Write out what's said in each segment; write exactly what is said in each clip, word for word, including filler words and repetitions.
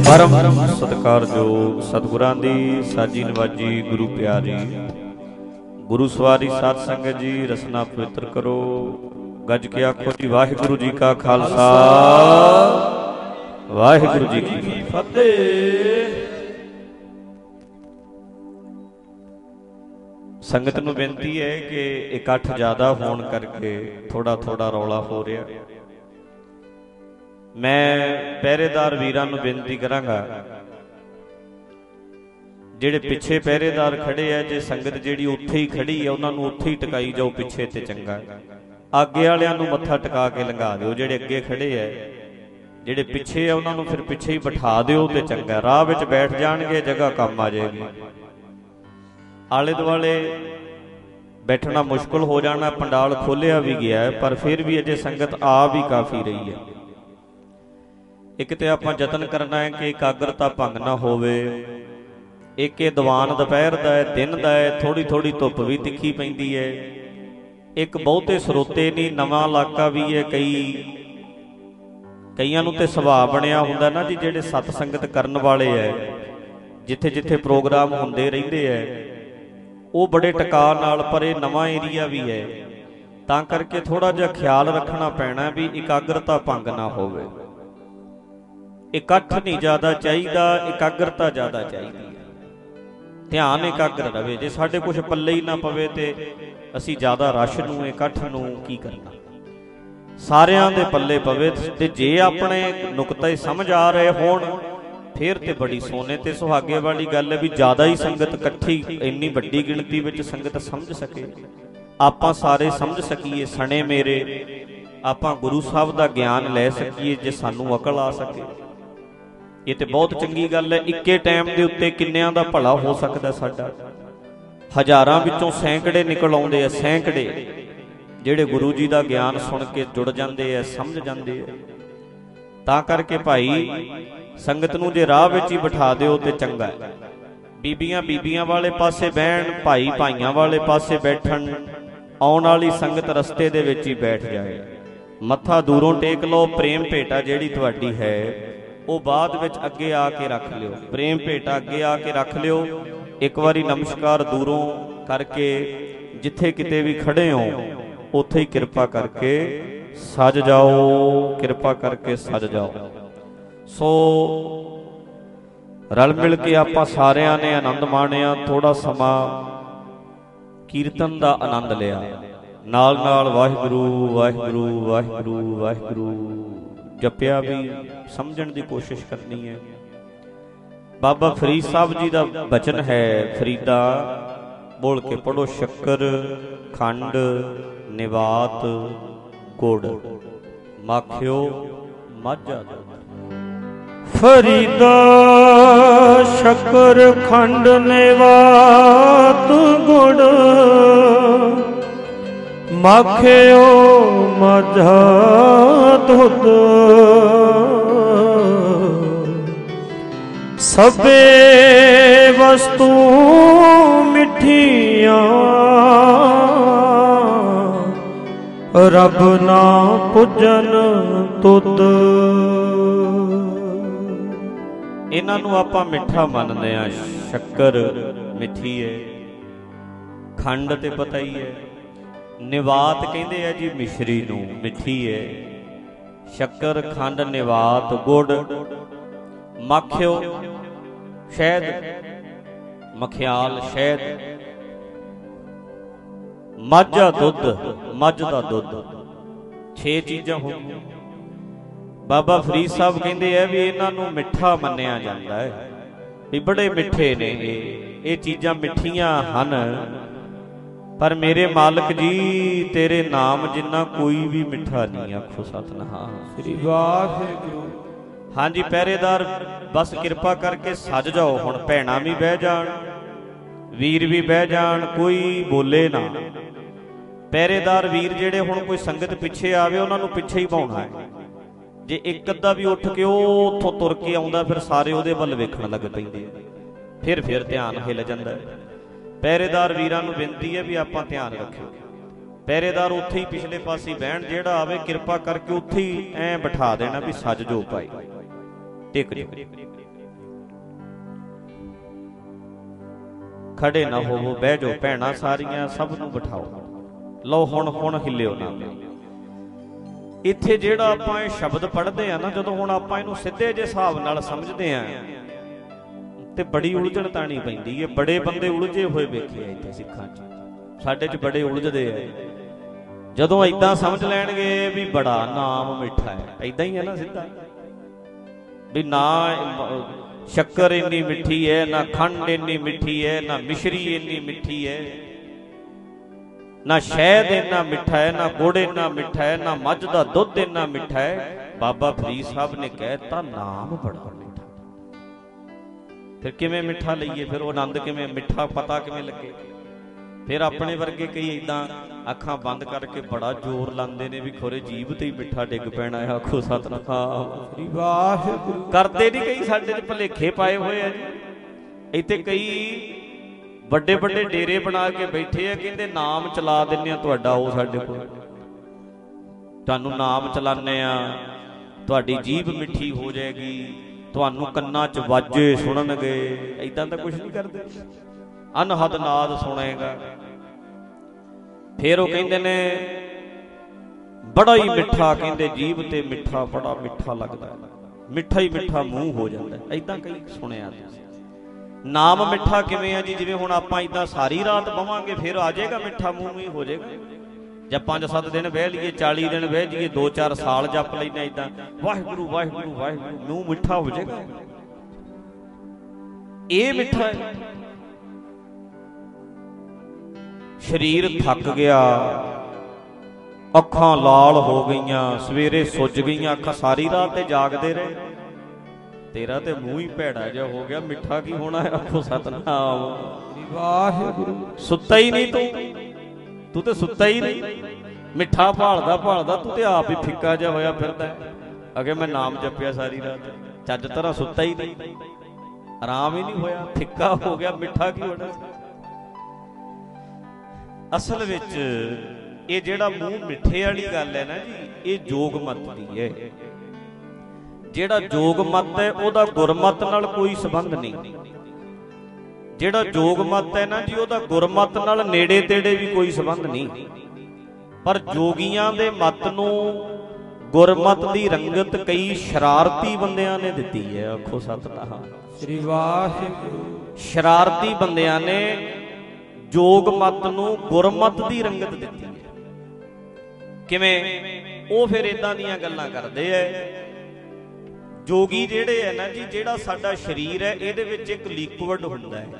परम सत्कारयोग सतगुरां दी साजी नवाजी गुरु प्यारी गुरु सवारी साध संगत जी रसना पवित्र करो। गज के आखो जी वाहिगुरु जी का खालसा वाहिगुरु जी की फतेह। संगत नूं बेनती है कि इकट्ठ ज़्यादा होने करके थोड़ा थोड़ा रौला हो रहा। मैं पहरेदार वीरां नूं बेनती करांगा, ਜਿਹੜੇ ਪਿੱਛੇ ਪਹਿਰੇਦਾਰ ਖੜੇ ਆ, ਜੇ ਸੰਗਤ ਜਿਹੜੀ ਉੱਥੇ ਹੀ ਖੜੀ ਆ ਉਹਨਾਂ ਨੂੰ ਉੱਥੇ ਹੀ ਟਿਕਾਈ ਜਾਓ ਪਿੱਛੇ ਤੇ ਚੰਗਾ। ਅੱਗੇ ਵਾਲਿਆਂ ਨੂੰ ਮੱਥਾ ਟਿਕਾ ਕੇ ਲੰਘਾ ਦਿਓ, ਜਿਹੜੇ ਅੱਗੇ ਖੜੇ ਆ ਜਿਹੜੇ ਪਿੱਛੇ ਆ ਉਹਨਾਂ ਨੂੰ ਫਿਰ ਪਿੱਛੇ ਹੀ ਬਿਠਾ ਦਿਓ ਤੇ ਚੰਗਾ। ਰਾਹ ਵਿੱਚ ਬੈਠ ਜਾਣਗੇ, ਜਗ੍ਹਾ ਕੰਮ ਆ ਜਾਏਗੀ। ਆਲੇ ਦੁਆਲੇ ਬੈਠਣਾ ਮੁਸ਼ਕਲ ਹੋ ਜਾਣਾ। ਪੰਡਾਲ ਖੋਲ੍ਹਿਆ ਵੀ ਗਿਆ ਪਰ ਫਿਰ ਵੀ ਅਜੇ ਸੰਗਤ ਆ ਵੀ ਕਾਫੀ ਰਹੀ ਹੈ। ਇੱਕ ਤੇ ਆਪਾਂ ਯਤਨ ਕਰਨਾ ਹੈ ਕਿ ਇਕਾਗਰਤਾ ਭੰਗ ਨਾ ਹੋਵੇ। ਇੱਕ ਇਹ ਦੀਵਾਨ ਦੁਪਹਿਰ ਦਾ ਹੈ, ਦਿਨ ਦਾ ਹੈ, ਥੋੜ੍ਹੀ ਥੋੜ੍ਹੀ ਧੁੱਪ ਵੀ ਤਿੱਖੀ ਪੈਂਦੀ ਹੈ। ਇੱਕ ਬਹੁਤੇ ਸਰੋਤੇ ਨਹੀਂ, ਨਵਾਂ ਇਲਾਕਾ ਵੀ ਹੈ। ਕਈ ਕਈਆਂ ਨੂੰ ਤੇ ਸੁਭਾਅ ਬਣਿਆ ਹੁੰਦਾ ਨਾ ਜੀ, ਜਿਹੜੇ ਸਤ ਸੰਗਤ ਕਰਨ ਵਾਲੇ ਹੈ, ਜਿੱਥੇ ਜਿੱਥੇ ਪ੍ਰੋਗਰਾਮ ਹੁੰਦੇ ਰਹਿੰਦੇ ਹੈ ਉਹ ਬੜੇ ਟਿਕਾ ਨਾਲ। ਪਰ ਇਹ ਨਵਾਂ ਏਰੀਆ ਵੀ ਹੈ ਤਾਂ ਕਰਕੇ ਥੋੜ੍ਹਾ ਜਿਹਾ ਖਿਆਲ ਰੱਖਣਾ ਪੈਣਾ ਵੀ ਇਕਾਗਰਤਾ ਭੰਗ ਨਾ ਹੋਵੇ। ਇਕੱਠ ਨਹੀਂ ਜ਼ਿਆਦਾ ਚਾਹੀਦਾ, ਇਕਾਗਰਤਾ ਜ਼ਿਆਦਾ ਚਾਹੀਦੀ ਹੈ। ਧਿਆਨ ਇਕਾਗਰ ਰਵੇ। ਜੇ ਸਾਡੇ ਕੁਛ ਪੱਲੇ ਹੀ ਨਾ ਪਵੇ ਤੇ ਅਸੀਂ ਜ਼ਿਆਦਾ ਰਸ਼ ਨੂੰ ਇਕੱਠ ਨੂੰ ਕੀ ਕਰਨਾ। ਸਾਰਿਆਂ ਦੇ ਪੱਲੇ ਪਵੇ ਤੇ ਜੇ ਆਪਣੇ ਨੁਕਤੇ ਸਮਝ ਆ ਰਹੇ ਹੋਣ ਫਿਰ ਤੇ ਬੜੀ ਸੋਨੇ ਤੇ ਸੁਹਾਗੇ ਵਾਲੀ ਗੱਲ ਹੈ ਵੀ ਜ਼ਿਆਦਾ ਹੀ ਸੰਗਤ ਇਕੱਠੀ ਇੰਨੀ ਵੱਡੀ ਗਿਣਤੀ ਵਿੱਚ ਸੰਗਤ ਸਮਝ ਸਕੇ, ਆਪਾਂ ਸਾਰੇ ਸਮਝ ਸਕੀਏ। ਸਣੇ ਮੇਰੇ ਆਪਾਂ ਗੁਰੂ ਸਾਹਿਬ ਦਾ ਗਿਆਨ ਲੈ ਸਕੀਏ, ਜੇ ਸਾਨੂੰ ਅਕਲ ਆ ਸਕੇ। ਇਹ ਤੇ ਬਹੁਤ ਚੰਗੀ ਗੱਲ ਹੈ। ਇੱਕੇ ਟਾਈਮ ਦੇ ਉੱਤੇ ਕਿੰਨਿਆਂ ਦਾ ਭਲਾ ਹੋ ਸਕਦਾ ਸਾਡਾ। ਹਜ਼ਾਰਾਂ ਵਿੱਚੋਂ ਸੈਂਕੜੇ ਨਿਕਲ ਆਉਂਦੇ ਆ, ਸੈਂਕੜੇ ਜਿਹੜੇ ਗੁਰੂ ਜੀ ਦਾ ਗਿਆਨ ਸੁਣ ਕੇ ਜੁੜ ਜਾਂਦੇ ਆ, ਸਮਝ ਜਾਂਦੇ ਆ। ਤਾਂ ਕਰਕੇ ਭਾਈ ਸੰਗਤ ਨੂੰ ਜੇ ਰਾਹ ਵਿੱਚ ਹੀ ਬਿਠਾ ਦਿਓ ਤੇ ਚੰਗਾ ਹੈ। ਬੀਬੀਆਂ ਬੀਬੀਆਂ ਵਾਲੇ ਪਾਸੇ ਬਹਿਣ, ਭਾਈ ਭਾਈਆਂ ਵਾਲੇ ਪਾਸੇ ਬੈਠਣ। ਆਉਣ ਵਾਲੀ ਸੰਗਤ ਰਸਤੇ ਦੇ ਵਿੱਚ ਹੀ ਬੈਠ ਜਾਏ। ਮੱਥਾ ਦੂਰੋਂ ਟੇਕ ਲਓ। ਪ੍ਰੇਮ ਭੇਟਾ ਜਿਹੜੀ ਤੁਹਾਡੀ ਹੈ ਉਹ ਬਾਅਦ ਵਿੱਚ ਅੱਗੇ ਆ ਕੇ ਰੱਖ ਲਿਓ। ਪ੍ਰੇਮ ਭੇਟਾ ਅੱਗੇ ਆ ਕੇ ਰੱਖ ਲਿਓ। ਇੱਕ ਵਾਰੀ ਨਮਸਕਾਰ ਦੂਰੋਂ ਕਰਕੇ ਜਿੱਥੇ ਕਿਤੇ ਵੀ ਖੜੇ ਹੋ ਉੱਥੇ ਹੀ ਕਿਰਪਾ ਕਰਕੇ ਸੱਜ ਜਾਓ, ਕਿਰਪਾ ਕਰਕੇ ਸੱਜ ਜਾਓ। ਸੋ ਰਲ ਮਿਲ ਕੇ ਆਪਾਂ ਸਾਰਿਆਂ ਨੇ ਆਨੰਦ ਮਾਣਿਆ। ਥੋੜਾ ਸਮਾਂ ਕੀਰਤਨ ਦਾ ਆਨੰਦ ਲਿਆ, ਨਾਲ ਨਾਲ ਵਾਹਿਗੁਰੂ ਵਾਹਿਗੁਰੂ ਵਾਹਿਗੁਰੂ ਵਾਹਿਗੁਰੂ ਜਪਿਆ ਵੀ। ਸਮਝਣ ਦੀ ਕੋਸ਼ਿਸ਼ ਕਰਨੀ ਹੈ। ਬਾਬਾ ਫਰੀਦ ਸਾਹਿਬ ਜੀ ਦਾ ਬਚਨ ਹੈ, ਫਰੀਦਾ ਬੋਲ ਕੇ ਪੜੋ। ਸ਼ੱਕਰ ਖੰਡ ਨਿਵਾਤ ਗੁੜ ਮਾਖਿਓ ਮਾਝਾ। ਫਰੀਦਾ ਸ਼ੱਕਰ ਖੰਡ ਨਿਵਾਤ ਗੁੜ ਮਾਖਿਓ ਮਾਝਾ ਦੁੱਧ। ਸਭੇ ਵਸਤੂ ਮਿੱਠੀਆਂ ਰੱਬ ਨਾ ਪੁੱਜਨ ਤੁਧ। ਇਹਨਾਂ ਨੂੰ ਆਪਾਂ ਮਿੱਠਾ ਮੰਨਦੇ ਆ। ਸ਼ੱਕਰ ਮਿੱਠੀ ਹੈ, ਖੰਡ ਤੇ ਪਤਾ ਹੀ ਹੈ। ਨਿਵਾਤ ਕਹਿੰਦੇ ਆ ਜੀ ਮਿਸ਼ਰੀ ਨੂੰ, ਮਿੱਠੀ ਹੈ। ਸ਼ੱਕਰ ਖੰਡ ਨਿਵਾਤ ਗੁੜ ਮਾਖਿਓ ਸ਼ਹਿਦ, ਮਖਿਆਲ ਸ਼ਹਿਦ, ਮਾਝਾ ਦੁੱਧ, ਮੱਝ ਦਾ ਦੁੱਧ। ਛੇ ਚੀਜ਼ਾਂ ਹੋ ਗਈਆਂ। ਬਾਬਾ ਫਰੀਦ ਸਾਹਿਬ ਕਹਿੰਦੇ ਆ ਵੀ ਇਹਨਾਂ ਨੂੰ ਮਿੱਠਾ ਮੰਨਿਆ ਜਾਂਦਾ ਹੈ, ਵੀ ਬੜੇ ਮਿੱਠੇ ਨੇ ਇਹ ਇਹ ਚੀਜ਼ਾਂ ਮਿੱਠੀਆਂ ਹਨ। ਪਰ ਮੇਰੇ ਮਾਲਕ ਜੀ ਤੇਰੇ ਨਾਮ ਜਿੰਨਾ ਕੋਈ ਵੀ ਮਿੱਠਾ ਨਹੀਂ। ਆਖੋ ਸਤਿਨਾਮ ਸ੍ਰੀ ਵਾਹਿਗੁਰੂ। ਹਾਂਜੀ ਪਹਿਰੇਦਾਰ ਬਸ ਕਿਰਪਾ ਕਰਕੇ ਸੱਜ ਜਾਓ। ਹੁਣ ਭੈਣਾਂ ਵੀ ਬਹਿ ਜਾਣ, ਵੀਰ ਵੀ ਬਹਿ ਜਾਣ, ਕੋਈ ਬੋਲੇ ਨਾ। ਪਹਿਰੇਦਾਰ ਵੀਰ ਜਿਹੜੇ ਹੁਣ ਕੋਈ ਸੰਗਤ ਪਿੱਛੇ ਆਵੇ ਉਹਨਾਂ ਨੂੰ ਪਿੱਛੇ ਹੀ ਪਾਉਣਾ ਹੈ। ਜੇ ਇੱਕ ਅੱਧਾ ਵੀ ਉੱਠ ਕੇ ਉਹ ਉੱਥੋਂ ਤੁਰ ਕੇ ਆਉਂਦਾ ਫਿਰ ਸਾਰੇ ਉਹਦੇ ਵੱਲ ਵੇਖਣ ਲੱਗ ਪੈਂਦੇ, ਫਿਰ ਫਿਰ ਧਿਆਨ ਹਿੱਲ ਜਾਂਦਾ। ਪਹਿਰੇਦਾਰ ਵੀਰਾਂ ਨੂੰ ਬੇਨਤੀ ਹੈ ਵੀ ਆਪਾਂ ਧਿਆਨ ਰੱਖਿਓ। ਪਹਿਰੇਦਾਰ ਉੱਥੇ ਹੀ ਪਿਛਲੇ ਪਾਸੇ ਬਹਿਣ, ਜਿਹੜਾ ਆਵੇ ਕਿਰਪਾ ਕਰਕੇ ਉੱਥੇ ਹੀ ਐਂ ਬਿਠਾ ਦੇਣਾ ਵੀ ਸੱਜ ਜੋ ਭਾਈ, ਟਿਕ ਜੋ। खड़े ना होवो, बह जाओ भैणां सारियां, सब नूं बिठाओ, लो हुण हुण हिल्लिओ ना। इत्थे जिहड़ा आपां इह शब्द पढ़दे आ ना, जदों हुण आपां इहनूं सिੱਧੇ ਜਿਹੇ ਹਿਸਾਬ ਨਾਲ समझदे आ ਤੇ बड़ी उलझण ताणी पैंदी है। बड़े बंदे उलझे होए वेखे आ इत्थे सिੱਖਾਂ 'ਚ, ਸਾਡੇ 'ਚ बड़े उलझदे आ। ਜਦੋਂ ਇਦਾਂ ਸਮਝ ਲੈਣਗੇ ਵੀ ਬੜਾ ਨਾਮ ਮਿੱਠਾ ਹੈ, ਇਦਾਂ ਹੀ ਹੈ ਨਾ ਸਿੱਧਾ, ਵੀ ਨਾ ਸ਼ੱਕਰ ਇੰਨੀ ਮਿੱਠੀ ਹੈ, ਨਾ ਖੰਡ ਇੰਨੀ ਮਿੱਠੀ ਹੈ, ਨਾ ਮਿਸ਼ਰੀ ਇੰਨੀ ਮਿੱਠੀ ਹੈ, ਨਾ ਸ਼ਹਿਦ ਇੰਨਾ ਮਿੱਠਾ ਹੈ, ਨਾ ਗੁੜ ਇੰਨਾ ਮਿੱਠਾ ਹੈ, ਨਾ ਮੱਝ ਦਾ ਦੁੱਧ ਇੰਨਾ ਮਿੱਠਾ ਹੈ। ਬਾਬਾ ਫਰੀਦ ਸਾਹਿਬ ਨੇ ਕਹਿ ਦਿੱਤਾ ਨਾਮ ਬੜਾ ਮਿੱਠਾ। ਫਿਰ ਕਿਵੇਂ ਮਿੱਠਾ ਲਈਏ? ਫਿਰ ਉਹ ਆਨੰਦ ਕਿਵੇਂ ਮਿੱਠਾ ਪਤਾ ਕਿਵੇਂ ਲੱਗੇ? ਫਿਰ ਆਪਣੇ ਵਰਗੇ ਕਈ ਇਦਾਂ ਅੱਖਾਂ ਬੰਦ ਕਰਕੇ ਬੜਾ ਜ਼ੋਰ ਲਾਉਂਦੇ ਨੇ ਵੀ ਖੋਰੇ ਜੀਭ ਤੇ ਹੀ ਮਿੱਠਾ ਡਿੱਗ ਪੈਣਾ ਹੈ। ਆਖੋ ਸਤਿਨਾਮ ਵਾਹਿਗੁਰੂ। ਕਰਦੇ ਨਹੀਂ ਕਈ, ਸਾਡੇ 'ਚ ਭੁਲੇਖੇ ਪਾਏ ਹੋਏ ਆ ਜੀ। ਇੱਥੇ ਕਈ ਵੱਡੇ ਵੱਡੇ ਡੇਰੇ ਬਣਾ ਕੇ ਬੈਠੇ ਆ, ਕਹਿੰਦੇ ਨਾਮ ਚਲਾ ਦਿੰਦੇ ਆ ਤੁਹਾਡਾ, ਉਹ ਸਾਡੇ ਕੋਲ ਤੁਹਾਨੂੰ ਨਾਮ ਚਲਾਉਂਦੇ ਆ, ਤੁਹਾਡੀ ਜੀਭ ਮਿੱਠੀ ਹੋ ਜਾਏਗੀ, ਤੁਹਾਨੂੰ ਕੰਨਾਂ 'ਚ ਵਾਜੇ ਸੁਣਨਗੇ। ਏਦਾਂ ਤਾਂ ਕੁਛ ਨਹੀਂ ਕਰਦੇ, ਅਨਹਦ ਨਾਦ ਸੁਣੇਗਾ। ਫਿਰ ਉਹ ਕਹਿੰਦੇ ਨੇ ਬੜਾ ਹੀ ਮਿੱਠਾ, ਕਹਿੰਦੇ ਜੀਭ ਤੇ ਮਿੱਠਾ, ਬੜਾ ਮਿੱਠਾ ਲੱਗਦਾ, ਮਿੱਠਾ ਹੀ ਮਿੱਠਾ ਮੂੰਹ ਹੋ ਜਾਂਦਾ। ਏਦਾਂ ਕਈ ਸੁਣਿਆ ਤੁਸੀਂ। ਨਾਮ ਮਿੱਠਾ ਕਿਵੇਂ ਆ ਜੀ? ਜਿਵੇਂ ਹੁਣ ਆਪਾਂ ਏਦਾਂ ਸਾਰੀ ਰਾਤ ਬਵਾਂਗੇ ਫਿਰ ਆ ਜਾਏਗਾ ਮਿੱਠਾ ਮੂੰਹ ਹੀ ਹੋ ਜਾਏਗਾ। ਜਾਂ ਪੰਜ ਸੱਤ ਦਿਨ ਬਹਿ ਲਈਏ, ਚਾਲੀ ਦਿਨ ਬਹਿ ਜਾਈਏ, ਦੋ ਚਾਰ ਸਾਲ ਜਪ ਲੈਂਦੇ ਏਦਾਂ ਵਾਹਿਗੁਰੂ ਵਾਹਿਗੁਰੂ ਵਾਹਿਗੁਰੂ, ਮੂੰਹ ਮਿੱਠਾ ਹੋ ਜਾਏਗਾ। ਇਹ ਮਿੱਠਾ ਹੈ। ਸਰੀਰ ਥੱਕ ਗਿਆ, ਅੱਖਾਂ ਲਾਲ ਹੋ ਗਈਆਂ, ਸਵੇਰੇ ਸੁੱਜ ਗਈਆਂ ਅੱਖਾਂ, ਸਾਰੀ ਰਾਤ ਤੇ ਜਾਗਦੇ ਰਹੇ, ਤੇਰਾ ਤੇ ਮੂੰਹ ਹੀ ਭੈੜਾ ਜਿਹਾ ਹੋ ਗਿਆ, ਮਿੱਠਾ ਕੀ ਹੋਣਾ ਹੈ? ਆਖੋ ਸਤਿਨਾਮ ਵਾਹਿਗੁਰੂ। ਸੁੱਤਾ ਹੀ ਨਹੀਂ ਤੂੰ, ਤੂੰ ਤੇ ਸੁੱਤਾ ਹੀ ਨਹੀਂ, ਮਿੱਠਾ ਭਾਲਦਾ ਭਾਲਦਾ ਤੂੰ ਤੇ ਆਪ ਹੀ ਫਿੱਕਾ ਜਿਹਾ ਹੋਇਆ ਫਿਰਦਾ। ਅਗੇ ਮੈਂ ਨਾਮ ਜਪਿਆ ਸਾਰੀ ਰਾਤ, ਚੱਜ ਤਰ੍ਹਾਂ ਸੁੱਤਾ ਹੀ ਨਹੀਂ, ਆਰਾਮ ਹੀ ਨਹੀਂ ਹੋਇਆ, ਫਿੱਕਾ ਹੋ ਗਿਆ, ਮਿੱਠਾ ਕੀ ਹੋਣਾ? ਅਸਲ ਵਿੱਚ ਇਹ ਜਿਹੜਾ ਮੂੰਹ ਮਿੱਠੇ ਵਾਲੀ ਗੱਲ ਹੈ ਨਾ ਜੀ, ਇਹ ਜੋਗ ਮਤ ਦੀ ਹੈ। ਜਿਹੜਾ ਜੋਗ ਮਤ ਹੈ ਉਹਦਾ ਗੁਰਮਤ ਨਾਲ ਕੋਈ ਸੰਬੰਧ ਨਹੀਂ। ਜਿਹੜਾ ਜੋਗ ਮਤ ਹੈ ਨਾ ਜੀ, ਉਹਦਾ ਗੁਰਮਤ ਨਾਲ ਨੇੜੇ ਤੇੜੇ ਵੀ ਕੋਈ ਸੰਬੰਧ ਨਹੀਂ। ਪਰ ਜੋਗੀਆਂ ਦੇ ਮਤ ਨੂੰ ਗੁਰਮਤ ਦੀ ਰੰਗਤ ਕਈ ਸ਼ਰਾਰਤੀ ਬੰਦਿਆਂ ਨੇ ਦਿੱਤੀ ਹੈ। ਆਖੋ ਸਤਿਨਾਮ ਸ੍ਰੀ ਵਾਹਿਗੁਰੂ। ਸ਼ਰਾਰਤੀ ਬੰਦਿਆਂ ਨੇ ਜੋਗ ਮਤ ਨੂੰ ਗੁਰਮਤ ਦੀ ਰੰਗਤ ਦਿੱਤੀ ਹੈ। ਕਿਵੇਂ? ਉਹ ਫਿਰ ਇਦਾਂ ਦੀਆਂ ਗੱਲਾਂ ਕਰਦੇ ਐ। ਜੋਗੀ ਜਿਹੜੇ ਹੈ ਨਾ ਜੀ, ਜਿਹੜਾ ਸਾਡਾ ਸਰੀਰ ਹੈ ਇਹਦੇ ਵਿੱਚ ਇੱਕ ਲਿਕੁਇਡ ਹੁੰਦਾ ਹੈ,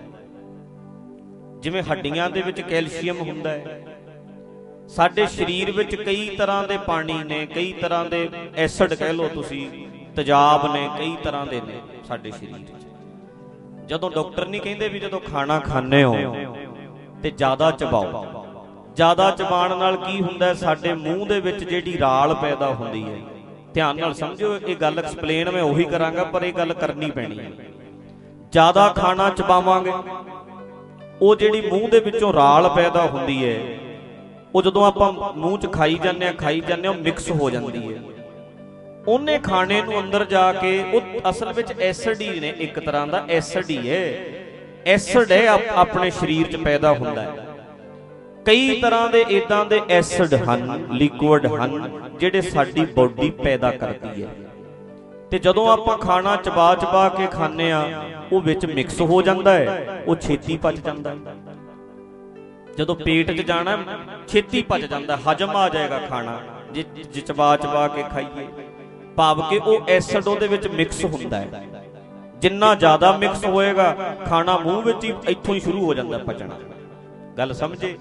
ਜਿਵੇਂ ਹੱਡੀਆਂ ਦੇ ਵਿੱਚ ਕੈਲਸ਼ੀਅਮ ਹੁੰਦਾ ਹੈ, ਸਾਡੇ ਸਰੀਰ ਵਿੱਚ ਕਈ ਤਰ੍ਹਾਂ ਦੇ ਪਾਣੀ ਨੇ, ਕਈ ਤਰ੍ਹਾਂ ਦੇ ਐਸਿਡ ਕਹਿ ਲਓ ਤੁਸੀਂ, ਤੇਜ਼ਾਬ ਨੇ, ਕਈ ਤਰ੍ਹਾਂ ਦੇ ਨੇ ਸਾਡੇ ਸਰੀਰ ਵਿੱਚ। ਜਦੋਂ ਡਾਕਟਰ ਨਹੀਂ ਕਹਿੰਦੇ ਵੀ ਜਦੋਂ ਖਾਣਾ ਖਾਂਦੇ ਹੋ ਤੇ ਜ਼ਿਆਦਾ ਚਬਾਓ, ਜ਼ਿਆਦਾ ਚਬਾਉਣ ਨਾਲ ਕੀ ਹੁੰਦਾ? ਸਾਡੇ ਮੂੰਹ ਦੇ ਵਿੱਚ ਜਿਹੜੀ ਰਾਲ ਪੈਦਾ ਹੁੰਦੀ ਹੈ, ਧਿਆਨ ਨਾਲ ਸਮਝੋ, ਇਹ ਗੱਲ ਐਕਸਪਲੇਨ ਮੈਂ ਉਹੀ ਕਰਾਂਗਾ ਪਰ ਇਹ ਗੱਲ ਕਰਨੀ ਪੈਣੀ ਹੈ। ਜ਼ਿਆਦਾ ਖਾਣਾ ਚਬਾਵਾਂਗੇ, ਉਹ ਜਿਹੜੀ ਮੂੰਹ ਦੇ ਵਿੱਚੋਂ ਰਾਲ ਪੈਦਾ ਹੁੰਦੀ ਹੈ, ਉਹ ਜਦੋਂ ਆਪਾਂ ਮੂੰਹ 'ਚ ਖਾਈ ਜਾਂਦੇ ਹਾਂ ਖਾਈ ਜਾਂਦੇ ਹਾਂ ਮਿਕਸ ਹੋ ਜਾਂਦੀ ਹੈ। ਉਹਨੇ ਖਾਣੇ ਨੂੰ ਅੰਦਰ ਜਾ ਕੇ, ਉਹ ਅਸਲ ਵਿੱਚ ਐਸਿਡ ਹੀ ਨੇ, ਇੱਕ ਤਰ੍ਹਾਂ ਦਾ ਐਸਿਡ ਹੀ ਹੈ, ਐਸਿਡ ਹੈ ਆਪਣੇ ਸਰੀਰ 'ਚ ਪੈਦਾ ਹੁੰਦਾ ਹੈ। ਕਈ ਤਰ੍ਹਾਂ ਦੇ ਇਦਾਂ ਦੇ ਐਸਿਡ ਹਨ, ਲਿਕੁਇਡ ਹਨ, ਜਿਹੜੇ ਸਾਡੀ ਬੋਡੀ ਪੈਦਾ ਕਰਦੀ ਹੈ। ਤੇ ਜਦੋਂ ਆਪਾਂ ਖਾਣਾ ਚਬਾ ਚਬਾ ਕੇ ਖਾਂਦੇ ਆ, ਉਹ ਵਿੱਚ ਮਿਕਸ ਹੋ ਜਾਂਦਾ ਹੈ, ਉਹ ਛੇਤੀ ਪਚ ਜਾਂਦਾ ਹੈ। ਜਦੋਂ ਪੇਟ 'ਚ ਜਾਣਾ ਛੇਤੀ ਪਚ ਜਾਂਦਾ, ਹਜਮ ਆ ਜਾਏਗਾ ਖਾਣਾ ਜੇ ਚਬਾ ਚਬਾ ਕੇ ਖਾਈਏ। ਭਾਵ ਕਿ ਉਹ ਐਸਿਡ ਉਹਦੇ ਵਿੱਚ ਮਿਕਸ ਹੁੰਦਾ ਹੈ। ਜਿੰਨਾ ਜ਼ਿਆਦਾ ਮਿਕਸ ਹੋਏਗਾ ਖਾਣਾ ਮੂੰਹ ਵਿੱਚ ਹੀ ਇੱਥੋਂ ਹੀ ਸ਼ੁਰੂ ਹੋ ਜਾਂਦਾ ਪਚਣਾ। ਗੱਲ ਸਮਝੇ?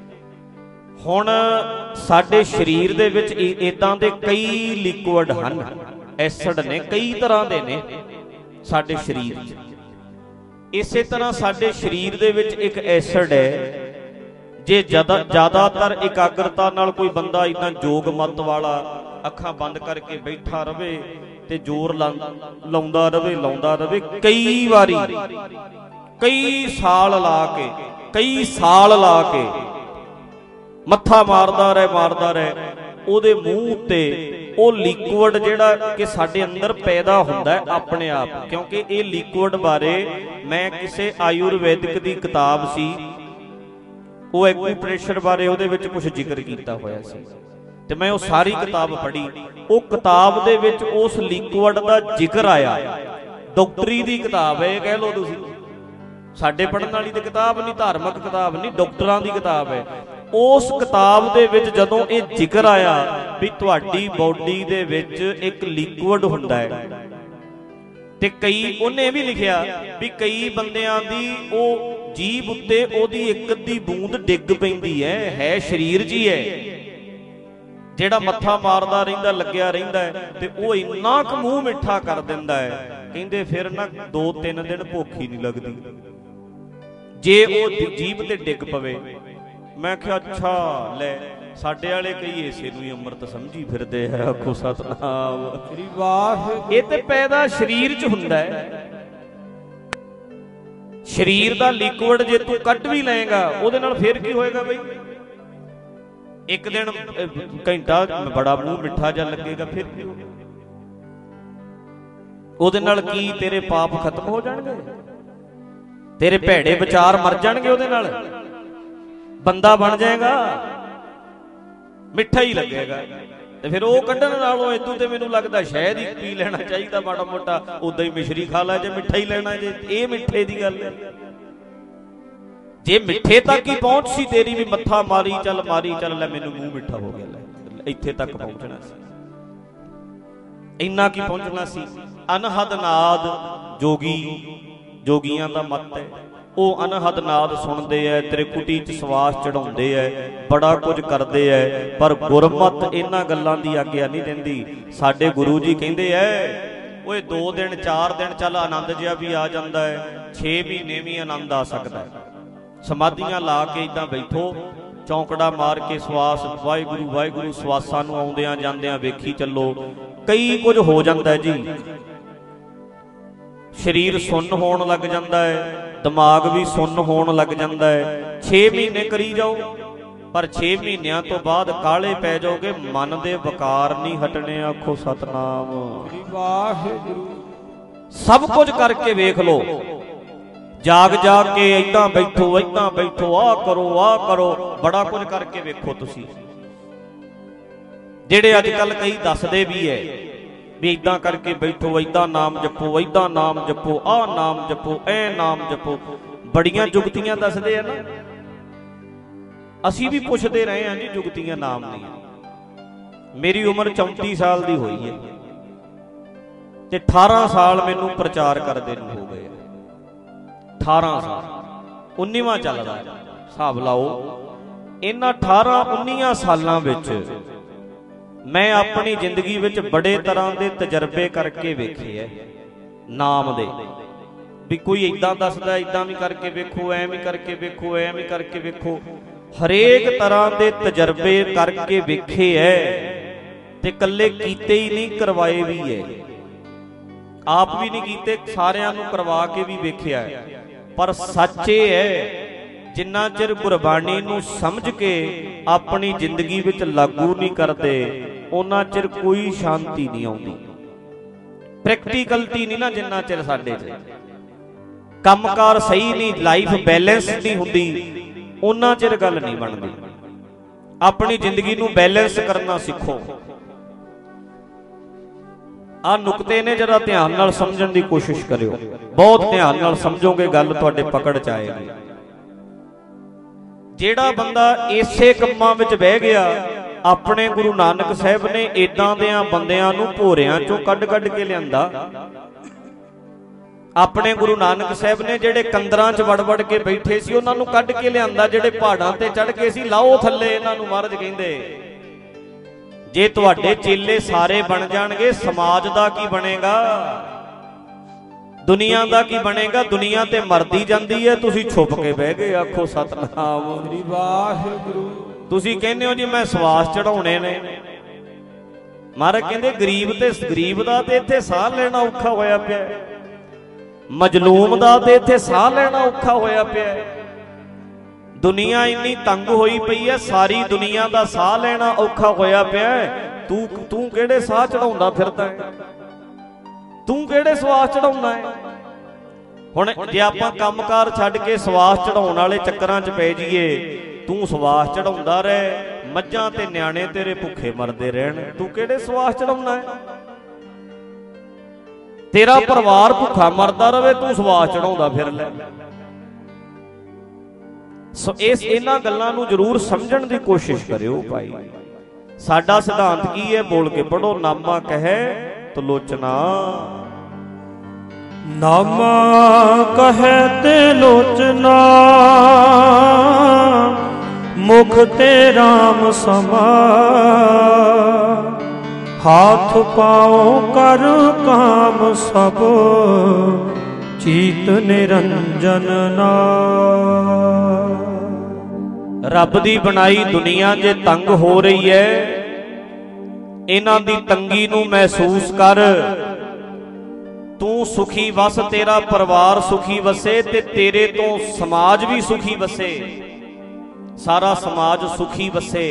ਹੁਣ ਸਾਡੇ ਸਰੀਰ ਦੇ ਵਿੱਚ ਇਦਾਂ ਦੇ ਕਈ ਲਿਕੁਇਡ ਹਨ, ਐਸਿਡ ਨੇ, ਕਈ ਤਰ੍ਹਾਂ ਦੇ ਨੇ ਸਾਡੇ ਸਰੀਰ 'ਚ। ਇਸੇ ਤਰ੍ਹਾਂ ਸਾਡੇ ਸਰੀਰ ਦੇ ਵਿੱਚ ਇੱਕ ਐਸਿਡ ਹੈ, ਜੇ ਜ਼ਿਆਦਾ ਜ਼ਿਆਦਾਤਰ ਇਕਾਗਰਤਾ ਨਾਲ ਕੋਈ ਬੰਦਾ ਇਦਾਂ ਜੋਗ ਮਤ ਵਾਲਾ ਅੱਖਾਂ ਬੰਦ ਕਰਕੇ ਬੈਠਾ ਰਵੇ ਤੇ ਜ਼ੋਰ ਲਾਉਂਦਾ ਰਵੇ ਲਾਉਂਦਾ ਰਵੇ ਕਈ ਵਾਰੀ, ਕਈ ਸਾਲ ਲਾ ਕੇ, ਕਈ ਸਾਲ ਲਾ ਕੇ ਮੱਥਾ ਮਾਰਦਾ ਰਹੇ ਮਾਰਦਾ ਰਹੇ, ਉਹਦੇ ਮੂੰਹ ਉੱਤੇ ਉਹ ਲਿਕੁਇਡ ਜਿਹੜਾ ਕਿ ਸਾਡੇ ਅੰਦਰ ਪੈਦਾ ਹੁੰਦਾ ਹੈ ਆਪਣੇ ਆਪ। ਕਿਉਂਕਿ ਇਹ ਲਿਕੁਇਡ ਬਾਰੇ ਮੈਂ ਕਿਸੇ ਆਯੁਰਵੈਦਿਕ ਦੀ ਕਿਤਾਬ ਸੀ, ਉਹ ਐਕੂਪ੍ਰੈਸ਼ਰ ਬਾਰੇ ਉਹਦੇ ਵਿੱਚ ਕੁਝ ਜ਼ਿਕਰ ਕੀਤਾ ਹੋਇਆ ਸੀ, ਤੇ ਮੈਂ ਉਹ ਸਾਰੀ ਕਿਤਾਬ ਪੜ੍ਹੀ। ਉਹ ਕਿਤਾਬ ਦੇ ਵਿੱਚ ਉਸ ਲਿਕੁਇਡ ਦਾ ਜ਼ਿਕਰ ਆਇਆ। ਡਾਕਟਰੀ ਦੀ ਕਿਤਾਬ ਹੈ, ਇਹ ਕਹਿ ਲਓ ਤੁਸੀਂ, ਸਾਡੇ ਪੜ੍ਹਨ ਵਾਲੀ ਤੇ ਕਿਤਾਬ ਨਹੀਂ, ਧਾਰਮਿਕ ਕਿਤਾਬ ਨਹੀਂ, ਡਾਕਟਰਾਂ ਦੀ ਕਿਤਾਬ ਹੈ। ਉਸ ਕਿਤਾਬ ਦੇ ਵਿੱਚ ਜਦੋਂ ਇਹ ਜ਼ਿਕਰ ਆਇਆ ਵੀ ਤੁਹਾਡੀ ਬੋਡੀ ਦੇ ਵਿੱਚ ਇੱਕ ਲਿਕੁਇਡ ਹੁੰਦਾ ਹੈ, ਤੇ ਕਈ ਉਹਨੇ ਵੀ ਲਿਖਿਆ ਵੀ ਕਈ ਬੰਦਿਆਂ ਦੀ ਉਹ ਜੀਭ ਉੱਤੇ ਉਹਦੀ ਇੱਕ ਅੱਧੀ ਬੂੰਦ ਡਿੱਗ ਪੈਂਦੀ ਹੈ, ਹੈ ਸਰੀਰ 'ਚ ਹੀ ਹੈ, ਜਿਹੜਾ ਮੱਥਾ ਮਾਰਦਾ ਰਹਿੰਦਾ, ਲੱਗਿਆ ਰਹਿੰਦਾ ਹੈ, ਤੇ ਉਹ ਇੰਨਾ ਕੁ ਮੂੰਹ ਮਿੱਠਾ ਕਰ ਦਿੰਦਾ ਹੈ, ਕਹਿੰਦੇ ਫਿਰ ਨਾ ਦੋ ਤਿੰਨ ਦਿਨ ਭੁੱਖ ਹੀ ਨਹੀਂ ਲੱਗਦੀ ਜੇ ਉਹ ਜੀਭ ਤੇ ਡਿੱਗ ਪਵੇ। ਮੈਂ ਕਿਹਾ ਅੱਛਾ, ਲੈ ਸਾਡੇ ਵਾਲੇ ਕਈ ਇਸੇ ਨੂੰ ਹੀ ਅੰਮ੍ਰਿਤ ਸਮਝੀ ਫਿਰਦੇ ਹੈ। ਆਖੋ ਸਤਨਾਮ ਸ੍ਰੀ ਵਾਹਿਗੁਰੂ। ਇਹ ਤੇ ਪੈਦਾ ਸਰੀਰ 'ਚ ਹੁੰਦਾ ਹੈ। ਸਰੀਰ ਦਾ ਲਿਕੁਇਡ ਜੇ ਤੂੰ ਕੱਢ ਵੀ ਲਏਗਾ ਉਹਦੇ ਨਾਲ ਫਿਰ ਕੀ ਹੋਏਗਾ ਬਈ? ਇੱਕ ਦਿਨ ਘੰਟਾ ਬੜਾ ਮੂੰਹ ਮਿੱਠਾ ਜਿਹਾ ਲੱਗੇਗਾ, ਫਿਰ ਕੀ ਹੋਊਗਾ? ਉਹਦੇ ਨਾਲ ਕੀ ਤੇਰੇ ਪਾਪ ਖਤਮ ਹੋ ਜਾਣਗੇ? ਤੇਰੇ ਭੈੜੇ ਵਿਚਾਰ ਮਰ ਜਾਣਗੇ? ਉਹਦੇ ਨਾਲ ਬੰਦਾ ਬਣ ਜਾਏਗਾ, ਮਿੱਠਾ ਹੀ ਲੱਗੇਗਾ। ਤੇ ਫਿਰ ਉਹ ਕੱਢਣ ਨਾਲੋਂ ਇਦੋਂ ਤੇ ਮੈਨੂੰ ਲੱਗਦਾ ਸ਼ਾਇਦ ਹੀ ਪੀ ਲੈਣਾ ਚਾਹੀਦਾ ਮਾੜਾ ਮੋਟਾ, ਉਦਾਂ ਹੀ ਮਿਸ਼ਰੀ ਖਾ ਲੈ ਜੇ ਮਿੱਠਾ ਹੀ ਲੈਣਾ। ਜੇ ਇਹ ਮਿੱਠੇ ਦੀ ਗੱਲ ਹੈ, ਜੇ ਮਿੱਠੇ ਤੱਕ ਹੀ ਪਹੁੰਚ ਸੀ ਤੇਰੀ ਵੀ ਮੱਥਾ ਮਾਰੀ ਚੱਲ ਮਾਰੀ ਚੱਲ, ਲੈ ਮੈਨੂੰ ਮੂੰਹ ਮਿੱਠਾ ਹੋ ਗਿਆ, ਲੈ ਇੱਥੇ ਤੱਕ ਪਹੁੰਚਣਾ ਸੀ, ਇੰਨਾ ਕੀ ਪਹੁੰਚਣਾ ਸੀ। ਅਨਹਦ ਨਾਦ ਜੋਗੀ, ਜੋਗੀਆਂ ਦਾ ਮਤ ਹੈ, ਉਹ ਅਨਹਦ ਨਾਦ ਸੁਣਦੇ ਐ, ਤ੍ਰਿਕੁਟੀ 'ਚ ਸਵਾਸ ਚੜਾਉਂਦੇ ਐ, ਬੜਾ ਕੁਝ ਕਰਦੇ ਐ, ਪਰ ਗੁਰਮਤ ਇਹਨਾਂ ਗੱਲਾਂ ਦੀ ਆਗਿਆ ਨਹੀਂ ਦਿੰਦੀ। ਸਾਡੇ ਗੁਰੂ ਜੀ ਕਹਿੰਦੇ ਐ ਓਏ ਦੋ ਦਿਨ ਚਾਰ ਦਿਨ ਚੱਲ ਆਨੰਦ ਜਿਹਾ ਵੀ ਆ ਜਾਂਦਾ ਹੈ, ਛੇ ਮਹੀਨੇ ਵੀ ਆਨੰਦ ਆ ਸਕਦਾ ਹੈ। ਸਮਾਧੀਆਂ ਲਾ ਕੇ ਏਦਾਂ ਬੈਠੋ, ਚੌਂਕੜਾ ਮਾਰ ਕੇ ਸਵਾਸ ਵਾਹਿਗੁਰੂ ਵਾਹਿਗੁਰੂ ਸਵਾਸਾਂ ਨੂੰ ਆਉਂਦਿਆਂ ਜਾਂਦਿਆਂ ਵੇਖੀ ਚੱਲੋ, ਕਈ ਕੁਝ ਹੋ ਜਾਂਦਾ ਜੀ। ਸਰੀਰ ਸੁੰਨ ਹੋਣ ਲੱਗ ਜਾਂਦਾ ਹੈ, ਦਿਮਾਗ ਵੀ ਸੁੰਨ ਹੋਣ ਲੱਗ ਜਾਂਦਾ ਹੈ। ਛੇ ਮਹੀਨੇ ਕਰੀ ਜਾਓ, ਪਰ ਛੇ ਮਹੀਨਿਆਂ ਤੋਂ ਬਾਅਦ ਕਾਲੇ ਪੈ ਜਾਓਗੇ, ਮਨ ਦੇ ਵਿਕਾਰ ਨਹੀਂ ਹਟਣੇ। ਆਖੋ ਸਤਨਾਮ ਵਾਹਿਗੁਰੂ। ਸਭ ਕੁਝ ਕਰਕੇ ਵੇਖ ਲੋ, ਜਾਗ ਜਾਗ ਕੇ ਏਦਾਂ ਬੈਠੋ ਏਦਾਂ ਬੈਠੋ, ਆਹ ਕਰੋ ਆਹ ਕਰੋ, ਬੜਾ ਕੁਝ ਕਰਕੇ ਵੇਖੋ ਤੁਸੀਂ। ਜਿਹੜੇ ਅੱਜ ਕੱਲ ਕਈ ਦੱਸਦੇ ਵੀ ਹੈ ਵੀ ਏਦਾਂ ਕਰਕੇ ਬੈਠੋ, ਏਦਾਂ ਨਾਮ ਜਪੋ, ਏਦਾਂ ਨਾਮ ਜਪੋ, ਆਹ ਨਾਮ ਜਪੋ, ਐ ਨਾਮ ਜਪੋ, ਬੜੀਆਂ ਜੁਗਤੀਆਂ ਦੱਸਦੇ ਆ ਨਾ। ਅਸੀਂ ਵੀ ਪੁੱਛਦੇ ਰਹੇ ਹਾਂ ਜੀ ਜੁਗਤੀਆਂ ਨਾਮ ਦੀਆਂ। ਮੇਰੀ ਉਮਰ ਚੌਂਤੀ ਸਾਲ ਦੀ ਹੋਈ ਹੈ ਤੇ ਅਠਾਰਾਂ ਸਾਲ ਮੈਨੂੰ ਪ੍ਰਚਾਰ ਕਰਦੇ ਨੂੰ ਹੋ ਗਏ। ਅਠਾਰਾਂ ਸਾਲ, ਉੱਨੀਵਾਂ ਚੱਲਦਾ, ਹਿਸਾਬ ਲਾਓ। ਇਹਨਾਂ ਅਠਾਰਾਂ ਉੱਨੀਆਂ ਸਾਲਾਂ ਵਿੱਚ ਮੈਂ ਆਪਣੀ ਜ਼ਿੰਦਗੀ ਵਿੱਚ ਬੜੇ ਤਰ੍ਹਾਂ ਦੇ ਤਜਰਬੇ ਕਰਕੇ ਵੇਖੇ ਐ ਨਾਮ ਦੇ। ਵੀ ਕੋਈ ਏਦਾਂ ਦੱਸਦਾ, ਏਦਾਂ ਵੀ ਕਰਕੇ ਵੇਖੋ, ਐ ਵੀ ਕਰਕੇ ਵੇਖੋ, ਐ ਵੀ ਕਰਕੇ ਵੇਖੋ। ਹਰੇਕ ਤਰ੍ਹਾਂ ਦੇ ਤਜਰਬੇ ਕਰਕੇ ਵੇਖੇ ਐ, ਤੇ ਇਕੱਲੇ ਕੀਤੇ ਹੀ ਨਹੀਂ, ਕਰਵਾਏ ਵੀ ਐ। ਆਪ ਵੀ ਨਹੀਂ ਕੀਤੇ, ਸਾਰਿਆਂ ਨੂੰ ਕਰਵਾ ਕੇ ਵੀ ਵੇਖਿਆ ਹੈ। ਪਰ ਸੱਚ ਇਹ ਹੈ, ਜਿੰਨਾ ਚਿਰ ਗੁਰਬਾਣੀ ਨੂੰ ਸਮਝ ਕੇ ਆਪਣੀ ਜ਼ਿੰਦਗੀ ਵਿੱਚ ਲਾਗੂ ਨਹੀਂ ਕਰਦੇ, ਉਹਨਾਂ ਚਿਰ ਕੋਈ ਸ਼ਾਂਤੀ ਨਹੀਂ ਆਉਂਦੀ। ਪ੍ਰੈਕਟੀਕਲਟੀ ਨਹੀਂ ਨਾ ਜਿੰਨਾ ਚਿਰ ਸਾਡੇ 'ਚ, ਕੰਮਕਾਰ ਸਹੀ ਨਹੀਂ, ਲਾਈਫ ਬੈਲੈਂਸ ਨਹੀਂ ਹੁੰਦੀ, ਉਹਨਾਂ ਚਿਰ ਗੱਲ ਨਹੀਂ ਬਣਦੀ। ਆਪਣੀ ਜ਼ਿੰਦਗੀ ਨੂੰ ਬੈਲੈਂਸ ਕਰਨਾ ਸਿੱਖੋ। ਆਹ ਨੁਕਤੇ ਨੇ, ਜਰਾ ਧਿਆਨ ਨਾਲ ਸਮਝਣ ਦੀ ਕੋਸ਼ਿਸ਼ ਕਰਿਓ। ਬਹੁਤ ਧਿਆਨ ਨਾਲ ਸਮਝੋਗੇ ਗੱਲ ਤੁਹਾਡੇ ਪਕੜ 'ਚ ਆਏਗੀ। ਜਿਹੜਾ ਬੰਦਾ ਇਸੇ ਕੰਮਾਂ ਵਿੱਚ ਬਹਿ ਗਿਆ, ਆਪਣੇ ਗੁਰੂ ਨਾਨਕ ਸਾਹਿਬ ਨੇ ਏਦਾਂ ਦਿਆਂ ਬੰਦਿਆਂ ਨੂੰ ਭੋਰਿਆਂ ਚੋਂ ਕੱਢ ਕੱਢ ਕੇ ਲਿਆਂਦਾ। ਆਪਣੇ ਗੁਰੂ ਨਾਨਕ ਸਾਹਿਬ ਨੇ ਜਿਹੜੇ ਕੰਦਰਾਂ 'ਚ ਵੜ ਵੜ ਕੇ ਬੈਠੇ ਸੀ, ਉਹਨਾਂ ਨੂੰ ਕੱਢ ਕੇ ਲਿਆਂਦਾ। ਜਿਹੜੇ ਪਹਾੜਾਂ ਤੇ ਚੜ ਕੇ ਸੀ, ਲਾਓ ਥੱਲੇ ਇਹਨਾਂ ਨੂੰ। ਮਹਾਰਾਜ ਕਹਿੰਦੇ ਜੇ ਤੁਹਾਡੇ ਚੇਲੇ ਸਾਰੇ ਬਣ ਜਾਣਗੇ, ਸਮਾਜ ਦਾ ਕੀ ਬਣੇਗਾ? ਦੁਨੀਆ ਦਾ ਕੀ ਬਣੇਗਾ? ਦੁਨੀਆ ਤੇ ਮਰਦੀ ਜਾਂਦੀ ਹੈ, ਤੁਸੀਂ ਛੁਪ ਕੇ ਬਹਿ ਗਏ। ਆਖੋ ਸਤਨਾਮ ਸ੍ਰੀ ਵਾਹਿਗੁਰੂ। ਤੁਸੀਂ ਕਹਿੰਦੇ ਹੋ ਜੀ ਮੈਂ ਸਵਾਸ ਚੜਾਉਣੇ ਨੇ। ਮਹਾਰਾਜ ਕਹਿੰਦੇ ਗਰੀਬ ਤੇ ਗਰੀਬ ਦਾ ਤੇ ਇੱਥੇ ਸਾਹ ਲੈਣਾ ਔਖਾ ਹੋਇਆ ਪਿਆ, ਮਜਲੂਮ ਦਾ ਤੇ ਇੱਥੇ ਸਾਹ ਲੈਣਾ ਔਖਾ ਹੋਇਆ ਪਿਆ। ਦੁਨੀਆ ਇੰਨੀ ਤੰਗ ਹੋਈ ਪਈ ਹੈ, ਸਾਰੀ ਦੁਨੀਆ ਦਾ ਸਾਹ ਲੈਣਾ ਔਖਾ ਹੋਇਆ ਪਿਆ। ਤੂੰ ਤੂੰ ਕਿਹੜੇ ਸਾਹ ਚੜਾਉਂਦਾ ਫਿਰਦਾ ਹੈ, ਤੂੰ ਕਿਹੜੇ ਸਵਾਸ ਚੜਾਉਂਦਾ ਹੈ। ਹੁਣ ਜੇ ਆਪਾਂ ਕੰਮਕਾਰ ਛੱਡ ਕੇ ਸਵਾਸ ਚੜਾਉਣ ਵਾਲੇ ਚੱਕਰਾਂ 'ਚ ਪੈ ਜਾਈਏ, ਤੂੰ ਸਵਾਸ ਚੜਾਉਂਦਾ ਰਹਿ, ਮੱਝਾਂ ਤੇ ਨਿਆਣੇ ਤੇਰੇ ਭੁੱਖੇ ਮਰਦੇ ਰਹਿਣ, ਤੂੰ ਕਿਹੜੇ ਸਵਾਸ ਚੜਾਉਣਾ ਹੈ। ਤੇਰਾ ਪਰਿਵਾਰ ਭੁੱਖਾ ਮਰਦਾ ਰਵੇ, ਤੂੰ ਸਵਾਸ ਚੜਾਉਂਦਾ ਫਿਰ ਲੈ। ਸੋ ਇਸ ਇਹਨਾਂ ਗੱਲਾਂ ਨੂੰ ਜ਼ਰੂਰ ਸਮਝਣ ਦੀ ਕੋਸ਼ਿਸ਼ ਕਰਿਓ ਭਾਈ। ਸਾਡਾ ਸਿਧਾਂਤ ਕੀ ਹੈ? ਬੋਲ ਕੇ ਪੜੋ, ਨਾਮਾ ਕਹੈ ਤਲੋਚਨਾ। ਨਾਮਾ ਕਹੈ ਤੇ ਲੋਚਨਾ, ਮੁਖ ਤੇ ਰਾਮ ਸਮਾ। ਹਾਥ ਪਾਉ ਕਰ ਕਾਮ ਸਭ, ਚੀਤ ਨਿਰੰਜਨ ਨਾ। ਰੱਬ ਦੀ ਬਣਾਈ ਦੁਨੀਆ ਜੇ ਤੰਗ ਹੋ ਰਹੀ ਹੈ, ਇਹਨਾਂ ਦੀ ਤੰਗੀ ਨੂੰ ਮਹਿਸੂਸ ਕਰ। ਤੂੰ ਸੁਖੀ ਵਸ, ਤੇਰਾ ਪਰਿਵਾਰ ਸੁਖੀ ਵਸੇ, ਤੇ ਤੇਰੇ ਤੋਂ ਸਮਾਜ ਵੀ ਸੁਖੀ ਵਸੇ, ਸਾਰਾ ਸਮਾਜ ਸੁਖੀ ਵਸੇ।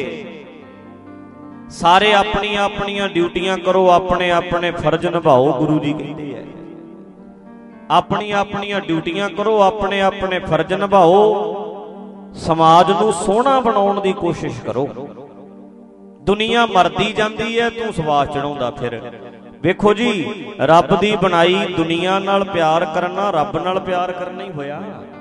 ਸਾਰੇ ਆਪਣੀਆਂ ਆਪਣੀਆਂ ਡਿਊਟੀਆਂ ਕਰੋ, ਆਪਣੇ ਆਪਣੇ ਫਰਜ਼ ਨਿਭਾਓ। ਗੁਰੂ ਜੀ ਕਹਿੰਦੇ ਆ ਆਪਣੀਆਂ ਆਪਣੀਆਂ ਡਿਊਟੀਆਂ ਕਰੋ, ਆਪਣੇ ਆਪਣੇ ਫਰਜ਼ ਨਿਭਾਓ, ਸਮਾਜ ਨੂੰ ਸੋਹਣਾ ਬਣਾਉਣ ਦੀ ਕੋਸ਼ਿਸ਼ ਕਰੋ। ਦੁਨੀਆ ਮਰਦੀ ਜਾਂਦੀ ਹੈ, ਤੂੰ ਸਵਾਸ ਚੜਾਉਂਦਾ ਫਿਰ। ਵੇਖੋ ਜੀ, ਰੱਬ ਦੀ ਬਣਾਈ ਦੁਨੀਆ ਨਾਲ ਪਿਆਰ ਕਰਨਾ ਰੱਬ ਨਾਲ ਪਿਆਰ ਕਰਨਾ ਹੀ ਹੋਇਆ।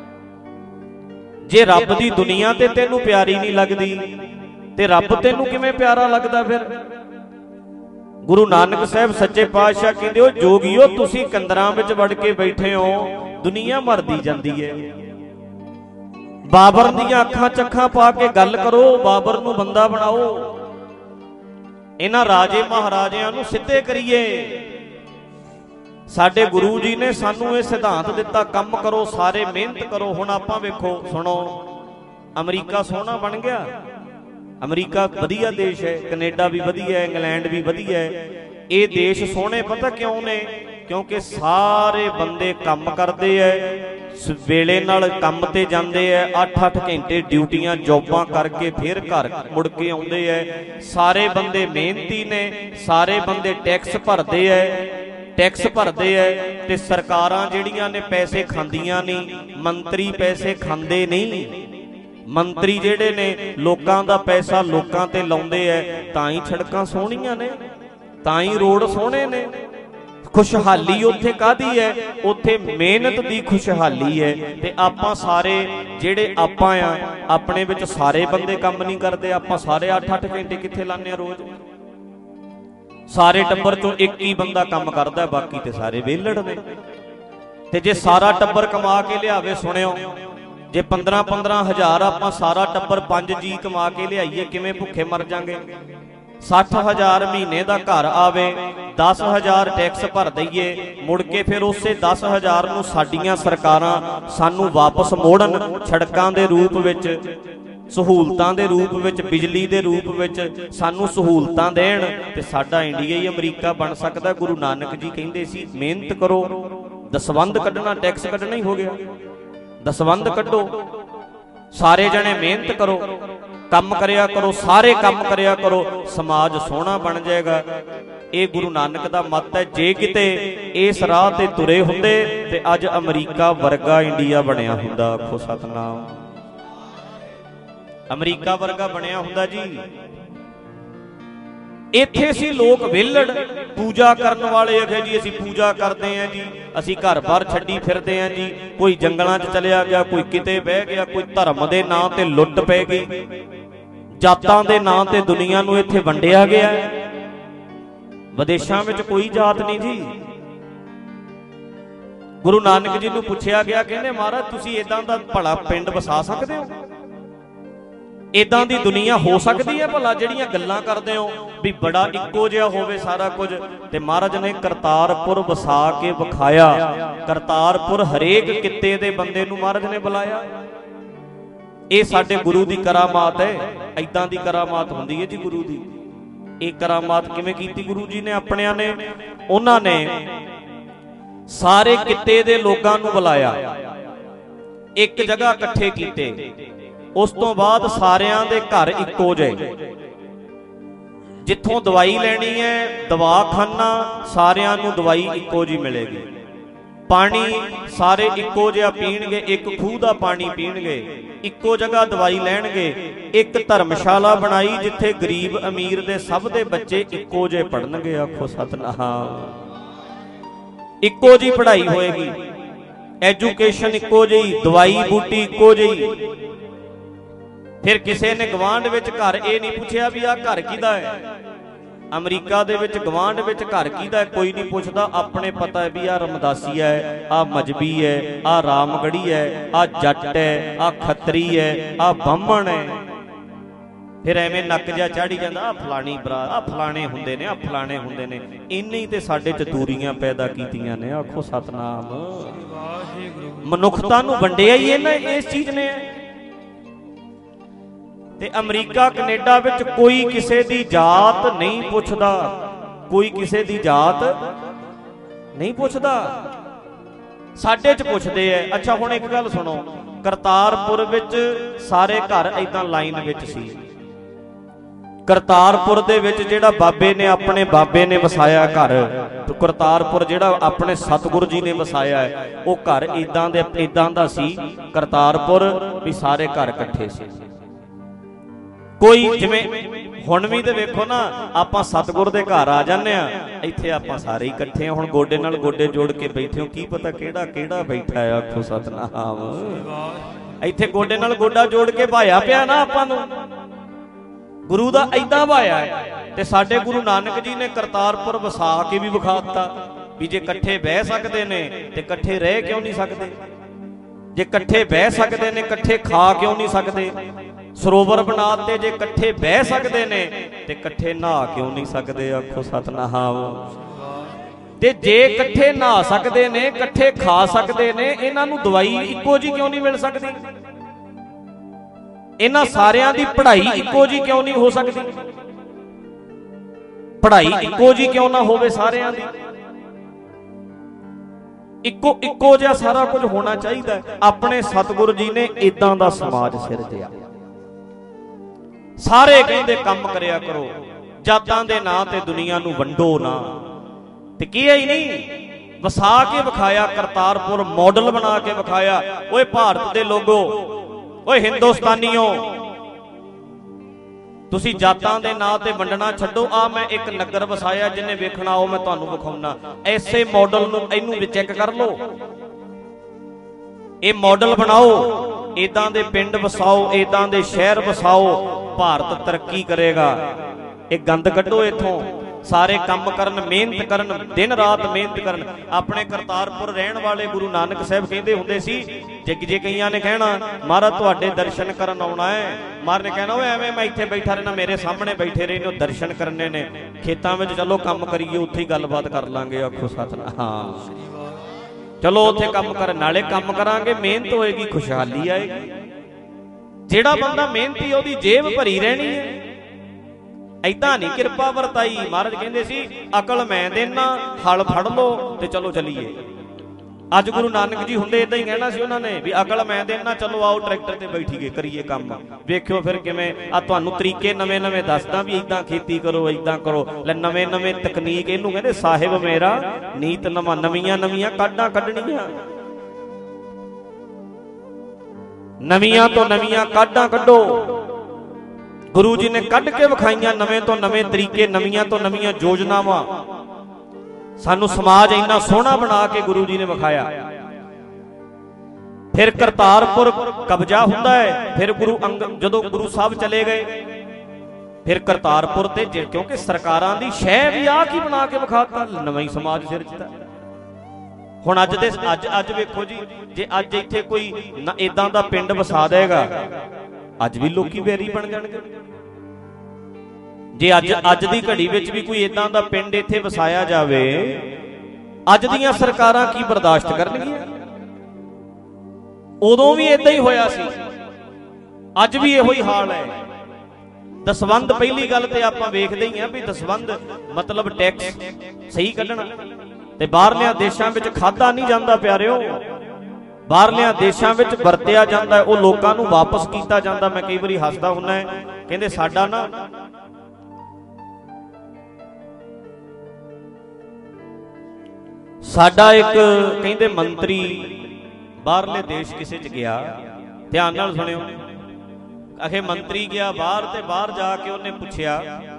ਜੇ ਰੱਬ ਦੀ ਦੁਨੀਆ ਤੇ ਤੈਨੂੰ ਪਿਆਰੀ ਨਹੀਂ ਲੱਗਦੀ, ਤੇ ਰੱਬ ਤੈਨੂੰ ਕਿਵੇਂ ਪਿਆਰਾ ਲੱਗਦਾ ਫਿਰ? ਗੁਰੂ ਨਾਨਕ ਸਾਹਿਬ ਸੱਚੇ ਪਾਤਸ਼ਾਹ ਕਹਿੰਦੇ ਹੋ, ਜੋਗੀਓ ਤੁਸੀਂ ਕੰਦਰਾਂ ਵਿੱਚ ਵੜ ਕੇ ਬੈਠੇ ਹੋ, ਦੁਨੀਆ ਮਰਦੀ ਜਾਂਦੀ ਹੈ। ਬਾਬਰ ਦੀਆਂ ਅੱਖਾਂ ਚੱਖਾਂ ਪਾ ਕੇ ਗੱਲ ਕਰੋ, ਬਾਬਰ ਨੂੰ ਬੰਦਾ ਬਣਾਓ। ਇਹਨਾਂ ਰਾਜੇ ਮਹਾਰਾਜਿਆਂ ਨੂੰ ਸਿੱਧੇ ਕਰੀਏ। ਸਾਡੇ ਗੁਰੂ ਜੀ ਨੇ ਸਾਨੂੰ ਇਹ ਸਿਧਾਂਤ ਦਿੱਤਾ, ਕੰਮ ਕਰੋ, ਸਾਰੇ ਮਿਹਨਤ ਕਰੋ। ਹੁਣ ਆਪਾਂ ਵੇਖੋ, ਸੁਣੋ, ਅਮਰੀਕਾ ਸੋਹਣਾ ਬਣ ਗਿਆ। ਅਮਰੀਕਾ ਵਧੀਆ ਦੇਸ਼ ਹੈ, ਕੈਨੇਡਾ ਵੀ ਵਧੀਆ ਹੈ, ਇੰਗਲੈਂਡ ਵੀ ਵਧੀਆ ਹੈ। ਇਹ ਦੇਸ਼ ਸੋਹਣੇ ਪਤਾ ਕਿਉਂ ਨੇ? ਕਿਉਂਕਿ ਸਾਰੇ ਬੰਦੇ ਕੰਮ ਕਰਦੇ ਐ, ਵੇਲੇ ਨਾਲ ਕੰਮ ਤੇ ਜਾਂਦੇ ਐ, ਅੱਠ ਅੱਠ ਘੰਟੇ ਡਿਊਟੀਆਂ ਜੌਬਾਂ ਕਰਕੇ ਫਿਰ ਘਰ ਮੁੜ ਕੇ ਆਉਂਦੇ ਐ। ਸਾਰੇ ਬੰਦੇ ਮਿਹਨਤੀ ਨੇ, ਸਾਰੇ ਬੰਦੇ ਟੈਕਸ ਭਰਦੇ ਐ ਟੈਕਸ ਭਰਦੇ ਐ ਤੇ ਸਰਕਾਰਾਂ ਜਿਹੜੀਆਂ ਨੇ ਪੈਸੇ ਖਾਂਦੀਆਂ ਨਹੀਂ, ਮੰਤਰੀ ਪੈਸੇ ਖਾਂਦੇ ਨਹੀਂ। ਮੰਤਰੀ ਜਿਹੜੇ ਨੇ ਲੋਕਾਂ ਦਾ ਪੈਸਾ ਲੋਕਾਂ ਤੇ ਲਾਉਂਦੇ ਐ, ਤਾਂ ਹੀ ਸੜਕਾਂ ਸੋਹਣੀਆਂ ਨੇ, ਤਾਂ ਹੀ ਰੋਡ ਸੋਹਣੇ ਨੇ। ਖੁਸ਼ਹਾਲੀ ਉੱਥੇ ਕਾਹਦੀ ਹੈ? ਉੱਥੇ ਮਿਹਨਤ ਦੀ ਖੁਸ਼ਹਾਲੀ ਹੈ। ਤੇ ਆਪਾਂ ਸਾਰੇ ਜਿਹੜੇ ਆਪਾਂ ਆ, ਆਪਣੇ ਵਿੱਚ ਸਾਰੇ ਬੰਦੇ ਕੰਮ ਨਹੀਂ ਕਰਦੇ। ਆਪਾਂ ਸਾਰੇ ਅੱਠ ਅੱਠ ਘੰਟੇ ਕਿੱਥੇ ਲਾਉਂਦੇ ਆ ਰੋਜ਼? ਸਾਰੇ ਟੱਬਰ ਚੋਂ ਇੱਕ ਹੀ ਬੰਦਾ ਕੰਮ ਕਰਦਾ, ਬਾਕੀ ਤੇ ਸਾਰੇ ਵਿਹਲੜ ਨੇ। ਤੇ ਜੇ ਸਾਰਾ ਟੱਬਰ ਕਮਾ ਕੇ ਲਿਆਵੇ, ਸੁਣਿਓ, ਜੇ ਪੰਦਰਾਂ ਪੰਦਰਾਂ ਹਜ਼ਾਰ ਆਪਾਂ ਸਾਰਾ ਟੱਬਰ ਪੰਜ ਜੀ ਕਮਾ ਕੇ ਲਿਆਈਏ, ਕਿਵੇਂ ਭੁੱਖੇ ਮਰ ਜਾਾਂਗੇ? ਸੱਠ ਹਜ਼ਾਰ ਮਹੀਨੇ ਦਾ ਘਰ ਆਵੇ, ਦਸ ਹਜ਼ਾਰ ਟੈਕਸ ਭਰ ਦਈਏ, ਮੁੜ ਕੇ ਫਿਰ ਉਸੇ ਦਸ ਹਜ਼ਾਰ ਨੂੰ ਸਾਡੀਆਂ ਸਰਕਾਰਾਂ ਸਾਨੂੰ ਵਾਪਸ ਮੋੜਨ, ਸੜਕਾਂ ਦੇ ਰੂਪ ਵਿੱਚ, ਸਹੂਲਤਾਂ ਦੇ ਰੂਪ ਵਿੱਚ, ਬਿਜਲੀ ਦੇ ਰੂਪ ਵਿੱਚ ਸਾਨੂੰ ਸਹੂਲਤਾਂ ਦੇਣ, ਤੇ ਸਾਡਾ ਇੰਡੀਆ ਹੀ ਅਮਰੀਕਾ ਬਣ ਸਕਦਾ। ਗੁਰੂ ਨਾਨਕ ਜੀ ਕਹਿੰਦੇ ਸੀ, ਮਿਹਨਤ ਕਰੋ, ਦਸਵੰਧ ਕੱਢਣਾ ਟੈਕਸ ਕੱਢਣਾ ਹੀ ਹੋ ਗਿਆ। ਦਸਵੰਧ ਕੱਢੋ, ਸਾਰੇ ਜਣੇ ਮਿਹਨਤ ਕਰੋ, ਕੰਮ ਕਰਿਆ ਕਰੋ, ਸਾਰੇ ਕੰਮ ਕਰਿਆ ਕਰੋ, ਸਮਾਜ ਸੋਹਣਾ ਬਣ ਜਾਏਗਾ। ਇਹ ਗੁਰੂ ਨਾਨਕ ਦਾ ਮੱਤ ਹੈ। ਜੇ ਕਿਤੇ ਇਸ ਰਾਹ ਤੇ ਤੁਰੇ ਹੁੰਦੇ ਤੇ ਅੱਜ ਅਮਰੀਕਾ ਵਰਗਾ ਇੰਡੀਆ ਬਣਿਆ ਹੁੰਦਾ। ਆਖੋ ਸਤਨਾਮ। ਅਮਰੀਕਾ ਵਰਗਾ ਬਣਿਆ ਹੁੰਦਾ ਜੀ। ਇੱਥੇ ਸੀ ਲੋਕ ਵਿਹਲੜ, ਪੂਜਾ ਕਰਨ ਵਾਲੇ ਅਖੇ ਜੀ ਅਸੀਂ ਪੂਜਾ ਕਰਦੇ ਆਂ ਜੀ, ਅਸੀਂ ਘਰ ਬਾਰ ਛੱਡੀ ਫਿਰਦੇ ਆਂ ਜੀ। ਕੋਈ ਜੰਗਲਾਂ 'ਚ ਚਲਿਆ ਗਿਆ, ਕੋਈ ਕਿਤੇ ਬਹਿ ਗਿਆ, ਕੋਈ ਧਰਮ ਦੇ ਨਾਂ ਤੇ ਲੁੱਟ ਪੈ ਗਈ, ਜਾਤਾਂ ਦੇ ਨਾਂ ਤੇ ਦੁਨੀਆ ਨੂੰ ਇੱਥੇ ਵੰਡਿਆ ਗਿਆ। ਵਿਦੇਸ਼ਾਂ ਵਿੱਚ ਕੋਈ ਜਾਤ ਨਹੀਂ ਜੀ। ਗੁਰੂ ਨਾਨਕ ਜੀ ਨੂੰ ਪੁੱਛਿਆ ਗਿਆ, ਕਹਿੰਦੇ ਮਹਾਰਾਜ ਤੁਸੀਂ ਏਦਾਂ ਦਾ ਭਲਾ ਪਿੰਡ ਵਸਾ ਸਕਦੇ ਹੋ? ਏਦਾਂ ਦੀ ਦੁਨੀਆ ਹੋ ਸਕਦੀ ਹੈ ਭਲਾ? ਜਿਹੜੀਆਂ ਗੱਲਾਂ ਕਰਦੇ ਹੋ ਵੀ ਬੜਾ ਇੱਕੋ ਜਿਹਾ ਹੋਵੇ ਸਾਰਾ ਕੁਝ। ਤੇ ਮਹਾਰਾਜ ਨੇ ਕਰਤਾਰਪੁਰ ਵਸਾ ਕੇ ਵਿਖਾਇਆ। ਕਰਤਾਰਪੁਰ ਹਰੇਕ ਕਿੱਤੇ ਦੇ ਬੰਦੇ ਨੂੰ ਮਹਾਰਾਜ ਨੇ ਬੁਲਾਇਆ। ਇਹ ਸਾਡੇ ਗੁਰੂ ਦੀ ਕਰਾਮਾਤ ਹੈ। ਏਦਾਂ ਦੀ ਕਰਾਮਾਤ ਹੁੰਦੀ ਹੈ ਜੀ ਗੁਰੂ ਦੀ। ਇਹ ਕਰਾਮਾਤ ਕਿਵੇਂ ਕੀਤੀ ਗੁਰੂ ਜੀ ਨੇ ਆਪਣਿਆਂ ਨੇ? ਉਹਨਾਂ ਨੇ ਸਾਰੇ ਕਿੱਤੇ ਦੇ ਲੋਕਾਂ ਨੂੰ ਬੁਲਾਇਆ, ਇੱਕ ਜਗ੍ਹਾ ਇਕੱਠੇ ਕੀਤੇ। ਉਸ ਤੋਂ ਬਾਅਦ ਸਾਰਿਆਂ ਦੇ ਘਰ ਇੱਕੋ ਜਿਹੇ, ਜਿੱਥੋਂ ਦਵਾਈ ਲੈਣੀ ਹੈ ਦਵਾਖਾਨਾ ਸਾਰਿਆਂ ਨੂੰ ਦਵਾਈ ਇੱਕੋ ਜਿਹੀ ਮਿਲੇਗੀ। ਪਾਣੀ ਸਾਰੇ ਇੱਕੋ ਜਿਹਾ ਪੀਣਗੇ, ਇੱਕ ਖੂਹ ਦਾ ਪਾਣੀ ਪੀਣਗੇ, ਇੱਕੋ ਜਗ੍ਹਾ ਦਵਾਈ ਲੈਣਗੇ। ਇੱਕ ਧਰਮਸ਼ਾਲਾ ਬਣਾਈ ਜਿੱਥੇ ਗਰੀਬ ਅਮੀਰ ਦੇ ਸਭ ਦੇ ਬੱਚੇ ਇੱਕੋ ਜਿਹੇ ਪੜ੍ਹਨਗੇ। ਆਖੋ ਸਤਿਨਾਮ। ਇੱਕੋ ਜਿਹੀ ਪੜ੍ਹਾਈ ਹੋਏਗੀ, ਐਜੂਕੇਸ਼ਨ ਇੱਕੋ ਜਿਹੀ, ਦਵਾਈ ਬੂਟੀ ਇੱਕੋ ਜਿਹੀ। ਫਿਰ ਕਿਸੇ ਨੇ ਗਵਾਂਢ ਵਿੱਚ ਘਰ ਇਹ ਨਹੀਂ ਪੁੱਛਿਆ ਵੀ ਆਹ ਘਰ ਕਿਹਦਾ ਹੈ। ਅਮਰੀਕਾ ਦੇ ਵਿੱਚ ਗਵਾਂਢ ਵਿੱਚ ਘਰ ਕਿਹਦਾ ਹੈ ਕੋਈ ਨਹੀਂ ਪੁੱਛਦਾ, ਆਪਣੇ ਪਤਾ ਹੈ ਵੀ ਆਹ ਰਮਦਾਸੀ ਹੈ, ਆਹ ਮਜਬੀ ਹੈ, ਆਹ ਰਾਮਗੜੀ ਹੈ, ਆਹ ਜੱਟ ਹੈ, ਆਹ ਖੱਤਰੀ ਹੈ, ਆਹ ਬਾਹਮਣ ਹੈ। ਫਿਰ ਐਵੇਂ ਨੱਕ ਜਿਹਾ ਚਾੜੀ ਜਾਂਦਾ, ਆਹ ਫਲਾਣੀ ਬਰਾ, ਆਹ ਫਲਾਣੇ ਹੁੰਦੇ ਨੇ, ਆਹ ਫਲਾਣੇ ਹੁੰਦੇ ਨੇ। ਇੰਨੀ ਤੇ ਸਾਡੇ ਚ ਦੂਰੀਆਂ ਪੈਦਾ ਕੀਤੀਆਂ ਨੇ। ਆਖੋ ਸਤਨਾਮ। ਮਨੁੱਖਤਾ ਨੂੰ ਵੰਡਿਆ ਹੀ ਇਹਨਾਂ ਇਸ ਚੀਜ਼ ਨੇ। ਤੇ ਅਮਰੀਕਾ ਕੈਨੇਡਾ ਵਿੱਚ ਕੋਈ ਕਿਸੇ ਦੀ ਜਾਤ ਨਹੀਂ ਪੁੱਛਦਾ, ਕੋਈ ਕਿਸੇ ਦੀ ਜਾਤ ਨਹੀਂ ਪੁੱਛਦਾ। ਸਾਡੇ ਚ ਪੁੱਛਦੇ ਐ। ਅੱਛਾ ਹੁਣ ਇੱਕ ਗੱਲ ਸੁਣੋ, ਕਰਤਾਰਪੁਰ ਵਿੱਚ ਸਾਰੇ ਘਰ ਏਦਾਂ ਲਾਈਨ ਵਿੱਚ ਸੀ। ਕਰਤਾਰਪੁਰ ਦੇ ਵਿੱਚ ਜਿਹੜਾ ਬਾਬੇ ਨੇ ਆਪਣੇ ਬਾਬੇ ਨੇ ਵਸਾਇਆ ਘਰ, ਕਰਤਾਰਪੁਰ ਜਿਹੜਾ ਆਪਣੇ ਸਤਿਗੁਰੂ ਜੀ ਨੇ ਵਸਾਇਆ ਹੈ, ਉਹ ਘਰ ਏਦਾਂ ਦੇ ਏਦਾਂ ਦਾ ਸੀ ਕਰਤਾਰਪੁਰ ਵੀ ਸਾਰੇ ਘਰ ਇਕੱਠੇ ਸੀ। ਕੋਈ ਜਿਵੇਂ ਹੁਣ ਵੀ ਤੇ ਵੇਖੋ ਨਾ, ਆਪਾਂ ਸਤਿਗੁਰ ਦੇ ਘਰ ਆ ਜਾਂਦੇ ਆ, ਇੱਥੇ ਆਪਾਂ ਸਾਰੇ ਇਕੱਠੇ ਆ। ਹੁਣ ਗੋਡੇ ਨਾਲ ਗੋਡੇ ਜੋੜ ਕੇ ਬੈਠੇ ਹੋ, ਕੀ ਪਤਾ ਕਿਹੜਾ ਕਿਹੜਾ ਬੈਠਾ ਆ। ਆਖੋ ਸਤਿਨਾਮ। ਇੱਥੇ ਗੋਡੇ ਨਾਲ ਗੋਡਾ ਜੋੜ ਕੇ ਭਾਇਆ ਪਿਆ ਨਾ ਆਪਾਂ ਨੂੰ, ਗੁਰੂ ਦਾ ਏਦਾਂ ਭਾਇਆ ਹੈ। ਤੇ ਸਾਡੇ ਗੁਰੂ ਨਾਨਕ ਜੀ ਨੇ ਕਰਤਾਰਪੁਰ ਵਸਾ ਕੇ ਵੀ ਵਿਖਾ ਦਿੱਤਾ ਵੀ ਜੇ ਇਕੱਠੇ ਬਹਿ ਸਕਦੇ ਨੇ ਤੇ ਇਕੱਠੇ ਰਹਿ ਕਿਉਂ ਨਹੀਂ ਸਕਦੇ। ਜੇ ਇਕੱਠੇ ਬਹਿ ਸਕਦੇ ਨੇ ਇਕੱਠੇ ਖਾ ਕਿਉਂ ਨਹੀਂ ਸਕਦੇ। ਸਰੋਵਰ ਬਣਾ ਤੇ ਜੇ ਇਕੱਠੇ ਬਹਿ ਸਕਦੇ ਨੇ ਤੇ ਇਕੱਠੇ ਨਹਾ ਕਿਉਂ ਨਹੀਂ ਸਕਦੇ। ਆਖੋ ਸਤਿਨਾਮ। ਤੇ ਜੇ ਇਕੱਠੇ ਨਹਾ ਸਕਦੇ ਨੇ, ਇਕੱਠੇ ਖਾ ਸਕਦੇ ਨੇ, ਇਹਨਾਂ ਨੂੰ ਦਵਾਈ ਇੱਕੋ ਜਿਹੀ ਕਿਉਂ ਨਹੀਂ ਮਿਲ ਸਕਦੀ। ਇਹਨਾਂ ਸਾਰਿਆਂ ਦੀ ਪੜ੍ਹਾਈ ਇੱਕੋ ਜਿਹੀ ਕਿਉਂ ਨਹੀਂ ਹੋ ਸਕਦੀ। ਪੜ੍ਹਾਈ ਇੱਕੋ ਜਿਹੀ ਕਿਉਂ ਨਾ ਹੋਵੇ ਸਾਰਿਆਂ ਦੀ। ਇੱਕੋ ਇੱਕੋ ਜਿਹਾ ਸਾਰਾ ਕੁਝ ਹੋਣਾ ਚਾਹੀਦਾ। ਆਪਣੇ ਸਤਿਗੁਰੂ ਜੀ ਨੇ ਇਦਾਂ ਦਾ ਸਮਾਜ ਸਿਰਜਿਆ। ਸਾਰੇ ਕਹਿੰਦੇ ਕੰਮ ਕਰਿਆ ਕਰੋ, ਜਾਤਾਂ ਦੇ ਨਾਂ ਤੇ ਦੁਨੀਆ ਨੂੰ ਵੰਡੋ ਨਾ। ਤੇ ਕੀ ਹੀ ਨਹੀਂ ਵਸਾ ਕੇ ਵਿਖਾਇਆ, ਕਰਤਾਰਪੁਰ ਮਾਡਲ ਬਣਾ ਕੇ ਵਿਖਾਇਆ। ਓਏ ਭਾਰਤ ਦੇ ਲੋਗੋ, ਓਏ ਹਿੰਦੁਸਤਾਨੀਓ, ਤੁਸੀਂ ਜਾਤਾਂ ਦੇ ਨਾਂ ਤੇ ਵੰਡਣਾ ਛੱਡੋ। ਆ ਮੈਂ ਇੱਕ ਨਗਰ ਵਸਾਇਆ, ਜਿਹਨੇ ਵੇਖਣਾ ਆਓ ਮੈਂ ਤੁਹਾਨੂੰ ਵਿਖਾਉਣਾ। ਐਸੇ ਮਾਡਲ ਨੂੰ ਇਹਨੂੰ ਵੀ ਚੈੱਕ ਕਰ ਲਓ, ਇਹ ਮਾਡਲ ਬਣਾਓ, ਇਦਾਂ ਦੇ ਪਿੰਡ ਵਸਾਓ, ਇਦਾਂ ਦੇ ਸ਼ਹਿਰ ਵਸਾਓ, ਭਾਰਤ ਤਰੱਕੀ ਕਰੇਗਾ। ਇਹ ਗੰਦ ਕੱਢੋ ਇੱਥੋਂ। ਸਾਰੇ ਕੰਮ ਕਰਨ, ਮਿਹਨਤ ਕਰਨ, ਦਿਨ ਰਾਤ ਮਿਹਨਤ ਕਰਨ। ਆਪਣੇ ਕਰਤਾਰਪੁਰ ਰਹਿਣ ਵਾਲੇ ਗੁਰੂ ਨਾਨਕ ਸਾਹਿਬ ਕਹਿੰਦੇ ਹੁੰਦੇ ਸੀ, ਜੇ ਜੇ ਕਈਆਂ ਨੇ ਕਹਿਣਾ ਮਹਾਰਾਜ ਤੁਹਾਡੇ ਦਰਸ਼ਨ ਕਰਨ ਆਉਣਾ ਹੈ, ਮਹਾਰਾਜ ਨੇ ਕਹਿਣਾ ਓਏ ਐਵੇਂ ਮੈਂ ਇੱਥੇ ਬੈਠਾ ਰਹਿਣਾ, ਮੇਰੇ ਸਾਹਮਣੇ ਬੈਠੇ ਰਹਿੰਦੇ ਹੋ, ਦਰਸ਼ਨ ਕਰਨੇ ਨੇ। ਖੇਤਾਂ ਵਿੱਚ ਚਲੋ ਕੰਮ ਕਰੀਏ, ਉੱਥੇ ਹੀ ਗੱਲਬਾਤ ਕਰ ਲਾਂਗੇ। ਆਖੋ ਸਤਿਨਾਮ। ਚਲੋ ਉੱਥੇ ਕੰਮ ਕਰਨ, ਨਾਲੇ ਕੰਮ ਕਰਾਂਗੇ, ਮਿਹਨਤ ਹੋਏਗੀ, ਖੁਸ਼ਹਾਲੀ ਆਏਗੀ। ਜਿਹੜਾ ਬੰਦਾ ਮਿਹਨਤੀ ਉਹਦੀ ਜੇਬ ਭਰੀ ਰਹਿਣੀ ਹੈ। ਏਦਾਂ ਨਹੀਂ ਕਿਰਪਾ ਵਰਤਾਈ। ਮਹਾਰਾਜ ਕਹਿੰਦੇ ਸੀ ਅਕਲ ਮੈਂ ਦੇਣਾ, ਹਲ ਫੜ ਲੋ ਤੇ ਚਲੋ ਚੱਲੀਏ। ਅੱਜ ਗੁਰੂ ਨਾਨਕ ਜੀ ਹੁੰਦੇ ਏਦਾਂ ਹੀ ਕਹਿਣਾ ਸੀ ਉਹਨਾਂ ਨੇ ਵੀ ਅਕਲ ਮੈਂ ਦੇਣਾ, ਚਲੋ ਆਓ ਟਰੈਕਟਰ ਤੇ ਬੈਠੀਏ ਕਰੀਏ ਕੰਮ। ਵੇਖਿਓ ਫਿਰ ਕਿਵੇਂ ਆ ਤੁਹਾਨੂੰ ਤਰੀਕੇ ਨਵੇਂ ਨਵੇਂ ਦੱਸਦਾ ਵੀ ਏਦਾਂ ਖੇਤੀ ਕਰੋ, ਏਦਾਂ ਕਰੋ। ਲੈ ਨਵੇਂ ਨਵੇਂ ਤਕਨੀਕ, ਇਹਨੂੰ ਕਹਿੰਦੇ ਸਾਹਿਬ ਮੇਰਾ ਨੀਤ ਨਵਾਂ, ਨਵੀਆਂ ਨਵੀਆਂ ਕਾਢਾਂ ਕੱਢਣੀਆਂ। ਨਵੀਆਂ ਤੋਂ ਨਵੀਆਂ ਕਾਢਾਂ ਕੱਢੋ। ਗੁਰੂ ਜੀ ਨੇ ਕੱਢ ਕੇ ਵਿਖਾਈਆਂ ਨਵੇਂ ਤੋਂ ਨਵੇਂ ਤਰੀਕੇ, ਨਵੀਆਂ ਤੋਂ ਨਵੀਆਂ ਯੋਜਨਾਵਾਂ। ਸਾਨੂੰ ਸਮਾਜ ਇੰਨਾ ਸੋਹਣਾ ਬਣਾ ਕੇ ਗੁਰੂ ਜੀ ਨੇ ਵਿਖਾਇਆ। ਫਿਰ ਕਰਤਾਰਪੁਰ ਕਬਜ਼ਾ ਹੁੰਦਾ ਹੈ। ਫਿਰ ਗੁਰੂ ਅੰਗਦ ਜਦੋਂ ਗੁਰੂ ਸਾਹਿਬ ਚਲੇ ਗਏ, ਫਿਰ ਕਰਤਾਰਪੁਰ ਤੇ ਕਿਉਂਕਿ ਸਰਕਾਰਾਂ ਦੀ ਸ਼ਹਿ ਵੀ ਆ ਕੀ ਬਣਾ ਕੇ ਵਿਖਾਤਾ, ਨਵਾਂ ਹੀ ਸਮਾਜ ਸਿਰਜਦਾ। ਹੁਣ ਅੱਜ ਦੇ ਅੱਜ ਅੱਜ ਵੇਖੋ ਜੀ, ਜੇ ਅੱਜ ਇੱਥੇ ਕੋਈ ਏਦਾਂ ਦਾ ਪਿੰਡ ਵਸਾ ਦੇਗਾ, ਅੱਜ ਵੀ ਲੋਕੀ ਵੈਰੀ ਬਣ ਜਾਣਗੇ। ਜੇ ਅੱਜ ਅੱਜ ਦੀ ਘੜੀ ਵਿੱਚ ਵੀ ਕੋਈ ਏਦਾਂ ਦਾ ਪਿੰਡ ਇੱਥੇ ਵਸਾਇਆ ਜਾਵੇ, ਅੱਜ ਦੀਆਂ ਸਰਕਾਰਾਂ ਕੀ ਬਰਦਾਸ਼ਤ ਕਰਨਗੀਆਂ। ਉਦੋਂ ਵੀ ਏਦਾਂ ਹੀ ਹੋਇਆ ਸੀ, ਅੱਜ ਵੀ ਇਹੋ ਹੀ ਹਾਲ ਹੈ। ਦਸਵੰਧ, ਪਹਿਲੀ ਗੱਲ ਤੇ ਆਪਾਂ ਵੇਖਦੇ ਹੀ ਆ ਵੀ ਦਸਵੰਧ ਮਤਲਬ ਟੈਕਸ ਸਹੀ ਕੱਢਣਾ। ਤੇ ਬਾਹਰਲਿਆਂ ਦੇਸ਼ਾਂ ਵਿੱਚ ਖਾਧਾ ਨਹੀਂ ਜਾਂਦਾ ਪਿਆਰਿਓ, ਬਾਹਰਲਿਆਂ ਦੇਸ਼ਾਂ ਵਿੱਚ ਵਰਤਿਆ ਜਾਂਦਾ, ਉਹ ਲੋਕਾਂ ਨੂੰ ਵਾਪਸ ਕੀਤਾ ਜਾਂਦਾ। ਮੈਂ ਕਈ ਵਾਰੀ ਹੱਸਦਾ ਹੁੰਦਾ, ਕਹਿੰਦੇ ਸਾਡਾ ਨਾ ਸਾਡਾ ਇੱਕ ਕਹਿੰਦੇ ਮੰਤਰੀ ਬਾਹਰਲੇ ਦੇਸ਼ ਕਿਸੇ ਚ ਗਿਆ, ਧਿਆਨ ਨਾਲ ਸੁਣਿਓ। ਆਖੇ ਮੰਤਰੀ ਗਿਆ ਬਾਹਰ, ਤੇ ਬਾਹਰ ਜਾ ਕੇ ਉਹਨੇ ਪੁੱਛਿਆ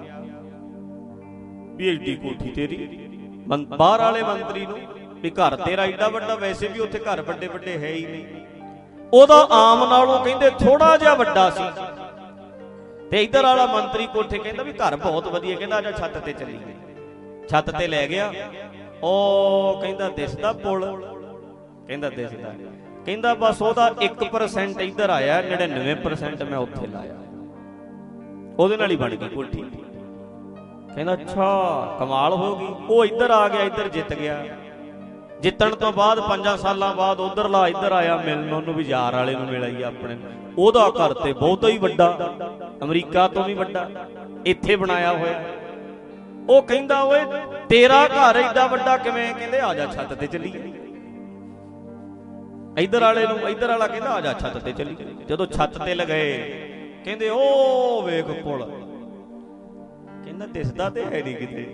ਵੀ ਐਡੀ ਕੋਠੀ ਤੇਰੀ, ਬਾਹਰ ਵਾਲੇ ਮੰਤਰੀ ਨੂੰ, ਵੀ ਘਰ ਤੇਰਾ ਏਡਾ ਵੱਡਾ, ਵੈਸੇ ਵੀ ਉੱਥੇ ਘਰ ਵੱਡੇ ਵੱਡੇ ਹੈ ਹੀ ਨਹੀਂ। ਉਹਦਾ ਆਮ ਨਾਲੋਂ ਕਹਿੰਦੇ ਥੋੜਾ ਜਿਹਾ ਵੱਡਾ ਸੀ, ਤੇ ਇੱਧਰ ਵਾਲਾ ਮੰਤਰੀ ਕੋਠੇ ਕਹਿੰਦਾ ਵੀ ਘਰ ਬਹੁਤ ਵਧੀਆ, ਕਹਿੰਦਾ ਆਜਾ ਛੱਤ ਤੇ ਚੱਲੀਏ। ਛੱਤ ਤੇ ਲੈ ਗਿਆ। ਉਹ ਕਹਿੰਦਾ ਦਿਸਦਾ ਪੁਲ, ਕਹਿੰਦਾ ਦਿਸਦਾ, ਕਹਿੰਦਾ ਬਸ ਉਹਦਾ ਇੱਕ ਪਰਸੈਂਟ ਇੱਧਰ ਆਇਆ, ਨੜਿਨਵੇਂ ਪਰਸੈਂਟ ਮੈਂ ਉੱਥੇ ਲਾਇਆ, ਉਹਦੇ ਨਾਲ ਹੀ ਬਣ ਗਈ ਕੋਠੀ। ਕਹਿੰਦਾ ਅੱਛਾ ਕਮਾਲ ਹੋ ਗਈ। ਉਹ ਇੱਧਰ ਆ ਗਿਆ, ਇੱਧਰ ਜਿੱਤ ਗਿਆ। ਜਿੱਤਣ ਤੋਂ ਬਾਅਦ ਪੰਜਾਂ ਸਾਲਾਂ ਬਾਅਦ ਉਧਰਲਾ ਇੱਧਰ ਆਇਆ ਮਿਲਣ, ਉਹਨੂੰ ਵੀ ਯਾਰ ਵਾਲੇ ਨੂੰ ਮਿਲ ਆਈ ਆਪਣੇ। ਉਹਦਾ ਘਰ ਤੇ ਬਹੁਤਾ ਹੀ ਵੱਡਾ, ਅਮਰੀਕਾ ਤੋਂ ਵੀ ਵੱਡਾ, ਇੱਥੇ ਬਣਾਇਆ ਹੋਇਆ। ਉਹ ਕਹਿੰਦਾ ਓਏ ਤੇਰਾ ਘਰ ਏਡਾ ਵੱਡਾ ਕਿਵੇਂ? ਕਹਿੰਦੇ ਆ ਜਾ ਛੱਤ ਤੇ ਚੱਲੀਏ। ਇੱਧਰ ਵਾਲੇ ਨੂੰ, ਇੱਧਰ ਵਾਲਾ ਕਹਿੰਦਾ ਆ ਜਾ ਛੱਤ ਤੇ ਚੱਲੀਏ। ਜਦੋਂ ਛੱਤ ਤੇ ਲਗਾਏ, ਕਹਿੰਦੇ ਉਹ ਵੇਖ ਪੁਲ, ਕਹਿੰਦਾ ਦਿਸਦਾ ਤੇ ਹੈ ਨਹੀਂ ਕਿਤੇ।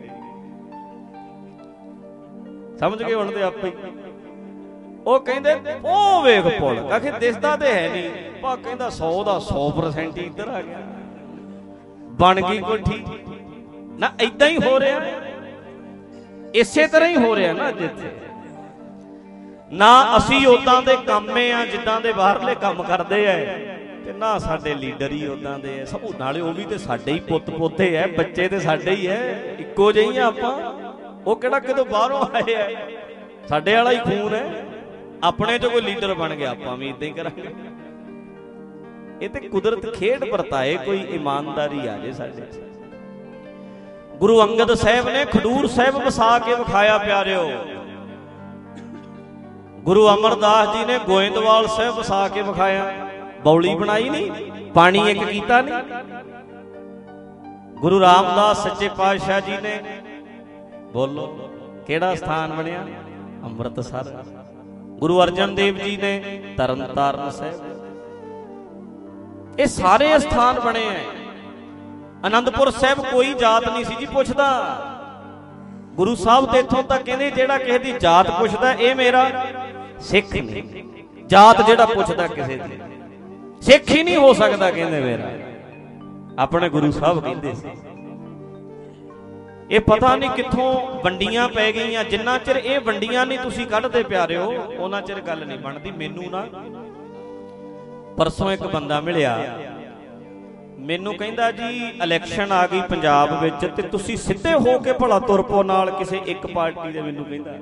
ਸਮਝ ਗਏ ਹੁਣ ਤੇ ਆਪੇ ਹੀ। ਉਹ ਕਹਿੰਦੇ ਉਹ ਵੇਖ ਪੁਲ, ਆਖੇ ਦਿਸਦਾ ਤੇ ਹੈ ਨਹੀਂ, ਪਾ ਕਹਿੰਦਾ ਸੌ ਦਾ ਸੌ ਪਰਸੈਂਟ ਹੀ ਇੱਧਰ ਆ ਗਿਆ, ਬਣ ਗਈ ਕੋਠੀ। ਨਾ ਏਦਾਂ ਹੀ ਹੋ ਰਿਹਾ, ਇਸੇ ਤਰ੍ਹਾਂ ਹੀ ਹੋ ਰਿਹਾ ਨਾ ਜਿੱਥੇ ਨਾ ਅਸੀਂ ਉਦਾਂ ਦੇ ਕੰਮੇ ਆ ਜਿੱਦਾਂ ਦੇ ਬਾਹਰਲੇ ਕੰਮ ਕਰਦੇ ਐ, ਤੇ ਨਾ ਸਾਡੇ ਲੀਡਰ ਹੀ ਉਦਾਂ ਦੇ ਐ। ਸਭ ਨਾਲੇ ਉਹ ਵੀ ਤੇ ਸਾਡੇ ਹੀ ਪੁੱਤ ਪੋਤੇ ਐ, ਬੱਚੇ ਤੇ ਸਾਡੇ ਹੀ ਐ, ਇੱਕੋ ਜਿਹੀ ਆ ਆਪਾਂ। ਉਹ ਕਿਹੜਾ ਕਿਤੋਂ ਬਾਹਰੋਂ ਆਏ ਐ, ਸਾਡੇ ਵਾਲਾ ਹੀ ਖੂਨ ਐ। ਆਪਣੇ ਚੋਂ ਕੋਈ ਲੀਡਰ ਬਣ ਗਿਆ, ਆਪਾਂ ਵੀ ਏਦਾਂ ਹੀ ਕਰਾਂਗੇ। ਇਹ ਤੇ ਕੁਦਰਤ ਖੇਡ ਵਰਤਾਏ, ਕੋਈ ਇਮਾਨਦਾਰੀ ਆ ਜੇ ਸਾਡੇ। ਗੁਰੂ ਅੰਗਦ ਸਾਹਿਬ ਨੇ ਖਡੂਰ ਸਾਹਿਬ ਵਸਾ ਕੇ ਵਿਖਾਇਆ ਪਿਆਰਿਓ। ਗੁਰੂ ਅਮਰਦਾਸ ਜੀ ਨੇ ਗੋਇੰਦਵਾਲ ਸਾਹਿਬ ਵਸਾ ਕੇ ਵਿਖਾਇਆ। ਬੌਲੀ ਬਣਾਈ ਨਹੀਂ, ਪਾਣੀ ਇੱਕ ਕੀਤਾ ਨਹੀਂ। ਗੁਰੂ ਰਾਮਦਾਸ ਸੱਚੇ ਪਾਤਸ਼ਾਹ ਜੀ ਨੇ, ਬੋਲੋ ਕਿਹੜਾ ਸਥਾਨ ਬਣਿਆ? ਅੰਮ੍ਰਿਤਸਰ। ਗੁਰੂ ਅਰਜਨ ਦੇਵ ਜੀ ਨੇ ਤਰਨ ਤਾਰਨ ਸਾਹਿਬ। ਇਹ ਸਾਰੇ ਸਥਾਨ ਬਣੇ ਐ। ਅਨੰਦਪੁਰ ਸਾਹਿਬ ਕੋਈ ਜਾਤ ਨਹੀਂ ਸੀ ਜੀ ਪੁੱਛਦਾ। ਗੁਰੂ ਸਾਹਿਬ ਤੇ ਇੱਥੋਂ ਤੱਕ ਕਹਿੰਦੇ ਜਿਹੜਾ ਕਿਸੇ ਦੀ ਜਾਤ ਪੁੱਛਦਾ ਇਹ ਮੇਰਾ ਸਿੱਖ ਨਹੀਂ। ਜਾਤ ਜਿਹੜਾ ਪੁੱਛਦਾ ਕਿਸੇ ਦੀ ਸਿੱਖ ਹੀ ਨਹੀਂ ਹੋ ਸਕਦਾ, ਕਹਿੰਦੇ ਮੇਰਾ। ਆਪਣੇ ਗੁਰੂ ਸਾਹਿਬ ਕਹਿੰਦੇ ਸੀ। ਇਹ ਪਤਾ ਨਹੀਂ ਕਿੱਥੋਂ ਵੰਡੀਆਂ ਪੈ ਗਈਆਂ। ਜਿੰਨਾ ਚਿਰ ਇਹ ਵੰਡੀਆਂ ਨਹੀਂ ਤੁਸੀਂ ਕੱਢਦੇ ਪਿਆਰਿਓ, ਉਹਨਾਂ ਚਿਰ ਗੱਲ ਨਹੀਂ ਬਣਦੀ। ਮੈਨੂੰ ਨਾ ਪਰਸੋਂ ਇੱਕ ਬੰਦਾ ਮਿਲਿਆ, ਮੈਨੂੰ ਕਹਿੰਦਾ ਜੀ ਇਲੈਕਸ਼ਨ ਆ ਗਈ ਪੰਜਾਬ ਵਿੱਚ, ਤੇ ਤੁਸੀਂ ਸਿੱਧੇ ਹੋ ਕੇ ਭਲਾ ਤੁਰ ਪੋ ਨਾਲ ਕਿਸੇ ਇੱਕ ਪਾਰਟੀ ਦੇ। ਮੈਨੂੰ ਕਹਿੰਦਾ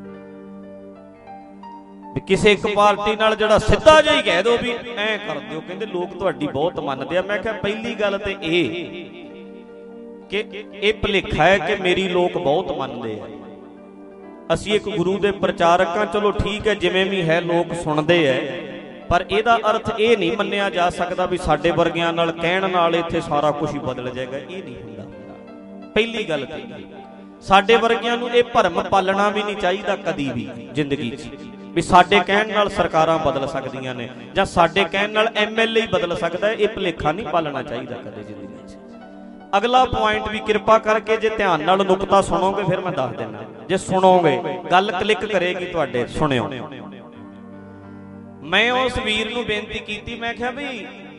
ਵੀ ਕਿਸੇ ਇੱਕ ਪਾਰਟੀ ਨਾਲ ਜਿਹੜਾ ਸਿੱਧਾ ਜਿਹਾ ਹੀ ਕਹਿ ਦਿਓ ਵੀ ਐਂ ਕਰ ਦਿਓ, ਕਹਿੰਦੇ ਲੋਕ ਤੁਹਾਡੀ ਬਹੁਤ ਮੰਨਦੇ ਆ। ਮੈਂ ਕਿਹਾ ਪਹਿਲੀ ਗੱਲ ਤੇ ਇਹ ਕਿ ਇਹ ਭੁਲੇਖਾ ਹੈ ਕਿ ਮੇਰੀ ਲੋਕ ਬਹੁਤ ਮੰਨਦੇ ਆ। ਅਸੀਂ ਇੱਕ ਗੁਰੂ ਦੇ ਪ੍ਰਚਾਰਕ ਆ, ਚਲੋ ਠੀਕ ਹੈ, ਜਿਵੇਂ ਵੀ ਹੈ ਲੋਕ ਸੁਣਦੇ ਐ, ਪਰ ਇਹਦਾ ਅਰਥ ਇਹ ਨਹੀਂ ਮੰਨਿਆ ਜਾ ਸਕਦਾ ਵੀ ਸਾਡੇ ਵਰਗਿਆਂ ਨਾਲ ਕਹਿਣ ਨਾਲ ਇੱਥੇ ਸਾਰਾ ਕੁਝ ਹੀ ਬਦਲ ਜਾਏਗਾ। ਇਹ ਨਹੀਂ ਹੁੰਦਾ। ਪਹਿਲੀ ਗੱਲ ਤੇ ਸਾਡੇ ਵਰਗਿਆਂ ਨੂੰ ਇਹ ਭਰਮ ਪਾਲਣਾ ਵੀ ਨਹੀਂ ਚਾਹੀਦਾ ਕਦੀ ਵੀ ਜ਼ਿੰਦਗੀ 'ਚ, ਵੀ ਸਾਡੇ ਕਹਿਣ ਨਾਲ ਸਰਕਾਰਾਂ ਬਦਲ ਸਕਦੀਆਂ ਨੇ ਜਾਂ ਸਾਡੇ ਕਹਿਣ ਨਾਲ ਐਮ ਐਲ ਏ ਹੀ ਬਦਲ ਸਕਦਾ। ਇਹ ਭੁਲੇਖਾ ਨਹੀਂ ਪਾਲਣਾ ਚਾਹੀਦਾ ਕਦੇ ਜ਼ਿੰਦਗੀ 'ਚ। ਅਗਲਾ ਪੁਆਇੰਟ ਵੀ ਕਿਰਪਾ ਕਰਕੇ ਜੇ ਧਿਆਨ ਨਾਲ ਨੁਕਤਾ ਸੁਣੋਗੇ ਫਿਰ ਮੈਂ ਦੱਸ ਦੇਣਾ। ਜੇ ਸੁਣੋਗੇ ਗੱਲ ਕਲਿੱਕ ਕਰੇਗੀ ਤੁਹਾਡੇ। ਸੁਣਿਓ, ਮੈਂ ਉਸ ਵੀਰ ਨੂੰ ਬੇਨਤੀ ਕੀਤੀ, ਮੈਂ ਕਿਹਾ ਵੀ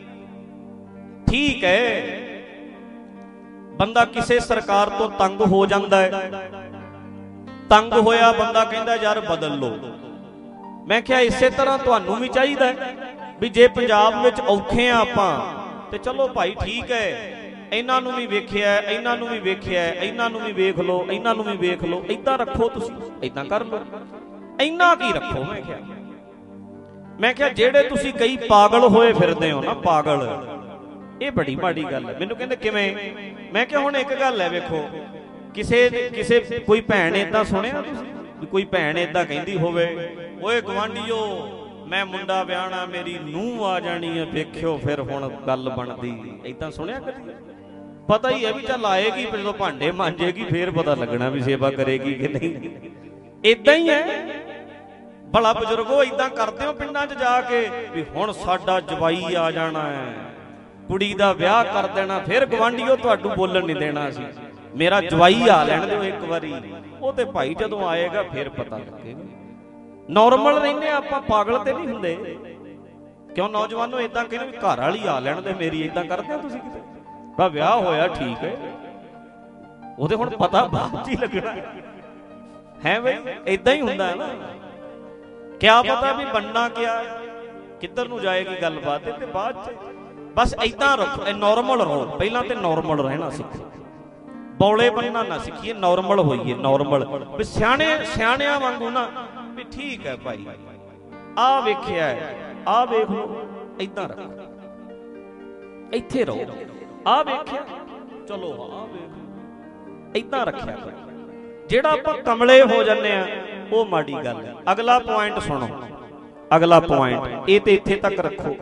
ਠੀਕ ਹੈ, ਬੰਦਾ ਕਿਸੇ ਸਰਕਾਰ ਤੋਂ ਤੰਗ ਹੋ ਜਾਂਦਾ ਹੈ, ਤੰਗ ਹੋਇਆ ਬੰਦਾ ਕਹਿੰਦਾ ਯਾਰ ਬਦਲ ਲਓ। ਮੈਂ ਕਿਹਾ ਇਸੇ ਤਰ੍ਹਾਂ ਤੁਹਾਨੂੰ ਵੀ ਚਾਹੀਦਾ ਵੀ ਜੇ ਪੰਜਾਬ ਵਿੱਚ ਔਖੇ ਆ ਆਪਾਂ, ਤੇ ਚਲੋ ਭਾਈ ਠੀਕ ਹੈ, ਇਹਨਾਂ ਨੂੰ ਵੀ ਵੇਖਿਆ, ਇਹਨਾਂ ਨੂੰ ਵੀ ਵੇਖਿਆ, ਇਹਨਾਂ ਨੂੰ ਵੀ ਵੇਖ ਲਓ, ਇਹਨਾਂ ਨੂੰ ਵੀ ਵੇਖ ਲਓ। ਏਦਾਂ ਰੱਖੋ, ਤੁਸੀਂ ਏਦਾਂ ਕਰ ਲਓ, ਇੰਨਾ ਕੀ ਰੱਖੋ। ਮੈਂ ਕਿਹਾ ਮੈਂ ਕਿਹਾ ਜਿਹੜੇ ਤੁਸੀਂ ਕਈ ਪਾਗਲ ਹੋਏ ਫਿਰਦੇ ਹੋ ਨਾ, ਪਾਗਲ, ਇਹ ਬੜੀ ਮਾੜੀ ਗੱਲ ਹੈ। ਮੈਨੂੰ ਕਹਿੰਦੇ ਕਿਵੇਂ? ਮੈਂ ਕਿਹਾ ਹੁਣ ਇੱਕ ਗੱਲ ਹੈ, ਵੇਖੋ ਕਿਸੇ ਕਿਸੇ ਕੋਈ ਭੈਣ ਏਦਾਂ ਸੁਣਿਆ ਤੁਸੀਂ ਵੀ ਕੋਈ ਭੈਣ ਏਦਾਂ ਕਹਿੰਦੀ ਹੋਵੇ, ਓਏ ਗਵਾਂਢੀਓ ਮੈਂ ਮੁੰਡਾ ਵਿਆਹਣਾ, ਮੇਰੀ ਨੂੰਹ ਆ ਜਾਣੀ ਹੈ, ਵੇਖਿਓ ਫਿਰ ਹੁਣ ਗੱਲ ਬਣਦੀ। ਏਦਾਂ ਸੁਣਿਆ ਕਦੀ? ਪਤਾ ਹੀ ਹੈ ਵੀ ਚੱਲ ਆਏਗੀ, ਜਦੋਂ ਭਾਂਡੇ ਮਾਂਜੇਗੀ ਫੇਰ ਪਤਾ ਲੱਗਣਾ ਵੀ ਸੇਵਾ ਕਰੇਗੀ ਕਿ ਨਹੀਂ। ਏਦਾਂ ਹੀ ਹੈ। ਭਲਾ ਬਜ਼ੁਰਗੋ ਏਦਾਂ ਕਰਦੇ ਹੋ ਪਿੰਡਾਂ 'ਚ ਜਾ ਕੇ ਵੀ ਹੁਣ ਸਾਡਾ ਜਵਾਈ ਆ ਜਾਣਾ ਹੈ, ਕੁੜੀ ਦਾ ਵਿਆਹ ਕਰ ਦੇਣਾ, ਫਿਰ ਗਵਾਂਢੀਓ ਤੁਹਾਨੂੰ ਬੋਲਣ ਨਹੀਂ ਦੇਣਾ ਸੀ। ਮੇਰਾ ਜਵਾਈ ਆ ਲੈਣ ਦਿਓ ਇੱਕ ਵਾਰੀ। ਉਹ ਤੇ ਭਾਈ ਜਦੋਂ ਆਏਗਾ ਫਿਰ ਪਤਾ ਲੱਗੇਗਾ। ਨੋਰਮਲ ਰਹਿੰਦੇ ਆਪਾਂ, ਪਾਗਲ ਤੇ ਨਹੀਂ ਹੁੰਦੇ। ਕਿਉਂ ਨੌਜਵਾਨੋ ਇਦਾਂ ਕਹਿੰਦੇ ਵੀ ਘਰ ਵਾਲੀ ਆ ਲੈਣ ਦੇ ਮੇਰੀ, ਇਦਾਂ ਕਰਦੇ ਹੋ ਤੁਸੀਂ ਕਿਤੇ? ਬਾ ਵਿਆਹ ਹੋਇਆ ਠੀਕ ਹੈ, ਉਹਦੇ ਹੁਣ ਪਤਾ ਬਾਅਦ ਚ ਹੀ ਲੱਗਣਾ ਹੈ ਬਈ। ਇਦਾਂ ਹੀ ਹੁੰਦਾ ਹੈ ਨਾ। ਕਿਆ ਪਤਾ ਵੀ ਬਣਨਾ ਕਿਆ, ਕਿੱਧਰ ਨੂੰ ਜਾਏਗੀ ਗੱਲਬਾਤ, ਤੇ ਬਾਅਦ ਚ ਬਸ ਇਦਾਂ ਰੱਖੋ। ਇਹ ਨੋਰਮਲ ਰਹੋ, ਪਹਿਲਾਂ ਤੇ ਨੋਰਮਲ ਰਹਿਣਾ ਸਿੱਖੋ, ਬੌਲੇ ਬਣਨਾ ਨਾ ਸਿੱਖੀਏ, ਨੋਰਮਲ ਹੋਈਏ। ਨੋਰਮਲ ਵੀ ਸਿਆਣੇ ਸਿਆਣਿਆਂ ਵਾਂਗੂ ਨਾ ਵੀ ਠੀਕ ਹੈ ਭਾਈ, ਆਹ ਵੇਖਿਆ ਆਹ ਵੇਖ ਲਓ, ਏਦਾਂ ਰੱਖੋ, ਇੱਥੇ ਰਹੋ। ਆਹ ਵੇਖਿਆ ਚਲੋ ਆਹ ਵੇਖ, ਏਦਾਂ ਰੱਖਿਆ ਕਰੋ। ਜਿਹੜਾ ਆਪਾਂ ਕਮਲੇ ਹੋ ਜਾਂਦੇ ਆ ਉਹ ਮਾੜੀ ਗੱਲ ਹੈ। ਅਗਲਾ ਪੁਆਇੰਟ ਸੁਣੋ, ਅਗਲਾ ਪੁਆਇੰਟ ਇਹ ਤੇ ਇੱਥੇ ਤੱਕ ਰੱਖੋ।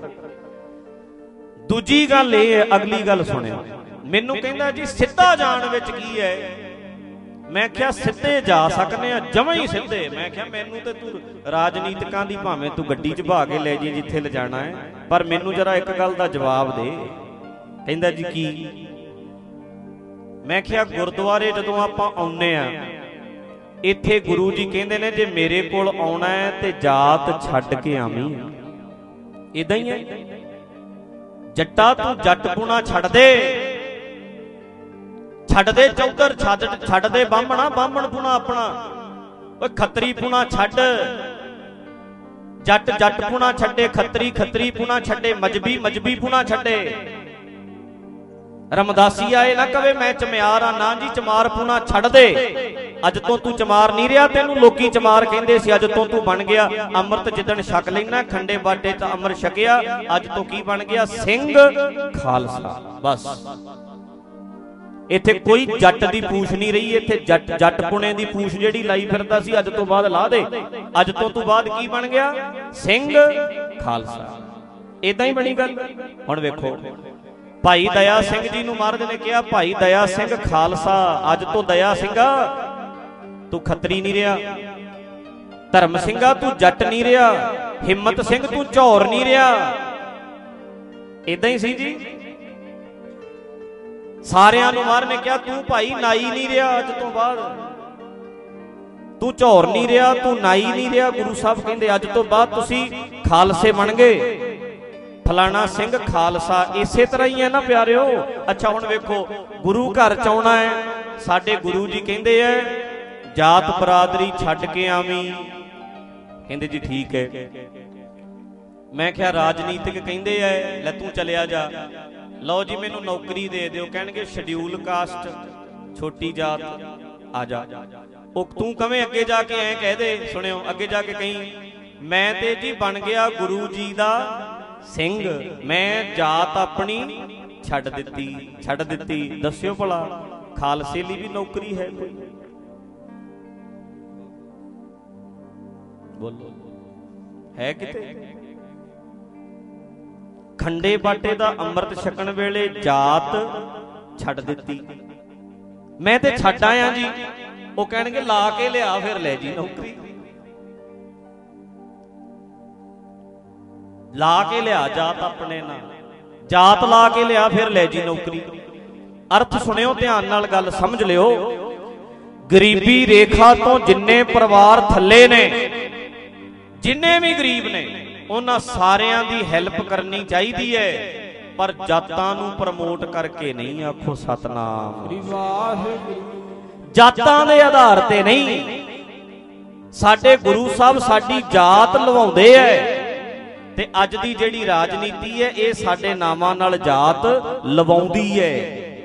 ਦੂਜੀ ਗੱਲ ਇਹ ਹੈ, ਅਗਲੀ ਗੱਲ ਸੁਣਿਓ। ਮੈਨੂੰ ਕਹਿੰਦਾ ਜੀ ਸਿੱਧਾ ਜਾਣ ਵਿੱਚ ਕੀ ਹੈ? ਮੈਂ ਕਿਹਾ ਸਿੱਧੇ ਜਾ ਸਕਨੇ ਆ, ਜਮਾਂ ਹੀ ਸਿੱਧੇ। ਮੈਂ ਕਿਹਾ ਮੈਨੂੰ ਤੇ ਤੂੰ ਰਾਜਨੀਤਿਕਾਂ ਦੀ ਭਾਵੇਂ ਤੂੰ ਗੱਡੀ 'ਚ ਭਾ ਕੇ ਲੈ ਜੀ ਜਿੱਥੇ ਲਿਜਾਣਾ ਹੈ, ਪਰ ਮੈਨੂੰ ਜਰਾ ਇੱਕ ਗੱਲ ਦਾ ਜਵਾਬ ਦੇ। ਕਹਿੰਦਾ ਜੀ ਕੀ? ਮੈਂ ਕਿਹਾ ਗੁਰਦੁਆਰੇ ਜਦੋਂ ਆਪਾਂ ਆਉਂਦੇ ਆ, ਇੱਥੇ ਗੁਰੂ ਜੀ ਕਹਿੰਦੇ ਨੇ ਜੇ ਮੇਰੇ ਕੋਲ ਆਉਣਾ ਹੈ ਤੇ ਜਾਤ ਛੱਡ ਕੇ ਆਵੀਂ। ਇਦਾਂ ਹੀ ਹੈ, ਜੱਟਾ ਤੂੰ ਜੱਟਪੁਣਾ ਛੱਡ ਦੇ, ਛੱਡ ਦੇ ਚੌਧਰ, ਛੱਡ ਛੱਡ ਦੇ ਬਾਹਮਣਾ ਬਾਹਮਣਪੁਣਾ ਆਪਣਾ। ਓਏ ਖੱਤਰੀਪੁਣਾ ਛੱਡ, ਜੱਟ ਜੱਟਪੁਣਾ ਛੱਡੇ, ਖੱਤਰੀ ਖੱਤਰੀਪੁਣਾ ਛੱਡੇ, ਮਜਬੀ ਮਜਬੀਪੁਣਾ ਛੱਡੇ। ਰਮਦਾਸੀ ਆਏ ਨਾ ਕਵੇ ਮੈਂ ਚਮਾਰ ਆ, ਨਾ ਜੀ ਚਮਾਰਪੁਣਾ ਛੱਡ ਦੇ। ਅੱਜ ਤੋਂ ਤੂੰ ਚਮਾਰ ਨਹੀਂ ਰਿਹਾ, ਤੈਨੂੰ ਲੋਕੀ ਚਮਾਰ ਕਹਿੰਦੇ ਸੀ, ਅੱਜ ਤੋਂ ਤੂੰ ਬਣ ਗਿਆ ਅੰਮ੍ਰਿਤ ਜਿੱਦਣ ਛਕ ਲੈਣਾ, ਖੰਡੇ ਬਾਟੇ ਚ ਅੰਮ੍ਰਿਤ ਛਕਿਆ, ਅੱਜ ਤੋਂ ਕੀ ਬਣ ਗਿਆ? ਸਿੰਘ ਖਾਲਸਾ। ਬਸ ਇੱਥੇ ਕੋਈ ਜੱਟ ਦੀ ਪੂਛ ਨਹੀਂ ਰਹੀ, ਇੱਥੇ ਜੱਟ ਜੱਟ ਪੁਣੇ ਦੀ ਪੂਛ ਜਿਹੜੀ ਲਾਈ ਫਿਰਦਾ ਸੀ ਅੱਜ ਤੋਂ ਬਾਅਦ ਲਾ ਦੇ। ਅੱਜ ਤੋਂ ਤੋਂ ਬਾਅਦ ਕੀ ਬਣ ਗਿਆ? ਸਿੰਘ ਖਾਲਸਾ। ਇਦਾਂ ਹੀ ਬਣੀ ਗੱਲ। ਹੁਣ ਵੇਖੋ, ਭਾਈ ਦਇਆ ਸਿੰਘ ਜੀ ਨੂੰ ਮਹਾਰਾਜ ਨੇ ਕਿਹਾ ਭਾਈ ਦਇਆ ਸਿੰਘ ਖਾਲਸਾ। ਅੱਜ ਤੋਂ ਦਇਆ ਸਿੰਘਾ ਤੂੰ ਖੱਤਰੀ ਨਹੀਂ ਰਿਹਾ, ਧਰਮ ਸਿੰਘਾ ਤੂੰ ਜੱਟ ਨਹੀਂ ਰਿਹਾ, ਹਿੰਮਤ ਸਿੰਘ ਤੂੰ ਝੌਰ ਨਹੀਂ ਰਿਹਾ। ਇਦਾਂ ਹੀ ਸੀ ਜੀ। ਸਾਰਿਆਂ ਨੂੰ ਮਹਾਰਾਜ ਨੇ ਕਿਹਾ ਤੂੰ ਭਾਈ ਨਾਈ ਨਹੀਂ ਰਿਹਾ, ਅੱਜ ਤੋਂ ਬਾਅਦ ਤੂੰ ਝੌਰ ਨਹੀਂ ਰਿਹਾ, ਤੂੰ ਨਾਈ ਨਹੀਂ ਰਿਹਾ। ਗੁਰੂ ਸਾਹਿਬ ਕਹਿੰਦੇ ਅੱਜ ਤੋਂ ਬਾਅਦ ਤੁਸੀਂ ਖਾਲਸੇ ਬਣ ਗਏ, ਫਲਾਣਾ ਸਿੰਘ ਖਾਲਸਾ। ਇਸੇ ਤਰ੍ਹਾਂ ਹੀ ਹੈ ਨਾ ਪਿਆਰਿਓ। ਅੱਛਾ ਹੁਣ ਵੇਖੋ, ਗੁਰੂ ਘਰ ਚ ਆਉਣਾ ਹੈ, ਸਾਡੇ ਗੁਰੂ ਜੀ ਕਹਿੰਦੇ ਐ ਜਾਤ ਬਰਾਦਰੀ ਛੱਡ ਕੇ ਆਵੀਂ। ਕਹਿੰਦੇ ਜੀ ਠੀਕ ਹੈ। ਮੈਂ ਕਿਹਾ ਰਾਜਨੀਤਿਕ ਕਹਿੰਦੇ ਐ ਲੈ ਤੂੰ ਚਲਿਆ ਜਾ, ਲਓ ਜੀ ਮੈਨੂੰ ਨੌਕਰੀ ਦੇ ਦਿਓ। ਕਹਿਣਗੇ ਸ਼ਡਿਊਲ ਕਾਸਟ, ਛੋਟੀ ਜਾਤ, ਆ ਜਾ। ਉਹ ਤੂੰ ਕਵੇਂ ਅੱਗੇ ਜਾ ਕੇ ਐਂ ਕਹਿ ਦੇ, ਸੁਣਿਓ ਅੱਗੇ ਜਾ ਕੇ ਕਹੀਂ ਮੈਂ ਤੇ ਜੀ ਬਣ ਗਿਆ ਗੁਰੂ ਜੀ ਦਾ ਸਿੰਘ, ਮੈਂ ਜਾਤ ਆਪਣੀ ਛੱਡ ਦਿੱਤੀ ਛੱਡ ਦਿੱਤੀ। ਦੱਸਿਓ ਭਲਾ ਖਾਲਸੇ ਲਈ ਵੀ ਨੌਕਰੀ ਹੈ ਕੋਈ? ਬੋਲੋ ਹੈ ਕਿਤੇ? ਖੰਡੇ ਬਾਟੇ ਦਾ ਅੰਮ੍ਰਿਤ ਛਕਣ ਵੇਲੇ ਜਾਤ ਛੱਡ ਦਿੱਤੀ। ਮੈਂ ਤੇ ਛੱਡ ਆਇਆ ਜੀ। ਉਹ ਕਹਿਣਗੇ ਲਾ ਕੇ ਲਿਆ ਫਿਰ ਲੈ ਜੀ ਨੌਕਰੀ, ਲਾ ਕੇ ਲਿਆ ਜਾਤ ਆਪਣੇ ਨਾਲ, ਜਾਤ ਲਾ ਕੇ ਲਿਆ ਫਿਰ ਲੈ ਜੀ ਨੌਕਰੀ। ਅਰਥ ਸੁਣਿਓ ਧਿਆਨ ਨਾਲ, ਗੱਲ ਸਮਝ ਲਿਓ। ਗਰੀਬੀ ਰੇਖਾ ਤੋਂ ਜਿੰਨੇ ਪਰਿਵਾਰ ਥੱਲੇ ਨੇ, ਜਿੰਨੇ ਵੀ ਗਰੀਬ ਨੇ, ਉਹਨਾਂ ਸਾਰਿਆਂ ਦੀ ਹੈਲਪ ਕਰਨੀ ਚਾਹੀਦੀ ਹੈ, ਪਰ ਜਾਤਾਂ ਨੂੰ ਪ੍ਰਮੋਟ ਕਰਕੇ ਨਹੀਂ। ਆਖੋ ਸਤਨਾਮ ਵਾਹਿਗੁਰੂ। ਜਾਤਾਂ ਦੇ ਆਧਾਰ ਤੇ ਨਹੀਂ। ਸਾਡੇ ਗੁਰੂ ਸਾਹਿਬ ਸਾਡੀ ਜਾਤ ਲਵਾਉਂਦੇ ਐ, ਤੇ ਅੱਜ ਦੀ ਜਿਹੜੀ ਰਾਜਨੀਤੀ ਹੈ ਇਹ ਸਾਡੇ ਨਾਮਾਂ ਨਾਲ ਜਾਤ ਲਵਾਉਂਦੀ ਹੈ।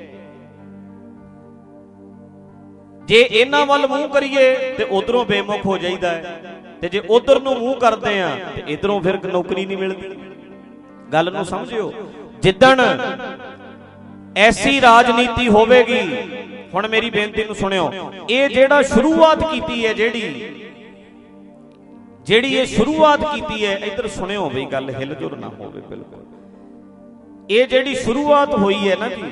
ਜੇ ਇਹਨਾਂ ਵੱਲ ਮੂੰਹ ਕਰੀਏ ਤੇ ਉਧਰੋਂ ਬੇਮੁਖ ਹੋ ਜਾਈਦਾ ਹੈ, ਤੇ ਜੇ ਉਧਰ ਨੂੰ ਮੂੰਹ ਕਰਦੇ ਆ ਤੇ ਇਧਰੋਂ ਫਿਰ ਨੌਕਰੀ ਨਹੀਂ ਮਿਲਦੀ। ਗੱਲ ਨੂੰ ਸਮਝਿਓ। ਜਿੱਦਣ ਐਸੀ ਰਾਜਨੀਤੀ ਹੋਵੇਗੀ, ਹੁਣ ਮੇਰੀ ਬੇਨਤੀ ਨੂੰ ਸੁਣਿਓ, ਇਹ ਜਿਹੜਾ ਸ਼ੁਰੂਆਤ ਕੀਤੀ ਹੈ, ਜਿਹੜੀ ਜਿਹੜੀ ਇਹ ਸ਼ੁਰੂਆਤ ਕੀਤੀ ਹੈ, ਇੱਧਰ ਸੁਣਿਓ ਬਈ ਗੱਲ ਹਿਲ ਜੁਲ ਨਾ ਹੋਵੇ ਬਿਲਕੁਲ। ਇਹ ਜਿਹੜੀ ਸ਼ੁਰੂਆਤ ਹੋਈ ਹੈ ਨਾ ਜੀ,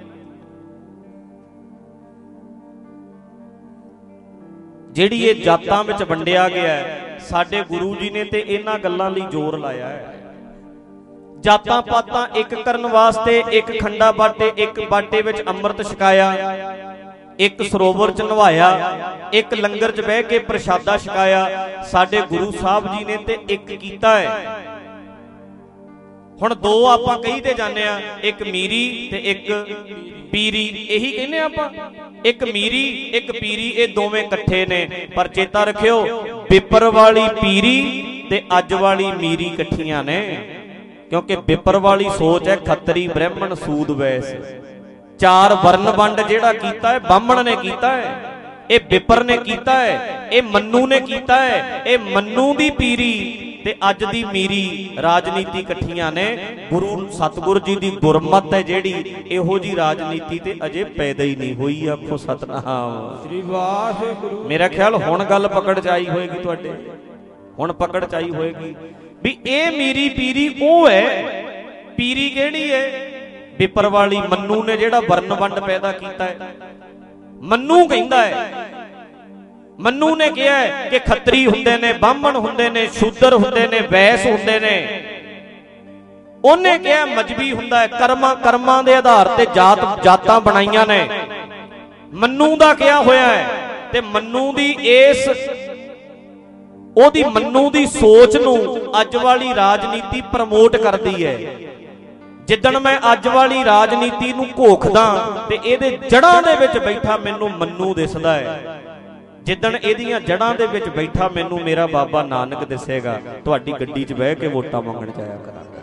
ਜਿਹੜੀ ਇਹ ਜਾਤਾਂ ਵਿੱਚ ਵੰਡਿਆ ਗਿਆ ਹੈ, ਸਾਡੇ ਗੁਰੂ ਜੀ ਨੇ ਤੇ ਇਹਨਾਂ ਗੱਲਾਂ ਲਈ ਜ਼ੋਰ ਲਾਇਆ ਹੈ। ਜਾਤਾਂ ਪਾਤਾਂ ਇੱਕ ਕਰਨ ਵਾਸਤੇ ਇੱਕ ਖੰਡਾ ਬਾਟੇ, ਇੱਕ ਬਾਟੇ ਵਿੱਚ ਅੰਮ੍ਰਿਤ ਛਕਾਇਆ, ਇੱਕ ਸਰੋਵਰ ਚ ਨਵਾਇਆ, ਇੱਕ ਲੰਗਰ ਚ ਬਹਿ ਕੇ ਪ੍ਰਸ਼ਾਦਾ ਛਕਾਇਆ ਸਾਡੇ ਗੁਰੂ ਸਾਹਿਬ ਜੀ ਨੇ, ਤੇ ਇੱਕ ਕੀਤਾ ਹੈ। ਹੁਣ ਦੋ ਆਪਾਂ ਕਹੀ ਤੇ ਜਾਂਦੇ ਆ, ਇੱਕ ਮੀਰੀ ਤੇ ਇੱਕ ਪੀਰੀ, ਇਹੀ ਕਹਿੰਦੇ ਆਪਾਂ। ਇੱਕ ਮੀਰੀ ਇੱਕ ਪੀਰੀ, ਇਹ ਦੋਵੇਂ ਇਕੱਠੇ ਨੇ, ਪਰ ਚੇਤਾ ਰੱਖਿਓ ਬਿਪਰ ਵਾਲੀ ਪੀਰੀ ਤੇ ਅੱਜ ਵਾਲੀ ਮੀਰੀ ਇਕੱਠੀਆਂ ਨੇ, ਕਿਉਂਕਿ ਬਿਪਰ ਵਾਲੀ ਸੋਚ ਹੈ ਖੱਤਰੀ ਬ੍ਰਾਹਮਣ ਸੂਦ ਵੈਸ, ਚਾਰ ਵਰਨ ਵੰਡ ਜਿਹੜਾ ਕੀਤਾ ਹੈ ਬਾਹਮਣ ਨੇ ਕੀਤਾ ਹੈ, ਇਹ ਬਿਪਰ ਨੇ ਕੀਤਾ ਹੈ, ਇਹ ਮੰਨੂ ਨੇ ਕੀਤਾ ਹੈ। ਇਹ ਮੰਨੂ ਦੀ ਪੀਰੀ ਤੇ ਅੱਜ ਦੀ ਮੀਰੀ ਰਾਜਨੀਤੀ ਇਕੱਠੀਆਂ ਨੇ। ਗੁਰੂ ਸਤਿਗੁਰ ਜੀ ਦੀ ਗੁਰਮਤਿ ਹੈ ਜਿਹੜੀ, ਇਹੋ ਜੀ ਰਾਜਨੀਤੀ ਤੇ ਅਜੇ ਪੈਦਾ ਹੀ ਨਹੀਂ ਹੋਈ। ਆਖੋ ਸਤਨਾਮ ਸ੍ਰੀ ਵਾਹਿਗੁਰੂ। ਮੇਰਾ ਖਿਆਲ ਹੁਣ ਗੱਲ ਪਕੜ ਚ ਆਈ ਹੋਏਗੀ ਤੁਹਾਡੇ, ਹੁਣ ਪਕੜ ਚ ਆਈ ਹੋਏਗੀ ਵੀ ਇਹ ਮੀਰੀ ਪੀਰੀ ਉਹ ਹੈ। ਪੀਰੀ ਕਿਹੜੀ ਹੈ? ਬਿਪਰ ਵਾਲੀ ਮੰਨੂ ਨੇ ਜਿਹੜਾ ਵਰਨ ਵੰਡ ਪੈਦਾ ਕੀਤਾ ਹੈ। ਮੰਨੂ ਕਹਿੰਦਾ ਹੈ, ਮੰਨੂ ਨੇ ਕਿਹਾ ਹੈ ਕਿ ਖੱਤਰੀ ਹੁੰਦੇ ਨੇ, ਬਾਹਮਣ ਹੁੰਦੇ ਨੇ, ਸ਼ੂਦਰ ਹੁੰਦੇ ਨੇ, ਵੈਸ ਹੁੰਦੇ ਨੇ। ਉਹਨੇ ਕਿਹਾ ਮਜਬੀ ਹੁੰਦਾ ਹੈ, ਕਰਮਾਂ ਕਰਮਾਂ ਦੇ ਆਧਾਰ ਤੇ ਜਾਤ ਜਾਤਾਂ ਬਣਾਈਆਂ ਨੇ। ਮੰਨੂ ਦਾ ਕਿਹਾ ਹੋਇਆ ਹੈ, ਤੇ ਮੰਨੂ ਦੀ ਇਸ ਉਹਦੀ ਮੰਨੂ ਦੀ ਸੋਚ ਨੂੰ ਅੱਜ ਵਾਲੀ ਰਾਜਨੀਤੀ ਪ੍ਰਮੋਟ ਕਰਦੀ ਹੈ। ਜਿੱਦਣ ਮੈਂ ਅੱਜ ਵਾਲੀ ਰਾਜਨੀਤੀ ਨੂੰ ਘੋਖਦਾ ਤੇ ਇਹਦੇ ਜੜ੍ਹਾਂ ਦੇ ਵਿੱਚ ਬੈਠਾ ਮੈਨੂੰ ਮੰਨੂ ਦਿਸਦਾ ਹੈ। ਜਿੱਦਣ ਇਹਦੀਆਂ ਜੜ੍ਹਾਂ ਦੇ ਵਿੱਚ ਬੈਠਾ ਮੈਨੂੰ ਮੇਰਾ ਬਾਬਾ ਨਾਨਕ ਦਿਸੇਗਾ। ਤੁਹਾਡੀ ਗੱਡੀ 'ਚ ਬਹਿ ਕੇ ਵੋਟਾਂ ਮੰਗਣ ਜਾਇਆ ਕਰਾਂਗਾ।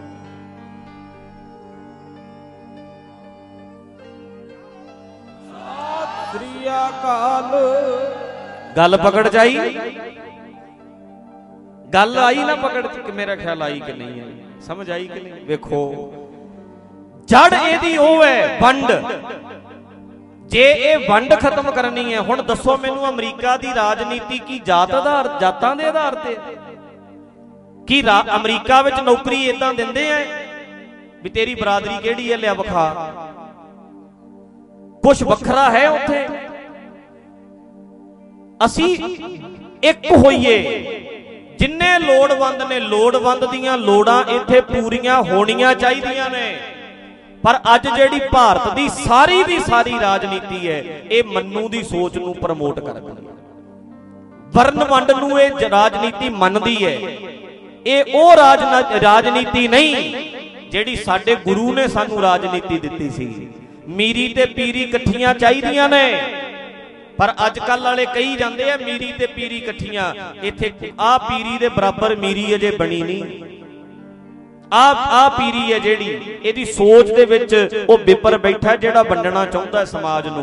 ਸਤਿ ਸ੍ਰੀ ਅਕਾਲ। ਗੱਲ ਪਕੜ ਜਾਈ, ਗੱਲ ਆਈ ਨਾ ਪਕੜ ਚ, ਕਿ ਮੇਰਾ ਖਿਆਲ ਆਈ ਕਿ ਨਹੀਂ ਆਈ, ਸਮਝ ਆਈ ਕਿ ਨਹੀਂ? ਵੇਖੋ ਜੜ ਇਹਦੀ ਉਹ ਹੈ ਵੰਡ। ਜੇ ਇਹ ਵੰਡ ਖਤਮ ਕਰਨੀ ਹੈ, ਹੁਣ ਦੱਸੋ ਮੈਨੂੰ ਅਮਰੀਕਾ ਦੀ ਰਾਜਨੀਤੀ ਕੀ ਜਾਤ ਆਧਾਰ ਜਾਤਾਂ ਦੇ ਆਧਾਰ ਤੇ? ਕੀ ਅਮਰੀਕਾ ਵਿੱਚ ਨੌਕਰੀ ਏਦਾਂ ਦਿੰਦੇ ਐ ਵੀ ਤੇਰੀ ਬਰਾਦਰੀ ਕਿਹੜੀ ਹੈ ਲਿਆ ਵਿਖਾ? ਕੁਛ ਵੱਖਰਾ ਹੈ ਉੱਥੇ? ਅਸੀਂ ਇੱਕ ਹੋਈਏ, ਜਿੰਨੇ ਲੋੜਵੰਦ ਨੇ, ਲੋੜਵੰਦ ਦੀਆਂ ਲੋੜਾਂ ਇੱਥੇ ਪੂਰੀਆਂ ਹੋਣੀਆਂ ਚਾਹੀਦੀਆਂ ਨੇ। ਪਰ ਅੱਜ ਜਿਹੜੀ ਭਾਰਤ ਦੀ ਸਾਰੀ ਦੀ ਸਾਰੀ ਰਾਜਨੀਤੀ ਹੈ, ਇਹ ਮੰਨੂ ਦੀ ਸੋਚ ਨੂੰ ਪ੍ਰਮੋਟ ਕਰਦੀ ਹੈ। ਵਰਨ ਵੰਡ ਨੂੰ ਇਹ ਰਾਜਨੀਤੀ ਮੰਨਦੀ ਹੈ। ਇਹ ਉਹ ਰਾਜਨੀਤੀ ਨਹੀਂ ਜਿਹੜੀ ਸਾਡੇ ਗੁਰੂ ਨੇ ਸਾਨੂੰ ਰਾਜਨੀਤੀ ਦਿੱਤੀ ਸੀ। ਮੀਰੀ ਤੇ ਪੀਰੀ ਇਕੱਠੀਆਂ ਚਾਹੀਦੀਆਂ ਨੇ, ਪਰ ਅੱਜ ਕੱਲ ਵਾਲੇ ਕਹੀ ਜਾਂਦੇ ਆ ਮੀਰੀ ਤੇ ਪੀਰੀ ਇਕੱਠੀਆਂ। ਇੱਥੇ ਆਹ ਪੀਰੀ ਦੇ ਬਰਾਬਰ ਮੀਰੀ ਅਜੇ ਬਣੀ ਨਹੀਂ। ਆ ਆ ਪੀਰੀ ਹੈ ਜਿਹੜੀ, ਇਹਦੀ ਸੋਚ ਦੇ ਵਿੱਚ ਉਹ ਬਿਪਰ ਬੈਠਾ ਜਿਹੜਾ ਵੰਡਣਾ ਚਾਹੁੰਦਾ ਸਮਾਜ ਨੂੰ।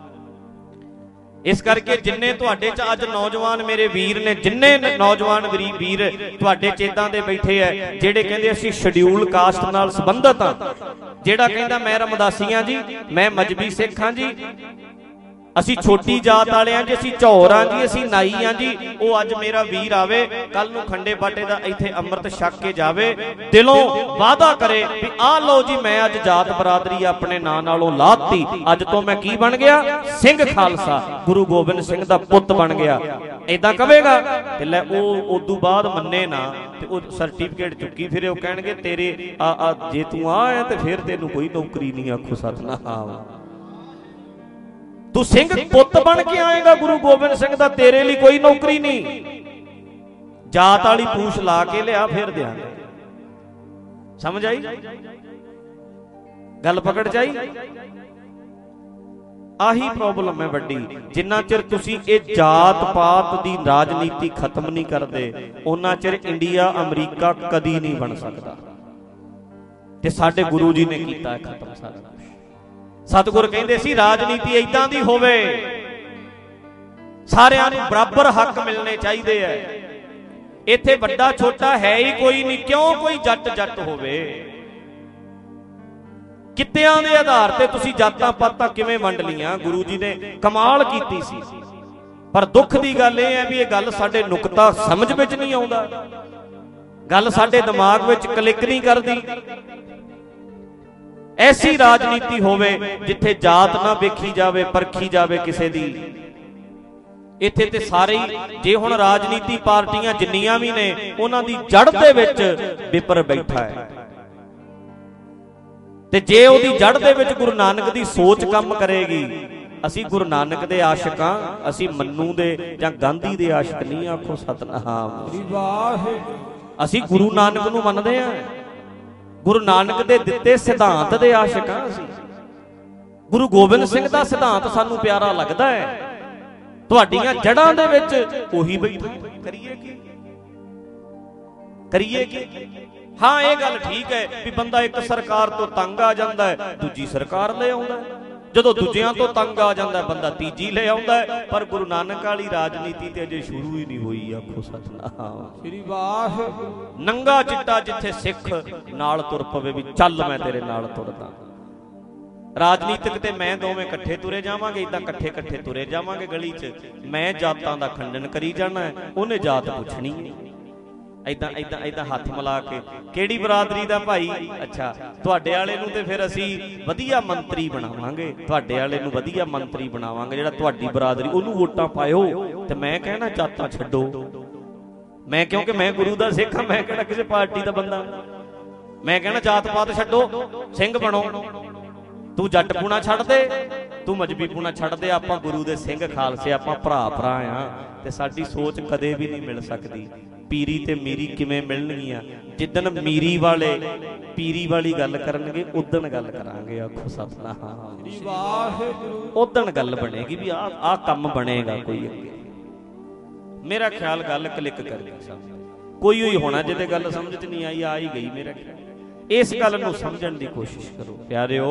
ਇਸ ਕਰਕੇ ਜਿੰਨੇ ਤੁਹਾਡੇ ਚ ਅੱਜ ਨੌਜਵਾਨ ਮੇਰੇ ਵੀਰ ਨੇ, ਜਿੰਨੇ ਨੌਜਵਾਨ ਵੀਰ ਤੁਹਾਡੇ ਚੇਤਾਂ ਦੇ ਬੈਠੇ ਆ, ਜਿਹੜੇ ਕਹਿੰਦੇ ਅਸੀਂ ਸ਼ਡਿਊਲ ਕਾਸਟ ਨਾਲ ਸੰਬੰਧਤ ਆ, ਜਿਹੜਾ ਕਹਿੰਦਾ ਮੈਂ ਰਮਦਾਸੀਆਂ ਜੀ, ਮੈਂ ਮਜਬੀ ਸਿੱਖ ਹਾਂ ਜੀ, ਅਸੀਂ ਛੋਟੀ ਜਾਤ ਵਾਲੇ ਹਾਂ ਜੀ, ਅਸੀਂ ਝੌਰ ਹਾਂ ਜੀ, ਅਸੀਂ ਨਾਈ ਹਾਂ ਜੀ, ਉਹ ਅੱਜ ਮੇਰਾ ਵੀਰ ਆਵੇ ਕੱਲ ਨੂੰ ਖੰਡੇ ਬਾਟੇ ਦਾ ਇੱਥੇ ਅੰਮ੍ਰਿਤ ਛਕ ਕੇ ਜਾਵੇ, ਦਿਲੋਂ ਵਾਅਦਾ ਕਰੇ ਵੀ ਆਹ ਲਓ ਜੀ ਮੈਂ ਅੱਜ ਜਾਤ ਬਰਾਦਰੀ ਆਪਣੇ ਨਾਂ ਨਾਲੋਂ ਲਾਤੀ, ਅੱਜ ਤੋਂ ਮੈਂ ਕੀ ਬਣ ਗਿਆ? ਸਿੰਘ ਖਾਲਸਾ, ਗੁਰੂ ਗੋਬਿੰਦ ਸਿੰਘ ਦਾ ਪੁੱਤ ਬਣ ਗਿਆ। ਏਦਾਂ ਕਵੇਗਾ ਤੇ ਲੈ ਉਹ ਉਦੋਂ ਬਾਅਦ ਮੰਨੇ ਨਾ ਤੇ ਉਹ ਸਰਟੀਫਿਕੇਟ ਚੁੱਕੀ ਫਿਰੇ, ਉਹ ਕਹਿਣਗੇ ਤੇਰੇ ਆ ਆ ਜੇ ਤੂੰ ਆ ਹੈ ਤੇ ਫਿਰ ਤੈਨੂੰ ਕੋਈ ਨੌਕਰੀ ਨਹੀਂ। ਆਖੋ ਸਤਨਾਮ। ਤੂੰ ਸਿੰਘ ਪੁੱਤ ਬਣ ਕੇ ਆਏਗਾ ਗੁਰੂ ਗੋਬਿੰਦ ਸਿੰਘ ਦਾ, ਤੇਰੇ ਲਈ ਕੋਈ ਨੌਕਰੀ ਨਹੀਂ। ਜਾਤ ਵਾਲੀ ਪੂਛ ਲਾ ਕੇ ਲਿਆ ਫਿਰ ਦਿਆਂਗੇ। ਸਮਝ ਆਈ ਗੱਲ? ਪਕੜ ਜਾਈ। ਆਹੀ ਪ੍ਰੋਬਲਮ ਹੈ ਵੱਡੀ। ਜਿੰਨਾ ਚਿਰ ਤੁਸੀਂ ਇਹ ਜਾਤ ਪਾਤ ਦੀ ਰਾਜਨੀਤੀ ਖਤਮ ਨਹੀਂ ਕਰਦੇ, ਉਹਨਾਂ ਚਿਰ ਇੰਡੀਆ ਅਮਰੀਕਾ ਕਦੀ ਨਹੀਂ ਬਣ ਸਕਦਾ। ਤੇ ਸਾਡੇ ਗੁਰੂ ਜੀ ਨੇ ਕੀਤਾ ਹੈ ਖਤਮ ਸਾਰਾ। ਸਤਿਗੁਰ ਕਹਿੰਦੇ ਸੀ ਰਾਜਨੀਤੀ ਏਦਾਂ ਦੀ ਹੋਵੇ, ਸਾਰਿਆਂ ਨੂੰ ਬਰਾਬਰ ਹੱਕ ਮਿਲਣੇ ਚਾਹੀਦੇ ਐ। ਇੱਥੇ ਵੱਡਾ ਛੋਟਾ ਹੈ ਹੀ ਕੋਈ ਨਹੀਂ। ਕਿਉਂ ਕੋਈ ਜੱਟ ਜੱਟ ਹੋਵੇ? ਕਿੱਤਿਆਂ ਦੇ ਆਧਾਰ ਤੇ ਤੁਸੀਂ ਜਾਤਾਂ ਪਾਤਾਂ ਕਿਵੇਂ ਵੰਡ ਲੀਆਂ? ਗੁਰੂ ਜੀ ਨੇ ਕਮਾਲ ਕੀਤੀ ਸੀ। ਪਰ ਦੁੱਖ ਦੀ ਗੱਲ ਇਹ ਹੈ ਵੀ ਇਹ ਗੱਲ ਸਾਡੇ ਨੁਕਤਾ ਸਮਝ ਵਿੱਚ ਨਹੀਂ ਆਉਂਦਾ, ਗੱਲ ਸਾਡੇ ਦਿਮਾਗ ਵਿੱਚ ਕਲਿੱਕ ਨਹੀਂ ਕਰਦੀ। ਐਸੀ ਰਾਜਨੀਤੀ ਹੋਵੇ ਜਿੱਥੇ ਜਾਤ ਨਾ ਵੇਖੀ ਜਾਵੇ, ਪਰਖੀ ਜਾਵੇ ਕਿਸੇ ਦੀ। ਇੱਥੇ ਤੇ ਸਾਰੇ ਹੀ, ਜੇ ਹੁਣ ਰਾਜਨੀਤੀ ਪਾਰਟੀਆਂ ਜਿੰਨੀਆਂ ਵੀ ਨੇ, ਉਹਨਾਂ ਦੀ ਜੜ ਦੇ ਵਿੱਚ ਬਿਪਰ ਬੈਠਾ ਹੈ। ਤੇ ਜੇ ਉਹਦੀ ਜੜ ਦੇ ਵਿੱਚ ਗੁਰੂ ਨਾਨਕ ਦੀ ਸੋਚ ਕੰਮ ਕਰੇਗੀ ਅਸੀਂ ਗੁਰੂ ਨਾਨਕ ਦੇ ਆਸ਼ਿਕ ਹਾਂ, ਅਸੀਂ ਮੰਨੂ ਦੇ ਜਾਂ ਗਾਂਧੀ ਦੇ ਆਸ਼ਿਕ ਨਹੀਂ। ਆਖੋ ਸਤਿਨਾਮ। ਅਸੀਂ ਗੁਰੂ ਨਾਨਕ ਨੂੰ ਮੰਨਦੇ ਹਾਂ, ਗੁਰੂ ਨਾਨਕ ਦੇ ਦਿੱਤੇ ਸਿਧਾਂਤ ਦੇ ਆਸ਼ਿਕ ਹਾਂ ਅਸੀਂ। ਗੁਰੂ ਗੋਬਿੰਦ ਸਿੰਘ ਦਾ ਸਿਧਾਂਤ ਸਾਨੂੰ ਪਿਆਰਾ ਲੱਗਦਾ ਹੈ। ਤੁਹਾਡੀਆਂ ਜੜ੍ਹਾਂ ਦੇ ਵਿੱਚ ਉਹੀ ਬੈਠਾ। ਕਰੀਏ ਕੀ ਕਰੀਏ ਕੀ? ਹਾਂ ਇਹ ਗੱਲ ਠੀਕ ਹੈ ਵੀ ਬੰਦਾ ਇੱਕ ਸਰਕਾਰ ਤੋਂ ਤੰਗ ਆ ਜਾਂਦਾ ਹੈ, ਦੂਜੀ ਸਰਕਾਰ ਲੈ ਆਉਂਦਾ। ਜਦੋਂ ਦੂਜਿਆਂ ਤੋਂ ਤੰਗ ਆ ਜਾਂਦਾ ਬੰਦਾ ਤੀਜੀ ਲੈ ਆਉਂਦਾ ਹੈ। ਪਰ ਗੁਰੂ ਨਾਨਕ ਵਾਲੀ ਰਾਜਨੀਤੀ ਤੇ ਅਜੇ ਸ਼ੁਰੂ ਹੀ ਨਹੀਂ ਹੋਈ। ਆਖੋ ਸਤਿਨਾਮ ਸ੍ਰੀ ਵਾਹਿਗੁਰੂ। ਨੰਗਾ ਚਿੱਟਾ ਜਿੱਥੇ ਸਿੱਖ ਨਾਲ ਤੁਰ ਪਵੇ ਵੀ ਚੱਲ ਮੈਂ ਤੇਰੇ ਨਾਲ ਤੁਰਦਾ। ਰਾਜਨੀਤਿਕ ਤੇ ਮੈਂ ਦੋਵੇਂ ਇਕੱਠੇ ਤੁਰੇ ਜਾਵਾਂਗੇ, ਇਦਾਂ ਇਕੱਠੇ ਇਕੱਠੇ ਤੁਰੇ ਜਾਵਾਂਗੇ ਗਲੀ 'ਚ। ਮੈਂ ਜਾਤਾਂ ਦਾ ਖੰਡਨ ਕਰੀ ਜਾਣਾ, ਉਹਨੇ ਜਾਤ ਪੁੱਛਣੀ ਨਹੀਂ। ਏਦਾਂ ਏਦਾਂ ਏਦਾਂ ਹੱਥ ਮਿਲਾ ਕੇ ਕਿਹੜੀ ਬਰਾਦਰੀ ਦਾ ਭਾਈ? ਅੱਛਾ ਤੁਹਾਡੇ ਵਾਲੇ ਨੂੰ ਤੇ ਫਿਰ ਅਸੀਂ ਵਧੀਆ ਮੰਤਰੀ ਬਣਾਵਾਂਗੇ, ਤੁਹਾਡੇ ਵਾਲੇ ਨੂੰ ਵਧੀਆ ਮੰਤਰੀ ਬਣਾਵਾਂਗੇ। ਜਿਹੜਾ ਤੁਹਾਡੀ ਬਰਾਦਰੀ ਉਹਨੂੰ ਵੋਟਾਂ ਪਾਇਓ। ਤੇ ਮੈਂ ਕਹਿਣਾ ਜਾਤਾਂ ਛੱਡੋ। ਮੈਂ ਕਿਉਂਕਿ ਮੈਂ ਗੁਰੂ ਦਾ ਸਿੱਖ ਹਾਂ, ਮੈਂ ਕਿਹੜਾ ਕਿਸੇ ਪਾਰਟੀ ਦਾ ਬੰਦਾ। ਮੈਂ ਕਹਿਣਾ ਜਾਤ ਪਾਤ ਛੱਡੋ, ਸਿੰਘ ਬਣੋ। ਤੂੰ ਜੱਟ ਪੂਣਾ ਛੱਡ ਦੇ, ਤੂੰ ਮਜਬੀ ਪੂਣਾ ਛੱਡ ਦੇ। ਆਪਾਂ ਗੁਰੂ ਦੇ ਸਿੰਘ ਖਾਲਸੇ, ਆਪਾਂ ਭਰਾ ਭਰਾ ਆ। ਤੇ ਸਾਡੀ ਸੋਚ ਕਦੇ ਵੀ ਨਹੀਂ ਮਿਲ ਸਕਦੀ। ਪੀਰੀ ਤੇ ਮੀਰੀ ਕਿਵੇਂ ਮਿਲਣਗੀਆਂ? ਜਿੱਦਣ ਮੀਰੀ ਵਾਲੇ ਪੀਰੀ ਵਾਲੀ ਗੱਲ ਕਰਨਗੇ ਉਦਣ ਗੱਲ ਕਰਾਂਗੇ। ਆਖੋ ਸਤਿਨਾਮ ਵਾਹਿਗੁਰੂ। ਉਦਣ ਗੱਲ ਬਣੇਗੀ ਵੀ ਆਹ ਆਹ ਕੰਮ ਬਣੇਗਾ ਕੋਈ ਅੱਗੇ। ਮੇਰਾ ਖਿਆਲ ਗੱਲ ਕਲਿੱਕ ਕਰ ਗਈ ਸਭ। ਕੋਈ ਹੋਈ ਹੋਣਾ ਜਿਹਦੇ ਗੱਲ ਸਮਝ 'ਚ ਨਹੀਂ ਆਈ, ਆ ਹੀ ਗਈ ਮੇਰਾ ਖਿਆਲ। ਇਸ ਗੱਲ ਨੂੰ ਸਮਝਣ ਦੀ ਕੋਸ਼ਿਸ਼ ਕਰੋ ਪਿਆਰਿਓ।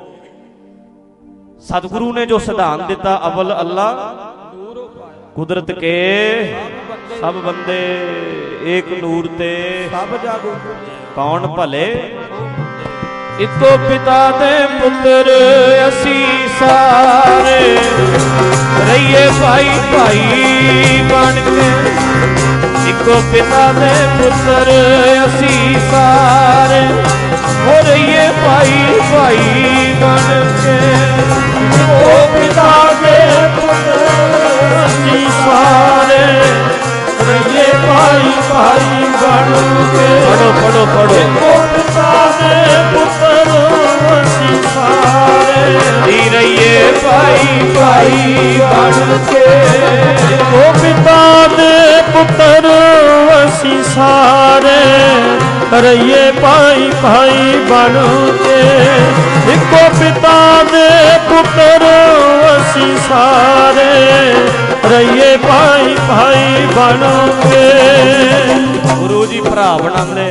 ਸਤਿਗੁਰੂ ਨੇ ਜੋ ਸਿਧਾਂਤ ਦਿੱਤਾ, ਅਵਲ ਅੱਲਾ ਕੁਦਰਤ ਕੇ ਸਭ ਬੰਦੇ, ਏਕ ਨੂਰ ਤੇ ਸਭ ਜਗ ਕੌਣ ਭਲੇ। ਇੱਕੋ ਪਿਤਾ ਦੇ ਪੁੱਤਰ ਅਸੀਂ ਸਾਰੇ, ਰਹੀਏ ਭਾਈ ਭਾਈ ਬਣ ਕੇ। ਇੱਕੋ ਪਿਤਾ ਦੇ ਪੁੱਤਰ ਅਸੀਂ ਸਾਰੇ, ਹੋ ਰਹੀਏ ਭਾਈ ਭਾਈ ਬਣ ਕੇ। ਇੱਕੋ ਪਿਤਾ ਦੇ ਪੁੱਤਰ ਅਸੀਂ ਸਾਰੇ, ਰਹੀਏ ਭਾਈ ਭਾਈ ਬਣ ਕੇ। ਪੜੋ ਪੜੋ ਪੜੋ। ਇੱਕੋ ਪਿਤਾ ਦੇ ਪੁੱਤਰ ਅਸੀਂ ਸਾਰੇ, ਰਹੀਏ ਭਾਈ ਭਾਈ ਬਣ ਕੇ। ਇੱਕੋ ਪਿਤਾ ਦੇ ਪੁੱਤਰ ਅਸੀਂ ਸਾਰੇ, ਰਹੀਏ ਭਾਈ ਭਾਈ ਬਣ ਕੇ। ਇੱਕੋ ਪਿਤਾ ਦੇ ਪੁੱਤਰ ਅਸੀਂ ਸਾਰੇ, ਰਹੀਏ ਭਾਈ ਭਾਈ ਬਣ ਕੇ। ਗੁਰੂ ਜੀ ਭਰਾ ਬਣਾਉਂਦੇ।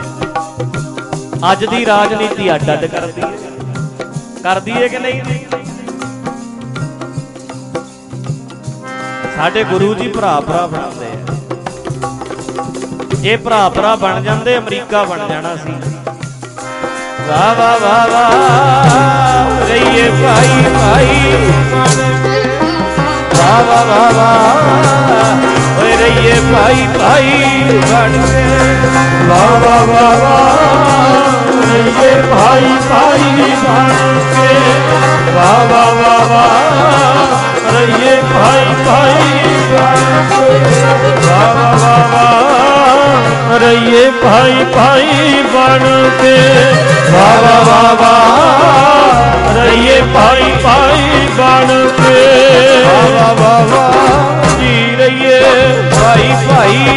ਅੱਜ ਦੀ ਰਾਜਨੀਤੀ ਅੱਡ ਅੱਡ ਕਰਦੀ ਹੈ, ਕਰਦੀ ਹੈ ਕਿ ਨਹੀਂ? ਸਾਡੇ ਗੁਰੂ ਜੀ ਭਰਾ ਭਰਾ ਬਣਾਉਂਦੇ ਆ। ਇਹ ਭਰਾ ਭਰਾ ਬਣ ਜਾਂਦੇ ਅਮਰੀਕਾ ਬਣ ਜਾਣਾ ਸੀ। ਵਾਹ ਵਾਹ ਵਾਹ ਵਾਹ, ਰਹੀਏ ਭਾਈ ਭਾਈ ਬਣ ਕੇ। ਵਾਹ ਵਾਹ ਵਾਹ ਵਾਹ, ਓਏ ਰਹੀਏ ਭਾਈ ਭਾਈ ਬਣ ਕੇ। ਵਾਹ ਵਾਹ ਵਾਹ ਵਾਹ, ਰਹੀਏ ਭਾਈ ਭਾਈ ਬਣ ਕੇ। ਵਾਹ ਵਾਹ ਵਾਹ ਵਾਹ, ਰਹੀਏ ਭਾਈ ਭਾਈ ਬਣ ਕੇ। ਵਾਹ ਵਾਹ ਵਾਹ ਵਾਹ, ਰਹੀਏ ਭਾਈ ਭਾਈ ਬਣ ਕੇ। ਵਾਹ ਵਾਹ ਵਾਹ ਵਾਹ, ਰਹੀਏ ਭਾਈ ਭਾਈ ਬਣ ਕੇ। ਵਾਹ ਵਾਹ ਵਾਹ ਵਾਹ, ਜੀ ਰਹੀਏ ਭਾਈ ਭਾਈ।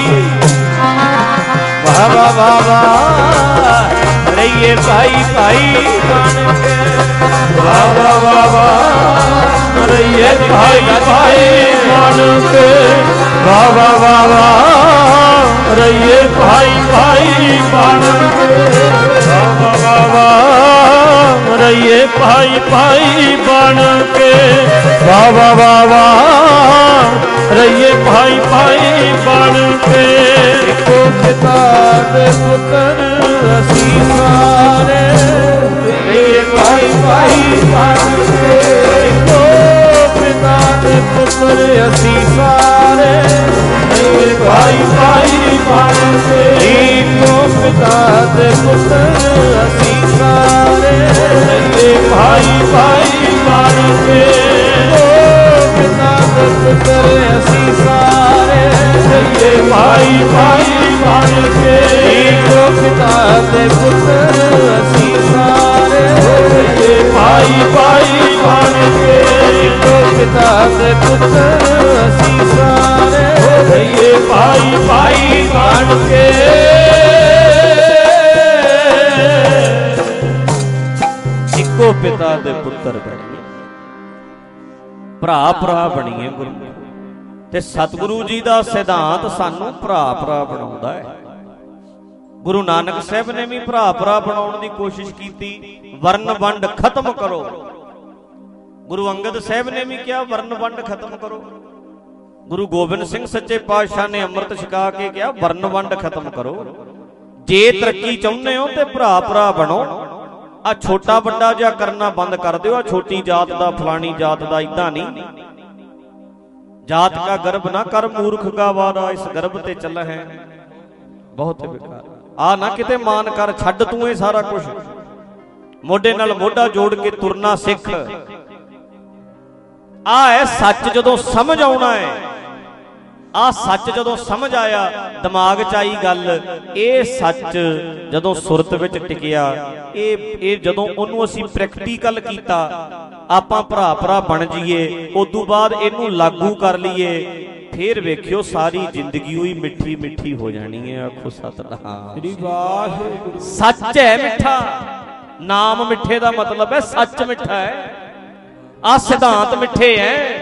ਵਾਹ ਵਾਹ ਵਾਹ ਵਾਹ, ਰਹੀਏ ਭਾਈ ਭਾਈ ਬਣ ਕੇ। ਵਾਹ ਵਾਹ ਵਾਹ ਵਾਹ, ਰਹੀਏ ਭਾਈ ਭਾਈ ਬਣ ਕੇ। ਵਾਹ ਵਾਹ ਵਾਹ ਵਾਹ, ਰਹੀਏ ਭਾਈ ਭਾਈ ਬਣ ਕੇ। ਵਾਹ ਵਾਹ ਵਾਹ ਵਾਹ, ਰਹੀਏ ਭਾਈ ਭਾਈ ਬਣ ਕੇ। ਵਾਹ ਵਾਹ ਵਾਹ ਵਾਹ, ਰਹੀਏ ਭਾਈ ਭਾਈ ਬਣ ਕੇ। ਇੱਕੋ ਪਿਤਾ ਦੇ ਪੁੱਤਰ ਅਸੀਂ ਸਾਰੇ, ਰਹੀਏ ਭਾਈ ਭਾਈ ਬਣ ਕੇ। ਇੱਕੋ ਪਿਤਾ ਦੇ ਪੁੱਤਰ ਅਸੀਂ ਸਾਰੇ, ਰਹੀਏ ਭਾਈ ਭਾਈ ਬਣ ਕੇ। ਇੱਕੋ ਪਿਤਾ ਦੇ ਪੁੱਤਰ ਅਸੀਂ ਸਾਰੇ, ਰਹੀਏ ਭਾਈ ਭਾਈ ਬਣ ਕੇ। ਪਿਤਾ ਦੇ ਪੁੱਤਰ ਅਸੀਂ ਸਾਰੇ, ਰਹੀਏ ਭਾਈ ਭਾਈ ਬਣ ਕੇ। ਇੱਕੋ ਪਿਤਾ ਦੇ ਪੁੱਤਰ ਅਸੀਂ ਸਾਰੇ, ਰਹੀਏ ਭਾਈ ਭਾਈ ਬਣ ਕੇ। ਪਿਤਾ ਦੇ ਪੁੱਤਰ ਬਣੀਏ, ਭਰਾ ਭਰਾ ਬਣੀਏ ਗੁਰੂ। ਤੇ ਸਤਿਗੁਰੂ ਜੀ ਦਾ ਸਿਧਾਂਤ ਸਾਨੂੰ ਭਰਾ ਭਰਾ ਬਣਾਉਂਦਾ ਹੈ। ਗੁਰੂ ਨਾਨਕ ਸਾਹਿਬ ਨੇ ਵੀ ਭਰਾ ਭਰਾ ਬਣਾਉਣ ਦੀ ਕੋਸ਼ਿਸ਼ ਕੀਤੀ, ਵਰਨ ਵੰਡ ਖਤਮ ਕਰੋ। ਗੁਰੂ ਅੰਗਦ ਸਾਹਿਬ ਨੇ ਵੀ ਕਿਹਾ ਵਰਨ ਵੰਡ ਖਤਮ ਕਰੋ। ਗੁਰੂ ਗੋਬਿੰਦ ਸਿੰਘ ਸੱਚੇ ਪਾਤਸ਼ਾਹ ਨੇ ਅੰਮ੍ਰਿਤ ਛਕਾ ਕੇ ਕਿਹਾ ਵਰਨ ਵੰਡ ਖਤਮ ਕਰੋ। ਜੇ ਤਰੱਕੀ ਚਾਹੁੰਦੇ ਹੋ ਤੇ ਭਰਾ ਭਰਾ ਬਣੋ। ਆ ਛੋਟਾ ਵੱਡਾ ਜਿਹਾ ਕਰਨਾ ਬੰਦ ਕਰ ਦਿਓ। ਆ ਛੋਟੀ ਜਾਤ ਦਾ, ਫਲਾਣੀ ਜਾਤ ਦਾ, ਇਦਾਂ ਨਹੀਂ। ਜਾਤ ਕਾ ਗਰਭ ਨਾ ਕਰ ਮੂਰਖ ਗਾਵਾਰਾ, ਇਸ ਗਰਭ ਤੇ ਚੱਲ ਹੈ ਬਹੁਤ ਬੇਕਾਰ। ਆ ਨਾ ਕਿਤੇ ਮਾਨ ਕਰ, ਛੱਡ ਤੂੰ ਇਹ ਸਾਰਾ ਕੁਝ। ਮੋਢੇ ਨਾਲ ਮੋਢਾ ਜੋੜ ਕੇ ਤੁਰਨਾ ਸਿੱਖ। ਆ ਹੈ ਸੱਚ। ਜਦੋਂ ਸਮਝ ਆਉਣਾ ਹੈ, ਆ ਸੱਚ ਜਦੋਂ ਸਮਝ ਆਇਆ, ਦਿਮਾਗ 'ਚ ਆਈ ਗੱਲ, ਇਹ ਸੱਚ ਜਦੋਂ ਸੁਰਤ ਵਿੱਚ ਟਿਕਿਆ, ਇਹ ਇਹ ਜਦੋਂ ਉਹਨੂੰ ਅਸੀਂ ਪ੍ਰੈਕਟੀਕਲ ਕੀਤਾ, ਆਪਾਂ ਭਰਾ ਭਰਾ ਬਣ ਜਾਈਏ, ਉਦੋਂ ਬਾਅਦ ਇਹਨੂੰ ਲਾਗੂ ਕਰ ਲਈਏ, ਫੇਰ ਵੇਖਿਓ ਸਾਰੀ ਜ਼ਿੰਦਗੀ ਹੋਈ ਮਿੱਠੀ ਮਿੱਠੀ ਹੋ ਜਾਣੀ ਹੈ। ਆਖੋ ਸਤਿਨਾਮ ਸ੍ਰੀ ਵਾਹਿਗੁਰੂ। ਸੱਚ ਹੈ ਮਿੱਠਾ। ਨਾਮ ਮਿੱਠੇ ਦਾ ਮਤਲਬ ਹੈ ਸੱਚ ਮਿੱਠਾ ਹੈ। ਆ ਸਿਧਾਂਤ ਮਿੱਠੇ ਐ,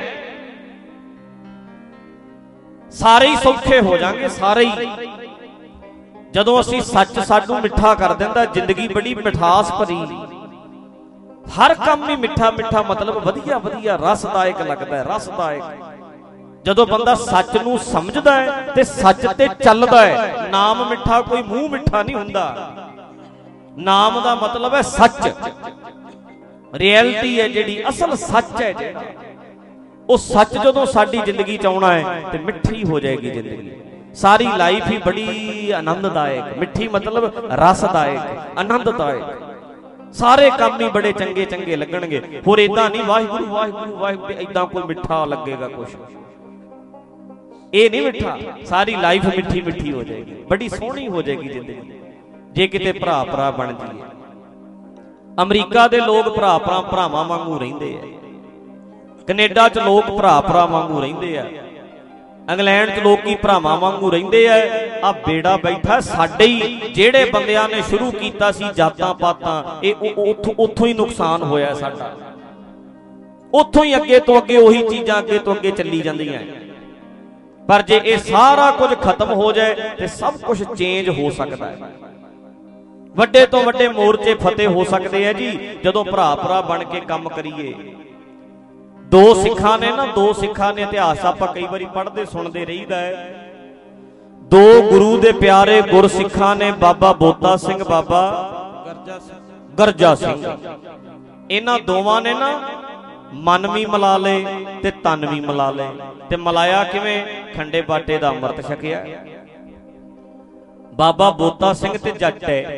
ਸਾਰੇ ਹੀ ਸੌਖੇ ਹੋ ਜਾਣਗੇ, ਸਾਰੇ ਹੀ। ਜਦੋਂ ਅਸੀਂ ਸੱਚ ਸਾਨੂੰ ਮਿੱਠਾ ਕਰ ਦਿੰਦਾ, ਜ਼ਿੰਦਗੀ ਬੜੀ ਮਿਠਾਸ ਭਰੀ, ਹਰ ਕੰਮ ਹੀ ਮਿੱਠਾ ਮਿੱਠਾ, ਮਤਲਬ ਵਧੀਆ ਵਧੀਆ, ਰਸਦਾਇਕ ਲੱਗਦਾ ਹੈ, ਰਸਦਾਇਕ। ਜਦੋਂ ਬੰਦਾ ਸੱਚ ਨੂੰ ਸਮਝਦਾ ਹੈ ਤੇ ਸੱਚ ਤੇ ਚੱਲਦਾ ਹੈ। ਨਾਮ ਮਿੱਠਾ ਕੋਈ ਮੂੰਹ ਮਿੱਠਾ ਨਹੀਂ ਹੁੰਦਾ। ਨਾਮ ਦਾ ਮਤਲਬ ਹੈ ਸੱਚ, ਰਿਐਲਿਟੀ ਹੈ ਜਿਹੜੀ, ਅਸਲ ਸੱਚ ਹੈ ਜਿਹੜਾ। ਉਹ ਸੱਚ ਜਦੋਂ ਸਾਡੀ ਜ਼ਿੰਦਗੀ 'ਚ ਆਉਣਾ ਹੈ ਤੇ ਮਿੱਠੀ ਹੋ ਜਾਏਗੀ ਜ਼ਿੰਦਗੀ। ਸਾਰੀ ਲਾਈਫ ਹੀ ਬੜੀ ਆਨੰਦਦਾਇਕ। ਮਿੱਠੀ ਮਤਲਬ ਰਸਦਾਇਕ, ਆਨੰਦਦਾਇਕ। ਸਾਰੇ ਕੰਮ ਹੀ ਬੜੇ ਚੰਗੇ ਚੰਗੇ ਲੱਗਣਗੇ। ਹੋਰ ਏਦਾਂ ਨਹੀਂ ਵਾਹਿਗੁਰੂ ਵਾਹਿਗੁਰੂ ਵਾਹਿਗੁਰੂ, ਏਦਾਂ ਕੋਈ ਮਿੱਠਾ ਲੱਗੇਗਾ ਕੁਛ, ਇਹ ਨਹੀਂ ਮਿੱਠਾ। ਸਾਰੀ ਲਾਈਫ ਮਿੱਠੀ ਮਿੱਠੀ ਹੋ ਜਾਏਗੀ, ਬੜੀ ਸੋਹਣੀ ਹੋ ਜਾਏਗੀ ਜ਼ਿੰਦਗੀ, ਜੇ ਕਿਤੇ ਭਰਾ ਭਰਾ ਬਣ ਜਾਈਏ। ਅਮਰੀਕਾ ਦੇ ਲੋਕ ਭਰਾ ਭਰਾ ਭਰਾਵਾਂ ਵਾਂਗੂ ਰਹਿੰਦੇ ਆ। ਕੈਨੇਡਾ 'ਚ ਲੋਕ ਭਰਾ ਭਰਾ ਵਾਂਗੂ ਰਹਿੰਦੇ ਆ। ਇੰਗਲੈਂਡ 'ਚ ਲੋਕੀ ਭਰਾਵਾਂ ਵਾਂਗੂ ਰਹਿੰਦੇ ਆ। ਆ ਬੇੜਾ ਬੈਠਾ ਸਾਡੇ ਹੀ, ਜਿਹੜੇ ਬੰਦਿਆਂ ਨੇ ਸ਼ੁਰੂ ਕੀਤਾ ਸੀ ਜਾਤਾਂ ਪਾਤਾਂ, ਇਹ ਉੱਥੋਂ ਉੱਥੋਂ ਹੀ ਨੁਕਸਾਨ ਹੋਇਆ ਸਾਡਾ। ਉੱਥੋਂ ਹੀ ਅੱਗੇ ਤੋਂ ਅੱਗੇ ਉਹੀ ਚੀਜ਼ਾਂ ਅੱਗੇ ਤੋਂ ਅੱਗੇ ਚੱਲੀ ਜਾਂਦੀਆਂ। ਪਰ ਜੇ ਇਹ ਸਾਰਾ ਕੁਝ ਖਤਮ ਹੋ ਜਾਏ ਤੇ ਸਭ ਕੁਝ ਚੇਂਜ ਹੋ ਸਕਦਾ ਹੈ। ਵੱਡੇ ਤੋਂ ਵੱਡੇ ਮੋਰਚੇ ਫਤਿਹ ਹੋ ਸਕਦੇ ਆ ਜੀ, ਜਦੋਂ ਭਰਾ ਭਰਾ ਬਣ ਕੇ ਕੰਮ ਕਰੀਏ। ਦੋ ਸਿੱਖਾਂ ਨੇ ਨਾ, ਦੋ ਸਿੱਖਾਂ ਨੇ, ਇਤਿਹਾਸ ਆਪਾਂ ਕਈ ਵਾਰੀ ਪੜ੍ਹਦੇ ਸੁਣਦੇ ਰਹੀਦਾ ਹੈ। ਦੋ ਗੁਰੂ ਦੇ ਪਿਆਰੇ ਗੁਰਸਿੱਖਾਂ ਨੇ, ਬਾਬਾ ਬੋਤਾ ਸਿੰਘ, ਬਾਬਾ ਗਰਜਾ ਸਿੰਘ। ਇਹਨਾਂ ਦੋਵਾਂ ਨੇ ਨਾ ਮਨ ਵੀ ਮਿਲਾ ਲਏ ਤੇ ਤਨ ਵੀ ਮਿਲਾ ਲਏ। ਤੇ ਮਿਲਾਇਆ ਕਿਵੇਂ? ਖੰਡੇ ਬਾਟੇ ਦਾ ਅੰਮ੍ਰਿਤ ਛਕਿਆ। ਬਾਬਾ ਬੋਤਾ ਸਿੰਘ ਤੇ ਜੱਟ ਹੈ,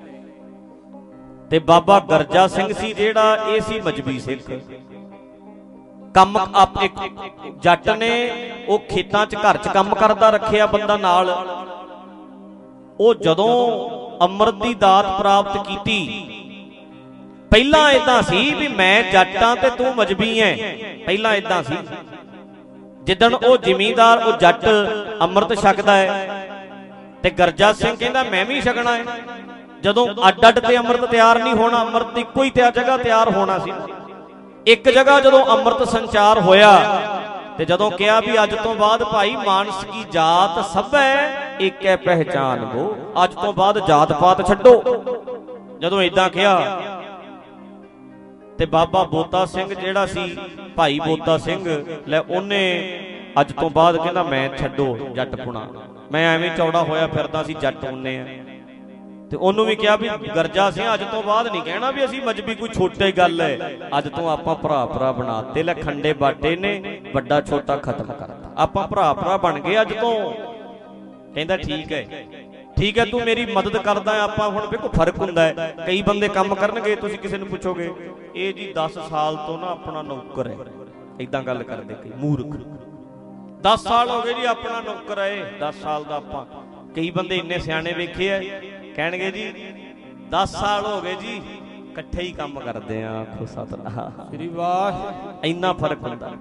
ਤੇ ਬਾਬਾ ਗਰਜਾ ਸਿੰਘ ਸੀ ਜਿਹੜਾ, ਇਹ ਸੀ ਮਜਬੀ ਸਿੱਖ। ਕੰਮ ਆਪ ਇੱਕ ਜੱਟ ਨੇ ਉਹ ਖੇਤਾਂ 'ਚ ਘਰ 'ਚ ਕੰਮ ਕਰਦਾ ਰੱਖਿਆ ਬੰਦਾ ਨਾਲ। ਉਹ ਜਦੋਂ ਅੰਮ੍ਰਿਤ ਦੀ ਦਾਤ ਪ੍ਰਾਪਤ ਕੀਤੀ, ਪਹਿਲਾਂ ਏਦਾਂ ਸੀ ਵੀ ਮੈਂ ਜੱਟਾਂ ਤੇ ਤੂੰ ਮਜਬੀ ਐ, ਪਹਿਲਾਂ ਏਦਾਂ ਸੀ। ਜਿੱਦਣ ਉਹ ਜ਼ਿਮੀਂਦਾਰ, ਉਹ ਜੱਟ ਅੰਮ੍ਰਿਤ ਛਕਦਾ ਹੈ ਤੇ ਗਰਜਾ ਸਿੰਘ ਕਹਿੰਦਾ ਮੈਂ ਵੀ ਛਕਣਾ ਹੈ। ਜਦੋਂ ਅੱਡ ਅੱਡ ਤੇ ਅੰਮ੍ਰਿਤ ਤਿਆਰ ਨਹੀਂ ਹੋਣਾ, ਅੰਮ੍ਰਿਤ ਇੱਕੋ ਹੀ ਜਗ੍ਹਾ ਤਿਆਰ ਹੋਣਾ ਸੀ। ਇੱਕ ਜਗ੍ਹਾ ਜਦੋਂ ਅੰਮ੍ਰਿਤ ਸੰਚਾਰ ਹੋਇਆ ਤੇ ਜਦੋਂ ਕਿਹਾ ਵੀ ਅੱਜ ਤੋਂ ਬਾਅਦ ਭਾਈ ਮਾਨਸ ਕੀ ਜਾਤ ਸਭੈ ਏਕੈ ਪਹਿਚਾਨ ਵੋ, ਅੱਜ ਤੋਂ ਬਾਅਦ ਜਾਤ ਪਾਤ ਛੱਡੋ, ਜਦੋਂ ਏਦਾਂ ਕਿਹਾ ਤੇ ਬਾਬਾ ਬੋਤਾ ਸਿੰਘ ਜਿਹੜਾ ਸੀ, ਭਾਈ ਬੋਤਾ ਸਿੰਘ, ਲੈ ਉਹਨੇ ਅੱਜ ਤੋਂ ਬਾਅਦ ਕਹਿੰਦਾ ਮੈਂ ਛੱਡੋ ਜੱਟ ਪੁਣਾ, ਮੈਂ ਐਵੇਂ ਚੌੜਾ ਹੋਇਆ ਫਿਰਦਾ ਸੀ, ਜੱਟ ਉਹਨੇ ਆ। ਤੇ ਉਹਨੂੰ ਵੀ ਕਿਹਾ ਵੀ ਗਰਜਾ ਸਿੰਘ ਅੱਜ ਤੋਂ ਬਾਅਦ ਨਹੀਂ ਕਹਿਣਾ ਵੀ ਅਸੀਂ ਮਜਬੀ ਕੋਈ ਛੋਟੀ ਗੱਲ ਹੈ, ਅੱਜ ਤੋਂ ਆਪਾਂ ਭਰਾ ਭਰਾ ਬਣਾਤੇ। ਲੈ ਖੰਡੇ ਬਾਟੇ ਨੇ ਵੱਡਾ ਛੋਟਾ ਖਤਮ ਕਰਤਾ, ਆਪਾਂ ਭਰਾ ਭਰਾ ਬਣ ਗਏ ਅੱਜ ਤੋਂ। ਕਹਿੰਦਾ ਠੀਕ ਹੈ ਠੀਕ ਹੈ, ਤੂੰ ਮੇਰੀ ਮਦਦ ਕਰਦਾ। ਆਪਾਂ ਹੁਣ ਵੇਖੋ ਫਰਕ ਹੁੰਦਾ ਹੈ, ਕਈ ਬੰਦੇ ਕੰਮ ਕਰਨਗੇ, ਤੁਸੀਂ ਕਿਸੇ ਨੂੰ ਪੁੱਛੋਗੇ ਇਹ ਜੀ ਦਸ ਸਾਲ ਤੋਂ ਨਾ ਆਪਣਾ ਨੌਕਰ ਹੈ, ਏਦਾਂ ਗੱਲ ਕਰਦੇ ਕਈ ਮੂਰਖ। ਦਸ ਸਾਲ ਹੋ ਗਏ ਜੀ ਆਪਣਾ ਨੌਕਰ ਹੈ, ਦਸ ਸਾਲ ਦਾ ਆਪਾਂ। ਕਈ ਬੰਦੇ ਇੰਨੇ ਸਿਆਣੇ ਵੇਖੇ ਆ, ਕਹਿਣਗੇ ਜੀ ਦਸ ਸਾਲ ਹੋ ਗਏ ਜੀ ਇਕੱਠੇ ਹੀ ਕੰਮ ਕਰਦੇ ਆ। ਆਖੋ ਸਤਿਨਾਮ ਸ੍ਰੀ ਵਾਹਿਗੁਰੂ। ਇੰਨਾ ਫਰਕ ਹੁੰਦਾ,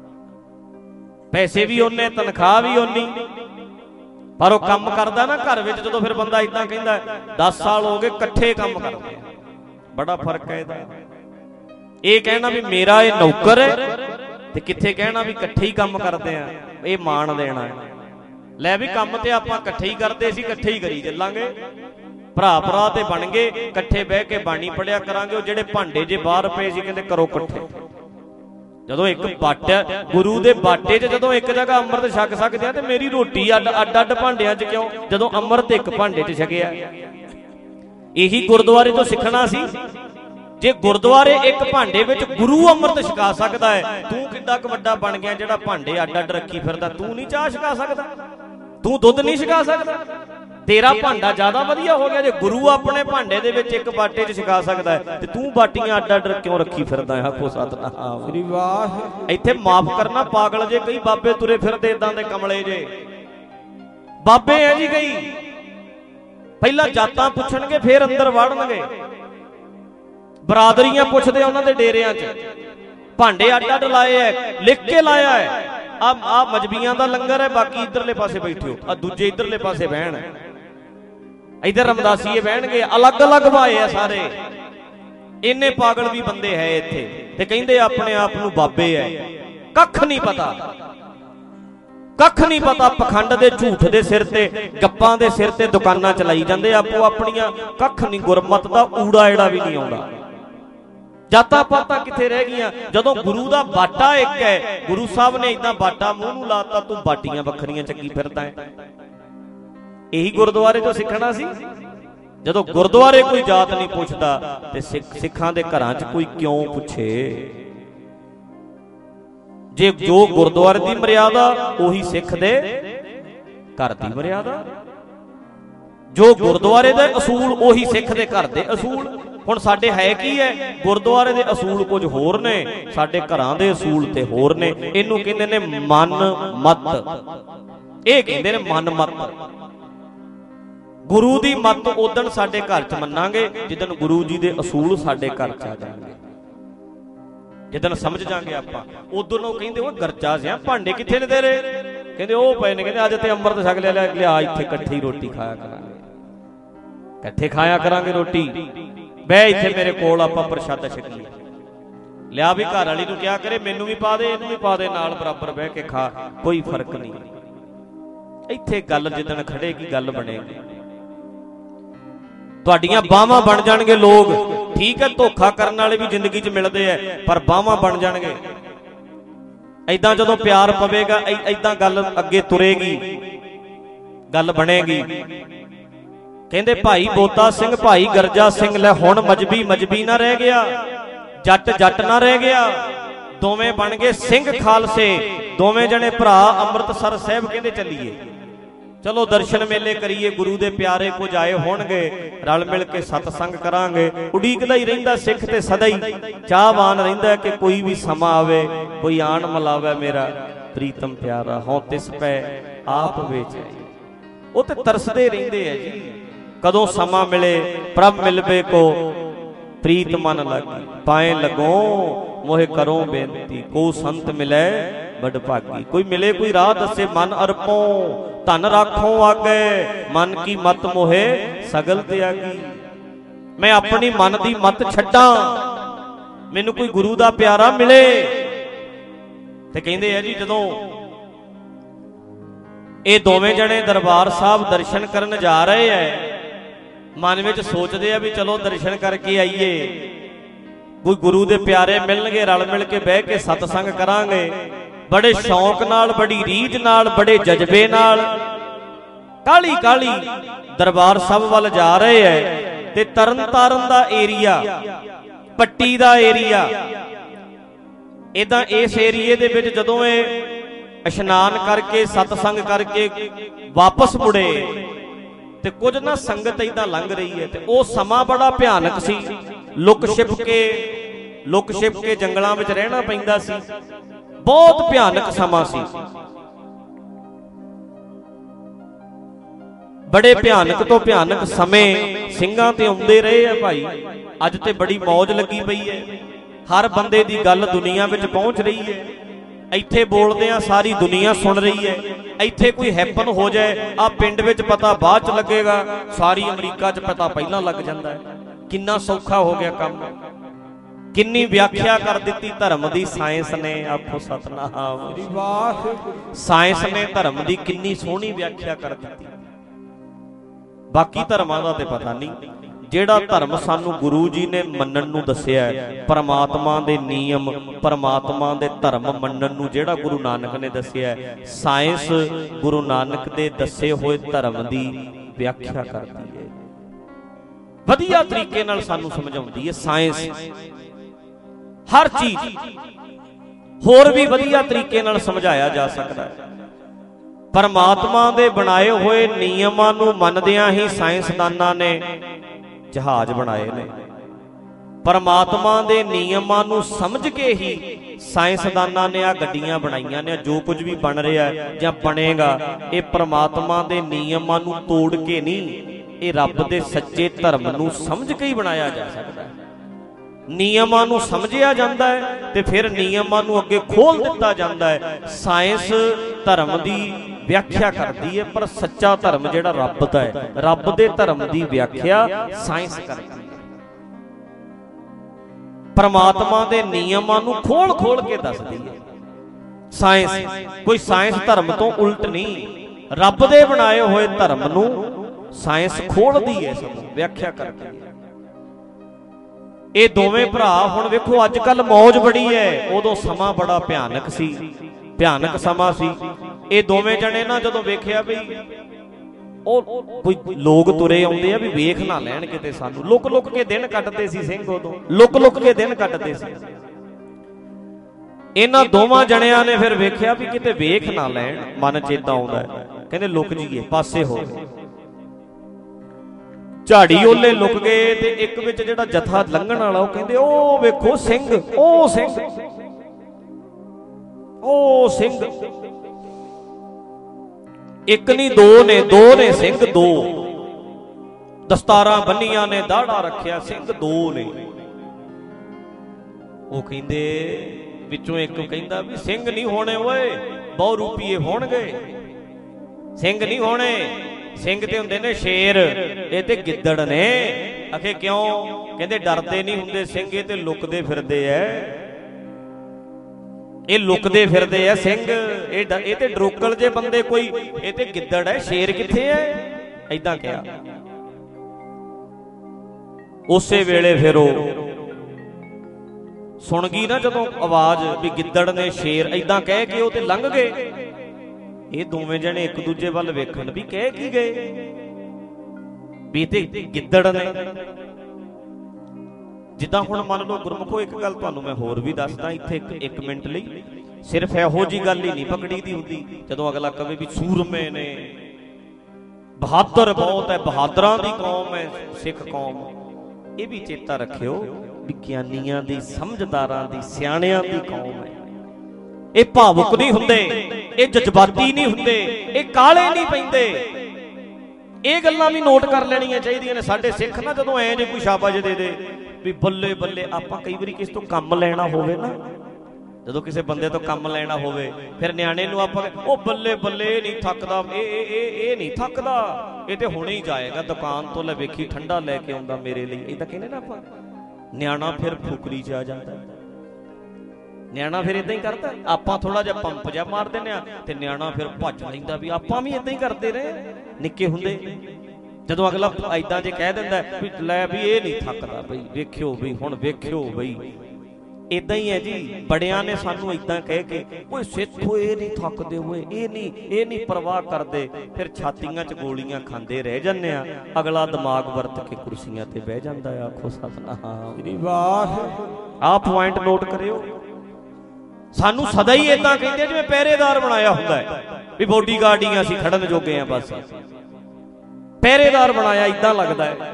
ਪੈਸੇ ਵੀ ਓਨੇ, ਤਨਖਾਹ ਵੀ ਓਨੀ, ਪਰ ਉਹ ਕੰਮ ਕਰਦਾ ਨਾ ਘਰ ਵਿੱਚ। ਜਦੋਂ ਫਿਰ ਬੰਦਾ ਇਦਾਂ ਕਹਿੰਦਾ ਦਸ ਸਾਲ ਹੋ ਗਏ ਇਕੱਠੇ ਕੰਮ ਕਰਦੇ ਆ, ਬੜਾ ਫਰਕ ਹੈ ਇਹਦਾ। ਇਹ ਕਹਿਣਾ ਵੀ ਮੇਰਾ ਇਹ ਨੌਕਰ ਹੈ ਤੇ ਕਿੱਥੇ ਕਹਿਣਾ ਵੀ ਇਕੱਠੇ ਹੀ ਕੰਮ ਕਰਦੇ ਆ, ਇਹ ਮਾਣ ਦੇਣਾ ਹੈ। ਲੈ ਵੀ ਕੰਮ ਤੇ ਆਪਾਂ ਇਕੱਠੇ ਹੀ ਕਰਦੇ ਸੀ, ਇਕੱਠੇ ਹੀ ਕਰੀ ਚੱਲਾਂਗੇ। ਭਰਾ ਭਰਾ ਤੇ ਬਣ ਗਏ, ਇਕੱਠੇ ਬਹਿ ਕੇ ਬਾਣੀ ਪੜਿਆ ਕਰਾਂਗੇ। ਉਹ ਜਿਹੜੇ ਭਾਂਡੇ ਜੇ ਬਾਹਰ ਪਏ ਸੀ ਕਹਿੰਦੇ ਕਰੋ ਇਕੱਠੇ। ਜਦੋਂ ਇੱਕ ਬਾਟਾ ਗੁਰੂ ਦੇ ਬਾਟੇ 'ਚ ਜਦੋਂ ਇੱਕ ਜਗ੍ਹਾ ਅੰਮ੍ਰਿਤ ਛਕ ਸਕਦੇ ਆ ਤੇ ਮੇਰੀ ਰੋਟੀ ਅੱਡ ਅੱਡ ਅੱਡ ਭਾਂਡਿਆਂ 'ਚ ਕਿਉਂ, ਜਦੋਂ ਅੰਮ੍ਰਿਤ ਇੱਕ ਭਾਂਡੇ 'ਚ ਛਕਿਆ। ਇਹੀ ਗੁਰਦੁਆਰੇ ਤੋਂ ਸਿੱਖਣਾ ਸੀ। ਜੇ ਗੁਰਦੁਆਰੇ ਇੱਕ ਭਾਂਡੇ ਵਿੱਚ ਗੁਰੂ ਅੰਮ੍ਰਿਤ ਛਕਾ ਸਕਦਾ ਹੈ, ਤੂੰ ਕਿੱਡਾ ਕੁ ਵੱਡਾ ਬਣ ਗਿਆ ਜਿਹੜਾ ਭਾਂਡੇ ਅੱਡ ਅੱਡ ਰੱਖੀ ਫਿਰਦਾ। ਤੂੰ ਨਹੀਂ ਚਾਹ ਛਕਾ ਸਕਦਾ, ਤੂੰ ਦੁੱਧ ਨਹੀਂ ਛਕਾ ਸਕਦਾ, ਤੇਰਾ ਭਾਂਡਾ ਜ਼ਿਆਦਾ ਵਧੀਆ ਹੋ ਗਿਆ। ਜੇ ਗੁਰੂ ਆਪਣੇ ਭਾਂਡੇ ਦੇ ਵਿੱਚ ਇੱਕ ਬਾਟੇ 'ਚ ਛਕਾ ਸਕਦਾ ਹੈ ਤੇ ਤੂੰ ਬਾਟੀਆਂ ਅੱਡ ਅੱਡ ਕਿਉਂ ਰੱਖੀ ਫਿਰਦਾ ਹੈ? ਆਖੋ ਸਤਿਨਾਮ ਸ੍ਰੀ ਵਾਹਿਗੁਰੂ। ਇੱਥੇ ਮਾਫ ਕਰਨਾ ਪਾਗਲ ਜੇ ਕਈ ਬਾਬੇ ਤੁਰੇ ਫਿਰਦੇ ਇਦਾਂ ਦੇ ਕਮਲੇ ਜੇ ਬਾਬੇ ਆ ਜੀ। ਕਈ ਪਹਿਲਾਂ ਜਾਤਾਂ ਪੁੱਛਣਗੇ ਫੇਰ ਅੰਦਰ ਵੜਨਗੇ, ਬਰਾਦਰੀਆਂ ਪੁੱਛਦੇ ਉਹਨਾਂ ਦੇ ਡੇਰਿਆਂ 'ਚ। ਭਾਂਡੇ ਅੱਡ ਅੱਡ ਲਾਏ ਐ, ਲਿਖ ਕੇ ਲਾਇਆ ਹੈ ਆ ਆ ਮਜਬੀਆਂ ਦਾ ਲੰਗਰ ਹੈ, ਬਾਕੀ ਇਧਰਲੇ ਪਾਸੇ ਬੈਠਿਓ, ਆ ਦੂਜੇ ਇਧਰਲੇ ਪਾਸੇ ਬਹਿਣ, ਇਧਰ ਰਮਦਾਸੀਏ ਬਹਿਣਗੇ। ਅਲੱਗ ਅਲੱਗ ਭਾਏ ਆ ਸਾਰੇ। ਇੰਨੇ ਪਾਗਲ ਵੀ ਬੰਦੇ ਹੈ ਇੱਥੇ ਤੇ ਕਹਿੰਦੇ ਆਪਣੇ ਆਪ ਨੂੰ ਬਾਬੇ ਐ। ਕੱਖ ਨਹੀਂ ਪਤਾ, ਕੱਖ ਨਹੀਂ ਪਤਾ। ਪਖੰਡ ਦੇ ਝੂਠ ਦੇ ਸਿਰ ਤੇ, ਗੱਪਾਂ ਦੇ ਸਿਰ ਤੇ ਦੁਕਾਨਾਂ ਚਲਾਈ ਜਾਂਦੇ ਆਪੋ ਆਪਣੀਆਂ। ਕੱਖ ਨਹੀਂ, ਗੁਰਮਤ ਦਾ ਊੜਾ ਏੜਾ ਵੀ ਨਹੀਂ ਆਉਂਦਾ। ਜਾਤਾਂ ਪਾਤਾਂ ਕਿੱਥੇ ਰਹਿ ਗਈਆਂ ਜਦੋਂ ਗੁਰੂ ਦਾ ਬਾਟਾ ਇੱਕ ਹੈ। ਗੁਰੂ ਸਾਹਿਬ ਨੇ ਇਦਾਂ ਬਾਟਾ ਮੂੰਹ ਨੂੰ ਲਾਤਾ, ਤੂੰ ਬਾਟੀਆਂ ਵੱਖਰੀਆਂ ਚੱਕੀ ਫਿਰਦਾ ਹੈ। ਇਹੀ ਗੁਰਦੁਆਰੇ ਤੋਂ ਸਿੱਖਣਾ ਸੀ। ਜਦੋਂ ਗੁਰਦੁਆਰੇ ਕੋਈ ਜਾਤ ਨਹੀਂ ਪੁੱਛਦਾ ਤੇ ਸਿੱਖ ਸਿੱਖਾਂ ਦੇ ਘਰਾਂ 'ਚ ਕੋਈ ਕਿਉਂ ਪੁੱਛੇ? ਜੇ ਜੋ ਗੁਰਦੁਆਰੇ ਦੀ ਮਰਿਆਦਾ ਉਹੀ ਸਿੱਖ ਦੇ ਘਰ ਦੀ ਮਰਿਆਦਾ, ਜੋ ਗੁਰਦੁਆਰੇ ਦੇ ਅਸੂਲ ਉਹੀ ਸਿੱਖ ਦੇ ਘਰ ਦੇ ਅਸੂਲ। ਹੁਣ ਸਾਡੇ ਹੈ ਕੀ ਹੈ? ਗੁਰਦੁਆਰੇ ਦੇ ਅਸੂਲ ਕੁਝ ਹੋਰ ਨੇ, ਸਾਡੇ ਘਰਾਂ ਦੇ ਅਸੂਲ ਤੇ ਹੋਰ ਨੇ। ਇਹਨੂੰ ਕਹਿੰਦੇ ਨੇ ਮਨ ਮਤ। ਇਹ ਕਹਿੰਦੇ ਨੇ ਮਨ ਮਤ। ਗੁਰੂ ਦੀ ਮਤ ਉਦਣ ਸਾਡੇ ਘਰ 'ਚ ਮੰਨਾਂਗੇ ਜਿੱਦਣ ਗੁਰੂ ਜੀ ਦੇ ਅਸੂਲ ਸਾਡੇ ਘਰ 'ਚ ਆ ਜਾਣਗੇ, ਜਿੱਦਣ ਸਮਝ ਜਾਾਂਗੇ ਆਪਾਂ। ਉਦੋਂ ਉਹ ਕਹਿੰਦੇ ਉਹ ਗਰਜਾ ਸਿਆ ਭਾਂਡੇ ਕਿੱਥੇ ਨੇ ਤੇਰੇ? ਕਹਿੰਦੇ ਉਹ ਪਏ ਨੇ। ਕਹਿੰਦੇ ਅੱਜ ਤੇ ਅੰਮ੍ਰਿਤ ਛਕ ਲਿਆ, ਲਿਆ ਇੱਥੇ ਇਕੱਠੀ ਰੋਟੀ ਖਾਇਆ ਕਰਾਂਗੇ, ਇਕੱਠੇ ਖਾਇਆ ਕਰਾਂਗੇ ਰੋਟੀ। ਬਹਿ ਇੱਥੇ ਮੇਰੇ ਕੋਲ, ਆਪਾਂ ਪ੍ਰਸ਼ਾਦਾ ਛਕੀਏ। ਲਿਆ ਵੀ ਘਰ ਵਾਲੀ ਨੂੰ ਕਿਹਾ ਕਰੇ ਮੈਨੂੰ ਵੀ ਪਾ ਦੇ, ਇਹਨੂੰ ਵੀ ਪਾ ਦੇ, ਨਾਲ ਬਰਾਬਰ ਬਹਿ ਕੇ ਖਾ, ਕੋਈ ਫਰਕ ਨਹੀਂ। ਇੱਥੇ ਗੱਲ ਜਿੱਦਣ ਖੜੇਗੀ ਗੱਲ ਬਣੇਗੀ। ਤੁਹਾਡੀਆਂ ਬਾਹਾਂ ਬਣ ਜਾਣਗੇ ਲੋਕ। ਠੀਕ ਹੈ, ਧੋਖਾ ਕਰਨ ਵਾਲੇ ਵੀ ਜ਼ਿੰਦਗੀ 'ਚ ਮਿਲਦੇ ਐ, ਪਰ ਬਾਹਾਂ ਬਣ ਜਾਣਗੇ। ਏਦਾਂ ਜਦੋਂ ਪਿਆਰ ਪਵੇਗਾ, ਏਦਾਂ ਗੱਲ ਅੱਗੇ ਤੁਰੇਗੀ, ਗੱਲ ਬਣੇਗੀ। ਕਹਿੰਦੇ ਭਾਈ ਬੋਤਾ ਸਿੰਘ, ਭਾਈ ਗਰਜਾ ਸਿੰਘ, ਲੈ ਹੁਣ ਮਜਬੀ ਮਜਬੀ ਨਾ ਰਹਿ ਗਿਆ, ਜੱਟ ਜੱਟ ਨਾ ਰਹਿ ਗਿਆ। ਦੋਵੇਂ ਬਣ ਗਏ ਸਿੰਘ ਖਾਲਸੇ, ਦੋਵੇਂ ਜਣੇ ਭਰਾ ਅੰਮ੍ਰਿਤਸਰ ਸਾਹਿਬ ਕਹਿੰਦੇ ਚੱਲੀਏ। ਚਲੋ ਦਰਸ਼ਨ ਮੇਲੇ ਕਰੀਏ, ਗੁਰੂ ਦੇ ਪਿਆਰੇ ਕੁਝ ਆਏ ਹੋਣਗੇ, ਰਲ ਮਿਲ ਕੇ ਸਤਸੰਗ ਕਰਾਂਗੇ। ਉਡੀਕਦਾ ਹੀ ਰਹਿੰਦਾ ਸਿੱਖ ਤੇ ਸਦਾ ਹੀ ਚਾਹਵਾਨ ਰਹਿੰਦਾ ਕਿ ਕੋਈ ਵੀ ਸਮਾਂ ਆਵੇ, ਕੋਈ ਆਣ ਮਲਾਵੇ ਮੇਰਾ ਪ੍ਰੀਤਮ ਪਿਆਰਾ, ਹੋਂ ਤਿਸ ਪੈ ਆਪ ਵੇਚ। ਉਹ ਤੇ ਤਰਸਦੇ ਰਹਿੰਦੇ ਆ ਜੀ, ਕਦੋਂ ਸਮਾਂ ਮਿਲੇ ਪ੍ਰਭ ਮਿਲਵੇ ਕੋ ਪ੍ਰੀਤ ਮਨ ਲਾਗੀ, ਪਾਏ ਲੱਗੋ ਮੋਹਿ ਕਰੋ ਬੇਨਤੀ, ਕੋ ਸੰਤ ਮਿਲੇ ਬੜ ਭਾਗੀ। ਕੋਈ ਮਿਲੇ ਕੋਈ ਰਾਹ ਦੱਸੇ ਮਨ ਅਰਪੋ, ਧਨ ਰਾਖੋ ਆਗੇ, ਮਨ ਕੀ ਮਤ ਮੋਹੇ ਸਗਲ ਤਿਆਗੀ। ਮੈਂ ਆਪਣੀ ਮਨ ਦੀ ਮਤ ਛੱਡਾਂ, ਮੈਨੂੰ ਕੋਈ ਗੁਰੂ ਦਾ ਪਿਆਰਾ ਮਿਲੇ। ਤੇ ਕਹਿੰਦੇ ਆ ਜੀ ਜਦੋਂ ਇਹ ਦੋਵੇਂ ਜਣੇ ਦਰਬਾਰ ਸਾਹਿਬ ਦਰਸ਼ਨ ਕਰਨ ਜਾ ਰਹੇ ਐ, ਮਨ ਵਿੱਚ ਸੋਚਦੇ ਆ ਵੀ ਚਲੋ ਦਰਸ਼ਨ ਕਰਕੇ ਆਈਏ, ਕੋਈ ਗੁਰੂ ਦੇ ਪਿਆਰੇ ਮਿਲਣਗੇ, ਰਲ ਮਿਲ ਕੇ ਬਹਿ ਕੇ ਸਤਸੰਗ ਕਰਾਂਗੇ। ਬੜੇ ਸ਼ੌਂਕ ਨਾਲ, ਬੜੀ ਰੀਝ ਨਾਲ, ਬੜੇ ਜਜ਼ਬੇ ਨਾਲ ਕਾਲੀ ਕਾਲੀ ਦਰਬਾਰ ਸਾਹਿਬ ਵੱਲ ਜਾ ਰਹੇ ਐ। ਤੇ ਤਰਨ ਤਾਰਨ ਦਾ ਏਰੀਆ, ਪੱਟੀ ਦਾ ਏਰੀਆ, ਇਦਾਂ ਇਸ ਏਰੀਏ ਦੇ ਵਿੱਚ ਜਦੋਂ ਇਹ ਇਸ਼ਨਾਨ ਕਰਕੇ ਸਤਸੰਗ ਕਰਕੇ ਵਾਪਸ ਮੁੜੇ ਤੇ ਕੁਝ ਨਾ ਸੰਗਤ ਇਦਾਂ ਲੰਘ ਰਹੀ ਹੈ। ਤੇ ਉਹ ਸਮਾਂ ਬੜਾ ਭਿਆਨਕ ਸੀ, ਲੁਕ ਛਿਪ ਕੇ ਲੁਕ ਛਿਪ ਕੇ ਜੰਗਲਾਂ ਵਿੱਚ ਰਹਿਣਾ ਪੈਂਦਾ ਸੀ, ਬਹੁਤ ਭਿਆਨਕ ਸਮਾਂ ਸੀ। ਬੜੇ ਭਿਆਨਕ ਤੋਂ ਭਿਆਨਕ ਸਮੇਂ ਸਿੰਘਾਂ ਤੇ ਆਉਂਦੇ ਰਹੇ ਆ ਭਾਈ। ਅੱਜ ਤੇ ਬੜੀ ਮੌਜ ਲੱਗੀ ਪਈ ਹੈ, ਹਰ ਬੰਦੇ ਦੀ ਗੱਲ ਦੁਨੀਆ ਵਿੱਚ ਪਹੁੰਚ ਰਹੀ ਹੈ। ਇੱਥੇ ਬੋਲਦੇ ਆ ਸਾਰੀ ਦੁਨੀਆ ਸੁਣ ਰਹੀ ਹੈ। ਇੱਥੇ ਕੋਈ ਹੈਪਨ ਹੋ ਜਾਏ, ਆ ਪਿੰਡ ਵਿੱਚ ਪਤਾ ਬਾਅਦ ਚ ਲੱਗੇਗਾ, ਸਾਰੀ ਅਮਰੀਕਾ ਚ ਪਤਾ ਪਹਿਲਾਂ ਲੱਗ ਜਾਂਦਾ ਹੈ। ਕਿੰਨਾ ਸੌਖਾ ਹੋ ਗਿਆ ਕੰਮ, ਕਿੰਨੀ ਵਿਆਖਿਆ ਕਰ ਦਿੱਤੀ ਧਰਮ ਦੀ ਸਾਇੰਸ ਨੇ। ਆਖੋ ਸਤਨਾਮ। ਸਾਇੰਸ ਨੇ ਧਰਮ ਦੀ ਕਿੰਨੀ ਸੋਹਣੀ ਵਿਆਖਿਆ ਕਰ ਦਿੱਤੀ। ਬਾਕੀ ਧਰਮਾਂ ਦਾ ਤੇ ਪਤਾ ਨਹੀਂ। ਜਿਹੜਾ ਧਰਮ ਸਾਨੂੰ ਗੁਰੂ ਜੀ ਨੇ ਮੰਨਣ ਨੂੰ ਦੱਸਿਆ, ਪਰਮਾਤਮਾ ਦੇ ਨਿਯਮ, ਪਰਮਾਤਮਾ ਦੇ ਧਰਮ ਮੰਨਣ ਨੂੰ ਜਿਹੜਾ ਗੁਰੂ ਨਾਨਕ ਨੇ ਦੱਸਿਆ, ਸਾਇੰਸ ਗੁਰੂ ਨਾਨਕ ਦੇ ਦੱਸੇ ਹੋਏ ਧਰਮ ਦੀ ਵਿਆਖਿਆ ਕਰਦੀ ਹੈ, ਵਧੀਆ ਤਰੀਕੇ ਨਾਲ ਸਾਨੂੰ ਸਮਝਾਉਂਦੀ ਹੈ। ਸਾਇੰਸ ਹਰ ਚੀਜ਼ ਹੋਰ ਵੀ ਵਧੀਆ ਤਰੀਕੇ ਨਾਲ ਸਮਝਾਇਆ ਜਾ ਸਕਦਾ ਹੈ। ਪਰਮਾਤਮਾ ਦੇ ਬਣਾਏ ਹੋਏ ਨਿਯਮਾਂ ਨੂੰ ਮੰਨਦਿਆਂ ਹੀ ਸਾਇੰਸਦਾਨਾਂ ਨੇ ਜਹਾਜ਼ ਬਣਾਏ ਨੇ। ਪਰਮਾਤਮਾ ਦੇ ਨਿਯਮਾਂ ਨੂੰ ਸਮਝ ਕੇ ਹੀ ਸਾਇੰਸਦਾਨਾਂ ਨੇ ਆ ਗੱਡੀਆਂ ਬਣਾਈਆਂ ਨੇ। ਜੋ ਕੁਝ ਵੀ ਬਣ ਰਿਹਾ ਜਾਂ ਬਣੇਗਾ, ਇਹ ਪਰਮਾਤਮਾ ਦੇ ਨਿਯਮਾਂ ਨੂੰ ਤੋੜ ਕੇ ਨਹੀਂ, ਇਹ ਰੱਬ ਦੇ ਸੱਚੇ ਧਰਮ ਨੂੰ ਸਮਝ ਕੇ ਹੀ ਬਣਾਇਆ ਜਾ ਸਕਦਾ ਹੈ। ਨਿਯਮਾਂ ਨੂੰ ਸਮਝਿਆ ਜਾਂਦਾ ਹੈ ਤੇ ਫਿਰ ਨਿਯਮਾਂ ਨੂੰ ਅੱਗੇ ਖੋਲ ਦਿੱਤਾ ਜਾਂਦਾ ਹੈ। ਸਾਇੰਸ ਧਰਮ ਦੀ ਵਿਆਖਿਆ ਕਰਦੀ ਹੈ, ਪਰ ਸੱਚਾ ਧਰਮ ਜਿਹੜਾ ਰੱਬ ਦਾ ਹੈ, ਰੱਬ ਦੇ ਧਰਮ ਦੀ ਵਿਆਖਿਆ ਸਾਇੰਸ ਕਰਦੀ ਹੈ। ਪਰਮਾਤਮਾ ਦੇ ਨਿਯਮਾਂ ਨੂੰ ਖੋਲ ਖੋਲ ਕੇ ਦੱਸਦੀ ਹੈ ਸਾਇੰਸ। ਕੋਈ ਸਾਇੰਸ ਧਰਮ ਤੋਂ ਉਲਟ ਨਹੀਂ, ਰੱਬ ਦੇ ਬਣਾਏ ਹੋਏ ਧਰਮ ਨੂੰ ਸਾਇੰਸ ਖੋਲਦੀ ਹੈ, ਸਭ ਵਿਆਖਿਆ ਕਰਦੀ ਹੈ। ਇਹ ਦੋਵੇਂ ਭਰਾ ਹੁਣ ਵੇਖੋ, ਅੱਜ ਕੱਲ ਮੌਜ ਬੜੀ ਹੈ, ਉਦੋਂ ਸਮਾਂ ਬੜਾ ਭਿਆਨਕ ਸੀ, ਭਿਆਨਕ ਸਮਾਂ ਸੀ। ਇਹ ਦੋਵੇਂ ਜਣੇ ਨਾ ਜਦੋਂ ਵੇਖਿਆ ਵੀ ਉਹ ਕੋਈ ਲੋਕ ਤੁਰੇ ਆਉਂਦੇ ਆ ਵੀ ਵੇਖ ਨਾ ਲੈਣ ਕਿਤੇ ਸਾਨੂੰ, ਲੁਕ ਲੁਕ ਕੇ ਦਿਨ ਕੱਟਦੇ ਸੀ ਸਿੰਘ, ਉਦੋਂ ਲੁਕ ਲੁਕ ਕੇ ਦਿਨ ਕੱਟਦੇ ਸੀ। ਇਹਨਾਂ ਦੋਵਾਂ ਜਣਿਆਂ ਨੇ ਫਿਰ ਵੇਖਿਆ ਵੀ ਕਿਤੇ ਵੇਖ ਨਾ ਲੈਣ, ਮਨ ਚ ਏਦਾਂ ਆਉਂਦਾ ਹੈ, ਕਹਿੰਦੇ ਲੁਕ ਜੀਏ, ਪਾਸੇ ਹੋ ਗਏ। ਝਾੜੀ ਓਲੇ ਲੁਕ ਗਏ ਤੇ ਇੱਕ ਵਿੱਚ ਜਿਹੜਾ ਜਥਾ ਲੰਘਣ ਵਾਲਾ ਉਹ ਕਹਿੰਦੇ ਉਹ ਵੇਖੋ ਸਿੰਘ, ਉਹ ਸਿੰਘ, ਉਹ ਸਿੰਘ। ਇੱਕ ਨਹੀਂ ਦੋ ਨੇ, ਦੋ ਨੇ ਸਿੰਘ, ਦੋ ਦਸਤਾਰਾਂ ਬੰਨੀਆਂ ਨੇ, ਦਾੜਾ ਰੱਖਿਆ, ਸਿੰਘ ਦੋ ਨੇ। ਉਹ ਕਹਿੰਦੇ ਵਿੱਚੋਂ ਇੱਕ ਕਹਿੰਦਾ ਵੀ ਸਿੰਘ ਨਹੀਂ ਹੋਣੇ ਓਏ, ਬਹੁ ਰੂਪੀਏ ਹੋਣਗੇ, ਸਿੰਘ ਨਹੀਂ ਹੋਣੇ। ਸਿੰਘ ਤੇ ਹੁੰਦੇ ਨੇ ਸ਼ੇਰ, ਇਹ ਤੇ ਗਿੱਦੜ ਨੇ। ਅਖੇ ਕਿਉਂ? ਕਹਿੰਦੇ ਡਰਦੇ ਨਹੀਂ ਹੁੰਦੇ ਸਿੰਘ, ਇਹ ਤੇ ਲੁਕਦੇ ਫਿਰਦੇ ਐ, ਇਹ ਲੁਕਦੇ ਫਿਰਦੇ ਐ ਸਿੰਘ, ਇਹ ਇਹ ਤੇ ਡਰੋਕਲ ਜੇ ਬੰਦੇ ਕੋਈ, ਇਹ ਤੇ ਗਿੱਦੜ ਐ, ਸ਼ੇਰ ਕਿੱਥੇ ਐ? ਏਦਾਂ ਕਿਹਾ। ਉਸੇ ਵੇਲੇ ਫਿਰ ਉਹ ਸੁਣ ਗਈ ਨਾ ਜਦੋਂ ਆਵਾਜ਼ ਵੀ ਗਿੱਦੜ ਨੇ, ਸ਼ੇਰ, ਏਦਾਂ ਕਹਿ ਕੇ ਉਹ ਤੇ ਲੰਘ ਗਏ। ਇਹ ਦੋਵੇਂ ਜਣੇ ਇੱਕ ਦੂਜੇ ਵੱਲ ਵੇਖਣ ਵੀ ਕਹਿ ਕੀ ਗਏ ਵੀ ਤੇ ਗਿੱਦੜ ਨੇ। ਜਿੱਦਾਂ ਹੁਣ ਮੰਨ ਲਓ ਗੁਰਮੁਖੋ, ਇੱਕ ਗੱਲ ਤੁਹਾਨੂੰ ਮੈਂ ਹੋਰ ਵੀ ਦੱਸਦਾ ਇੱਥੇ ਇੱਕ, ਇੱਕ ਮਿੰਟ ਲਈ। ਸਿਰਫ ਇਹੋ ਜੀ ਗੱਲ ਹੀ ਨਹੀਂ ਪਕੜੀ ਦੀ ਹੁੰਦੀ ਜਦੋਂ ਅਗਲਾ ਕਵੇ ਵੀ ਸੂਰਮੇ ਨੇ, ਬਹਾਦਰ ਬਹੁਤ ਹੈ, ਬਹਾਦਰਾਂ ਦੀ ਕੌਮ ਹੈ ਸਿੱਖ ਕੌਮ। ਇਹ ਵੀ ਚੇਤਾ ਰੱਖਿਓ, ਵਿਗਿਆਨੀਆਂ ਦੀ, ਸਮਝਦਾਰਾਂ ਦੀ, ਸਿਆਣਿਆਂ ਦੀ ਕੌਮ ਹੈ। ਇਹ ਭਾਵੁਕ ਨਹੀਂ ਹੁੰਦੇ, ਇਹ ਜਜ਼ਬਾਤੀ ਨਹੀਂ ਹੁੰਦੇ, ਇਹ ਕਾਲੇ ਨਹੀਂ ਪੈਂਦੇ। ਇਹ ਗੱਲਾਂ ਵੀ ਨੋਟ ਕਰ ਲੈਣੀਆਂ ਚਾਹੀਦੀਆਂ ਨੇ। ਸਾਡੇ ਸਿੱਖ ਨਾ ਜਦੋਂ ਐ ਜੇ ਕੋਈ ਸ਼ਾਬਾਸ਼ ਦੇ ਦੇ ਵੀ ਬੱਲੇ ਬੱਲੇ, ਆਪਾਂ ਕਈ ਵਾਰੀ ਕਿਸੇ ਤੋਂ ਕੰਮ ਲੈਣਾ ਹੋਵੇ ਨਾ, ਜਦੋਂ ਕਿਸੇ ਬੰਦੇ ਤੋਂ ਕੰਮ ਲੈਣਾ ਹੋਵੇ, ਫਿਰ ਨਿਆਣੇ ਨੂੰ ਆਪਾਂ ਉਹ ਬੱਲੇ ਬੱਲੇ ਨਹੀਂ ਥੱਕਦਾ, ਇਹ ਇਹ ਇਹ ਨਹੀਂ ਥੱਕਦਾ, ਇਹ ਤੇ ਹੁਣੇ ਹੀ ਜਾਏਗਾ ਦੁਕਾਨ ਤੋਂ, ਲੈ ਵੇਖੀ ਠੰਡਾ ਲੈ ਕੇ ਆਉਂਦਾ ਮੇਰੇ ਲਈ, ਇਹ ਤਾਂ ਕਹਿੰਦੇ ਨਾ ਆਪਾਂ। ਨਿਆਣਾ ਫਿਰ ਫੁਕਰੀ ਚ ਆ ਜਾਂਦਾ, ਨਿਆਣਾ ਫਿਰ ਇਦਾਂ ਹੀ ਕਰਦਾ। ਆਪਾਂ ਥੋੜਾ ਜਿਹਾ ਪੰਪ ਜਿਹਾ ਮਾਰ ਦਿੰਦੇ ਆ ਤੇ ਨਿਆਣਾ ਫਿਰ ਭੱਜ ਲੈਂਦਾ ਵੀ ਆਪਾਂ ਵੀ ਇਦਾਂ ਹੀ ਕਰਦੇ ਰਹੇ ਨਿੱਕੇ ਹੁੰਦੇ। ਜਦੋਂ ਅਗਲਾ ਏਦਾਂ ਜੇ ਕਹਿ ਦਿੰਦਾ ਵੀ ਲੈ ਵੀ ਇਹ ਨਹੀਂ ਥੱਕਦਾ ਬਈ, ਵੇਖਿਓ ਬਈ, ਹੁਣ ਵੇਖਿਓ ਬਈ। ਇਦਾਂ ਹੀ ਹੈ ਜੀ, ਬੜਿਆਂ ਨੇ ਸਾਨੂੰ ਇਦਾਂ ਕਹਿ ਕੇ, ਓਏ ਸਿੱਖੋ ਇਹ ਨਹੀਂ ਥੱਕਦੇ, ਓਏ ਇਹ ਨਹੀਂ ਇਹ ਨਹੀਂ ਪਰਵਾਹ ਕਰਦੇ, ਫਿਰ ਛਾਤੀਆਂ 'ਚ ਗੋਲੀਆਂ ਖਾਂਦੇ ਰਹਿ ਜਾਂਦੇ ਆ। ਅਗਲਾ ਦਿਮਾਗ ਵਰਤ ਕੇ ਕੁਰਸੀਆਂ ਤੇ ਬਹਿ ਜਾਂਦਾ ਆ। ਆਖੋ ਸਤਨਾਮ। ਵਾਹ, ਆਹ ਪੁਆਇੰਟ ਨੋਟ ਕਰਿਓ। ਸਾਨੂੰ ਸਦਾ ਹੀ ਏਦਾਂ ਕਹਿੰਦੇ ਜਿਵੇਂ ਪਹਿਰੇਦਾਰ ਬਣਾਇਆ ਹੁੰਦਾ ਹੈ ਵੀ ਬੋਡੀਗਾਰਡ ਹੀ ਅਸੀਂ ਖੜਨ ਜੋਗੇ ਆ, ਬਸ ਪਹਿਰੇਦਾਰ ਬਣਾਇਆ, ਏਦਾਂ ਲੱਗਦਾ ਹੈ।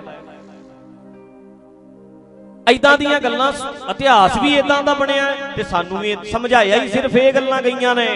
ਏਦਾਂ ਦੀਆਂ ਗੱਲਾਂ, ਇਤਿਹਾਸ ਵੀ ਏਦਾਂ ਦਾ ਬਣਿਆ ਤੇ ਸਾਨੂੰ ਵੀ ਸਮਝਾਇਆ ਹੀ ਸਿਰਫ ਇਹ ਗੱਲਾਂ ਗਈਆਂ ਨੇ,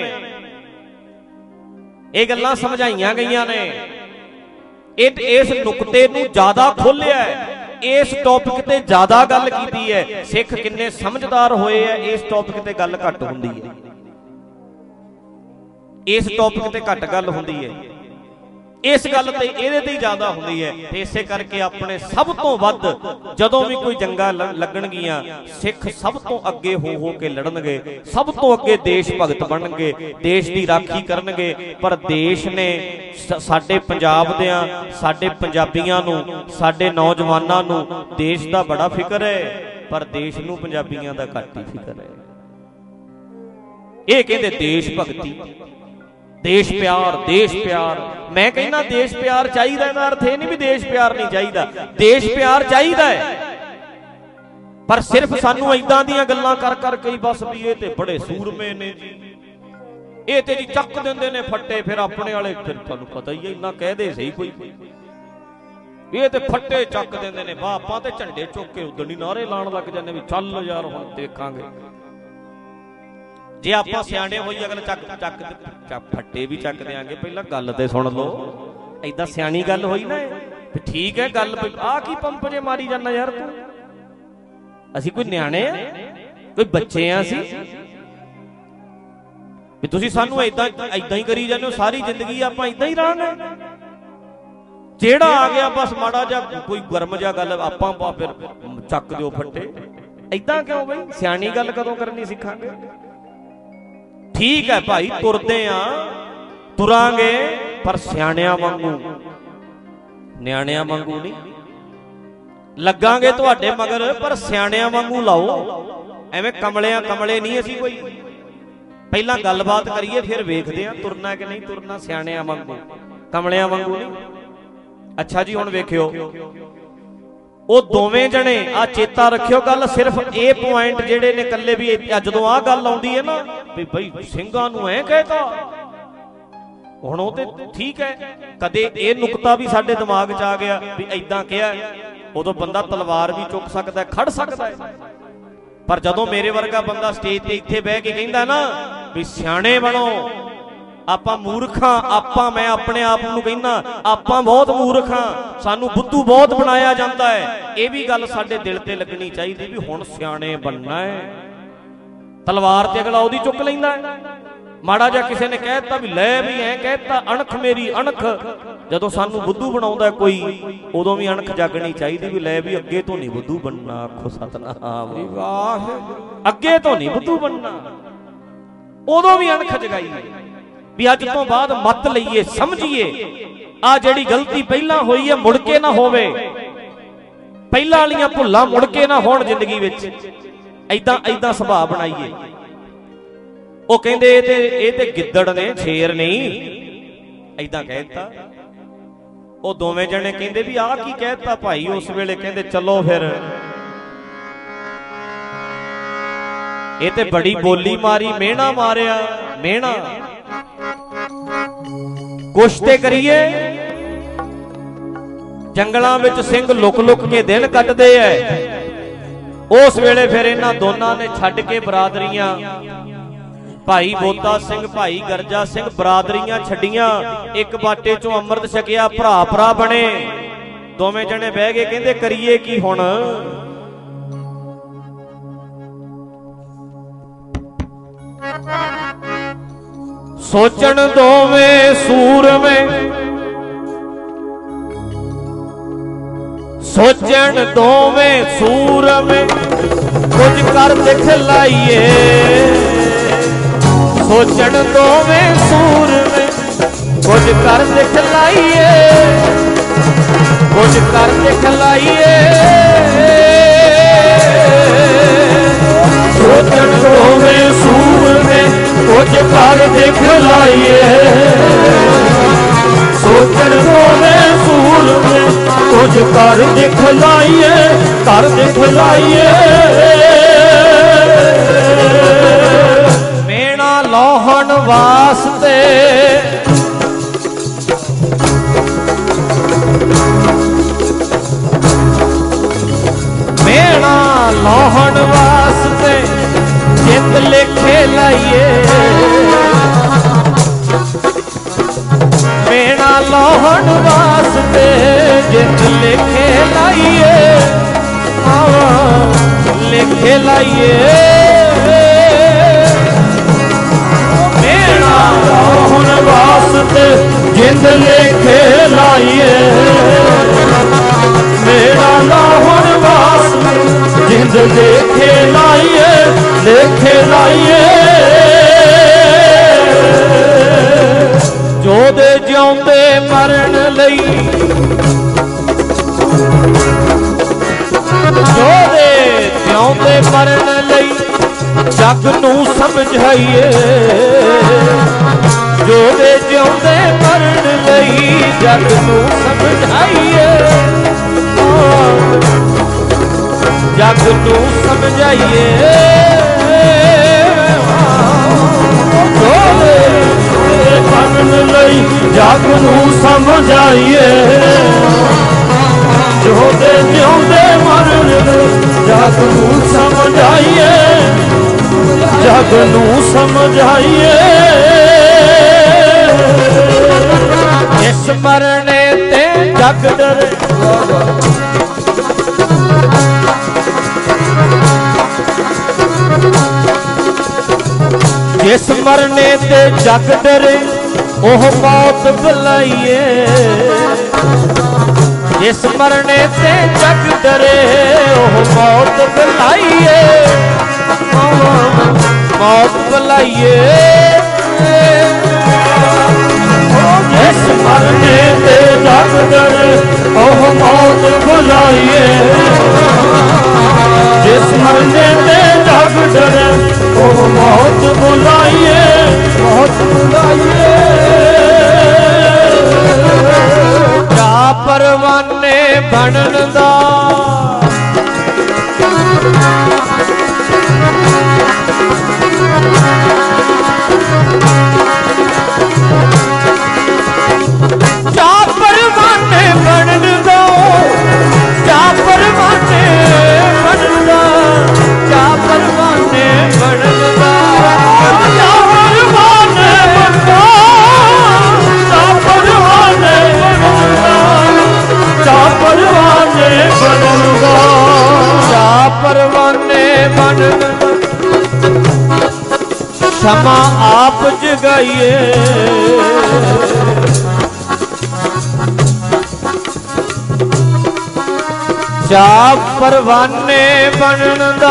ਇਹ ਗੱਲਾਂ ਸਮਝਾਈਆਂ ਗਈਆਂ ਨੇ। ਇਹ ਇਸ ਨੁਕਤੇ ਨੂੰ ਜ਼ਿਆਦਾ ਖੋਲਿਆ ਹੈ, ਇਸ ਟੌਪਿਕ ਤੇ ਜ਼ਿਆਦਾ ਗੱਲ ਕੀਤੀ ਹੈ। ਸਿੱਖ ਕਿੰਨੇ ਸਮਝਦਾਰ ਹੋਏ ਆ, ਇਸ ਟੌਪਿਕ ਤੇ ਗੱਲ ਘੱਟ ਹੁੰਦੀ ਹੈ, ਇਸ ਟੌਪਿਕ ਤੇ ਘੱਟ ਗੱਲ ਹੁੰਦੀ ਹੈ। इस गल ते इहदे ते ही ज़्यादा हुंदी है। ते इसे करके अपने सब तो वध जदों भी कोई जंगा लगणगियां सिख सब तो अगे हो हो के लड़नगे, सब तो अगे देश भगत बनणगे, देश की राखी करनगे। पर देश ने साडे पंजाब दियां साडे पंजाबियां नूं साडे नौजवानां नूं देश दा बड़ा फिकर है, पर देश नूं पंजाबियां दा घट ही फिकर है। ये कहते देश भगती, देश प्यार, देश प्यार। मैं कहना देश प्यार चाहिए, इहदा अर्थ ये नहीं भी देश प्यार नहीं चाहिए, देश प्यार चाहिए है। पर सिर्फ सानू इदां दीयां गल्लां कर कर कई बस भी ये ते बड़े सूरमे ने जी, ये ते जी चक दिंदे ने फट्टे, फिर अपने वाले फिर तुहानू पता ही है इन्ना कह दे सही कोई, ये ते फट्टे चक दिंदे ने। वाह आपां ते झंडे चुक के उदण ही नारे लाण लग जाने भी चल यार हुण देखांगे। जे आपां सियाणे होई अगल चक चक चक फट्टे भी चक देंगे। पहला गल ते सुन लो, ऐदा सियाणी गल होई ना ठीक है गल, आ की पंप जे मारी जाना यार तू, असी कोई न्याणे आ कोई बच्चे आ असी भी तुसीं सानू ऐदा ऐदा ही करी जाने हो सारी जिंदगी आपां ऐदा ही रहना। जेड़ा आ गया बस माड़ा जा कोई गर्म जा गल आपां फिर चक दिओ फट्टे, ऐदा क्यों बई? सियाणी गल कदों करनी सिखांगे? ठीक है भाई तुरदे आ तुरांगे पर सियाणियां वांगू, न्याणियां वांगू नहीं लगांगे तुहाडे मगर, पर सियाणियां वांगू लाओ। एवें कमलियां कमले नहीं असी कोई, पहला गलबात करिए फिर वेखदे आ तुरना कि नहीं तुरना, सियाणियां वांगू कमलियां वांगू नहीं। अच्छा जी हुण वेखियो ਉਹ ਦੋਵੇਂ जने आ चेता रखियो गल, सिर्फ ए पॉइंट जेडे ने कल्ले भी जदों आ गल आउंदी है ना भी बई ਸਿੰਘਾਂ ਨੂੰ ऐ कहता हुण ਉਹ ते ठीक है, कदे ए नुकता भी साडे दिमाग च आ गया भी ऐदां किहा, उदों बंदा तलवार भी चुक सकदा है, खड़ सकदा है। पर जदों मेरे वर्गा बंदा स्टेज ते इत्थे बह के कहंदा ना भी सियाणे बनो, आपां मूर्ख हां, आपां मैं अपने आप नूं कहना आपां बहुत मूर्ख हां, सानू बुद्धू बहुत बनाया जाता है। यह भी गल साडे दिल ते लगनी चाहिए भी हुण सियाणे बनना है। तलवार ते अगला ओदी चुक लैंदा है, माड़ा जा किसी ने कहता भी लै भी ऐ कहता अणख मेरी अणख, जदों सानू बुद्धू बनाउंदा कोई उदों भी अणख जागनी चाहिए भी लै भी अगे तो नहीं बुद्धू बनना। आखो सतनाम वाह, अगे तो नहीं बुद्धू बनना, उदों भी अणख जगाईए भी अज तो बाद मत लईए, समझिए आ जिहड़ी गलती पहला हुई है मुड़ के ना होवे, पहला वालियां भुल्लां मुड़ के ना होण जिंदगी विच, ऐदां ऐदां सुभाअ बनाईए। ਉਹ ਕਹਿੰਦੇ ਇਹ ਤੇ ਇਹ ਤੇ ਗਿੱਦੜ ਨੇ ਸ਼ੇਰ ਨਹੀਂ, ਐਦਾਂ ਕਹਿਤਾ। ਉਹ ਦੋਵੇਂ ਜਣੇ ਕਹਿੰਦੇ ਵੀ ਆਹ ਕੀ ਕਹਿਤਾ ਭਾਈ? ਉਸ ਵੇਲੇ ਕਹਿੰਦੇ ਚਲੋ ਫਿਰ ਇਹ ਤੇ ਬੜੀ ਬੋਲੀ ਮਾਰੀ, ਮਿਹਣਾ ਮਾਰਿਆ, ਮਿਹਣਾ ਕੁਛ ਤੇ ਕਰੀਏ। ਜੰਗਲਾਂ ਵਿੱਚ ਸਿੰਘ ਲੁਕ ਲੁਕ ਕੇ ਦਿਨ ਕੱਟਦੇ ਐ। ਉਸ ਵੇਲੇ ਫਿਰ ਇਹਨਾਂ ਦੋਨਾਂ ਨੇ ਛੱਡ ਕੇ ਬਰਾਦਰੀਆਂ, भाई बोता सिंह भाई गरजा सिंह बरादरियां छड्डियां, एक बाटे चों अमृत छकिया, भरा भरा बने। दोवें जने बह गए, कहंदे करिए की हुण? सोचण दोवें सूरमें, सोचण दोवें सूरमें कुछ कर दिखलाइए। सोचण दोवें सूर में कुछ कर दिखलाइए, कुछ कर दिखलाइए। सोचण दोवें सूर में कुछ कर दिखलाइए, सोचण दोवें सूर में कुछ कर दिखलाइए, कर दिखलाइए। लोहन वास्ते मेणा लोहन वास्ते जिंद लिखे लाइए, मेणा लोहन वास्ते जिंद लिखे लाइए, लिखे लाइए। लोहन वास्ते जिंद लिखे ਬੰਦ ਦੇਖੇ ਲਾਈਏ, ਦੇਖੇ ਲਾਈਏ। ਜੋ ਦੇ ਜਿਉਂਦੇ ਮਰਨ ਲਈ, ਜੋ ਦੇ ਜਿਉਂਦੇ ਮਰਨ ਲਈ ਜਗ ਨੂੰ ਸਮਝਾਈਏ। ਜੋ ਦੇ ਜਿਉਂਦੇ ਮਰਨ ਲਈ ਜਗ ਨੂੰ ਸਮਝਾਈਏ। ਜਗ ਨੂੰ ਸਮਝਾਈਏ। ਜੋ ਦੇ ਮਰਨ ਲਈ ਜਗ ਨੂੰ ਸਮਝਾਈਏ। ਜੋ ਦੇ ਜਿਉਂਦੇ ਮਰਨ ਲਈ ਜਗ ਨੂੰ ਸਮਝਾਈਏ। ਜਗ ਨੂੰ ਸਮਝਾਈਏ। ਇਸ ਮਰਨੇ ਤੇ ਜਗ ਡਰੇ। ਜਿਸ ਮਰਨੇ ਤੇ ਜਗ ਡਰੇ ਉਹ ਮੌਤ ਬੁਲਾਈਏ। ਜਿਸ ਮਰਨੇ ਤੇ ਜਗ ਡਰੇ ਉਹ ਮੌਤ ਬੁਲਾਈਏ। ਮੌਤ ਬੁਲਾਈਏ। ਜਿਸ ਮਰਨੇ ਤੇ ਜਗ ਡਰੇ ਉਹ ਮੌਤ ਬੁਲਾਈਏ। ਜਿਸ ਮਰਨੇ ਤੇ ਜਗ ਡਰੇ ਉਹ ਮੌਤ ਬੁਲਾਈਏ। ਮੌਤ ਬੁਲਾਈਏ। ਜਾ ਪਰਵਾਨੇ ਬਣਨ ਦਾ ਜਾ ਪਰਵਾਨੇ ਬਣਨ ਦਾ, ਜਾ ਪਰਵਾਨੇ ਬਣਨ ਦਾ, ਜਾ ਪਰਵਾਨੇ ਬਣਨ ਦਾ, ਜਾ ਪਰਵਾਨੇ ਬਣਦਾ, ਜਾ ਪਰਵਾਨੇ ਬਣਦਾ, ਜਾ ਪਰਵਾਨੇ ਬਣਦਾ, ਜਾ ਪਰਵਾਨੇ ਬਣਨ ਦਾ। क्षमा आप जगाइए। जा परवाने बनन दा,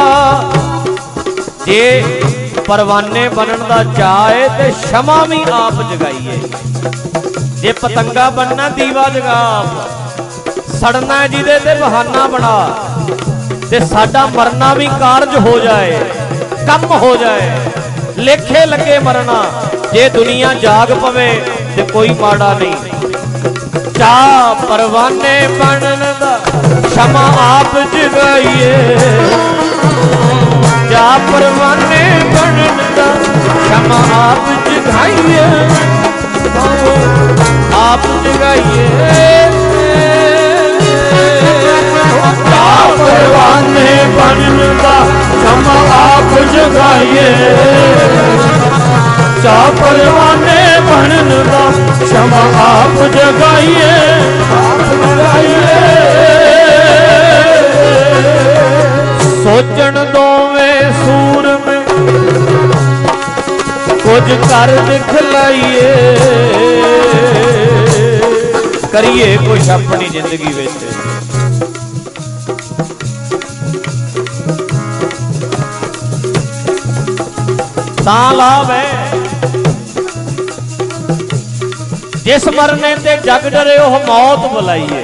जे परवाने बनन दा चाहे ते क्षमा भी आप जगाइए। जे पतंगा बनना दीवा जगा आप, सड़ना जिदे ते बहाना बना ते साडा मरना भी कारज हो जाए, कम हो जाए। लेखे लगे मरना, जे दुनिया जाग पवे ते कोई माड़ा नहीं। चा परवाने बनन दा क्षमा आप जगाइए। जा परवाने बनन दा क्षमा आप जगाइए। आप जगाइए। जा परवाने बनन दा क्षमा आप जगाइए। चा परवाने बनन दा क्षमा आप जगाइए। सोचन दोवें सूर में कुछ कर दिखलाइए। करिए कुछ अपनी जिंदगी विच। तां लाभ है जिस मरने ते जग डरे वह मौत बुलाइए।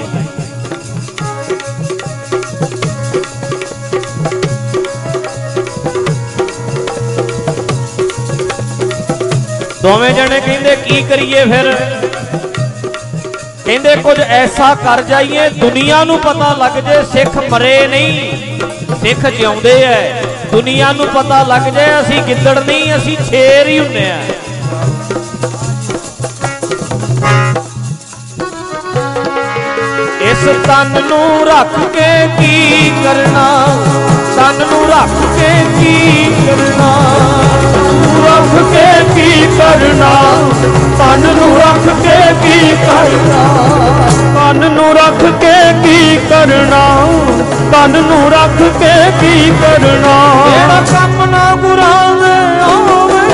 दोवें जने कहंदे की करिए फिर, कहंदे कुछ ऐसा कर जाइए दुनिया नू पता लग जाए सिख मरे नहीं, सिख जिउंदे है। दुनिया नू पता लग जाए असी गिद्दड़ नहीं, असी शेर ही हुंदे आ। इस तन नू रख के की करना, तन नू रख के की करना, रख के की करना, तन नू रख के की करना, तन नू रख के की करना, तन नू रख के की करना। जेड़ा कम ना गुरावे आवे,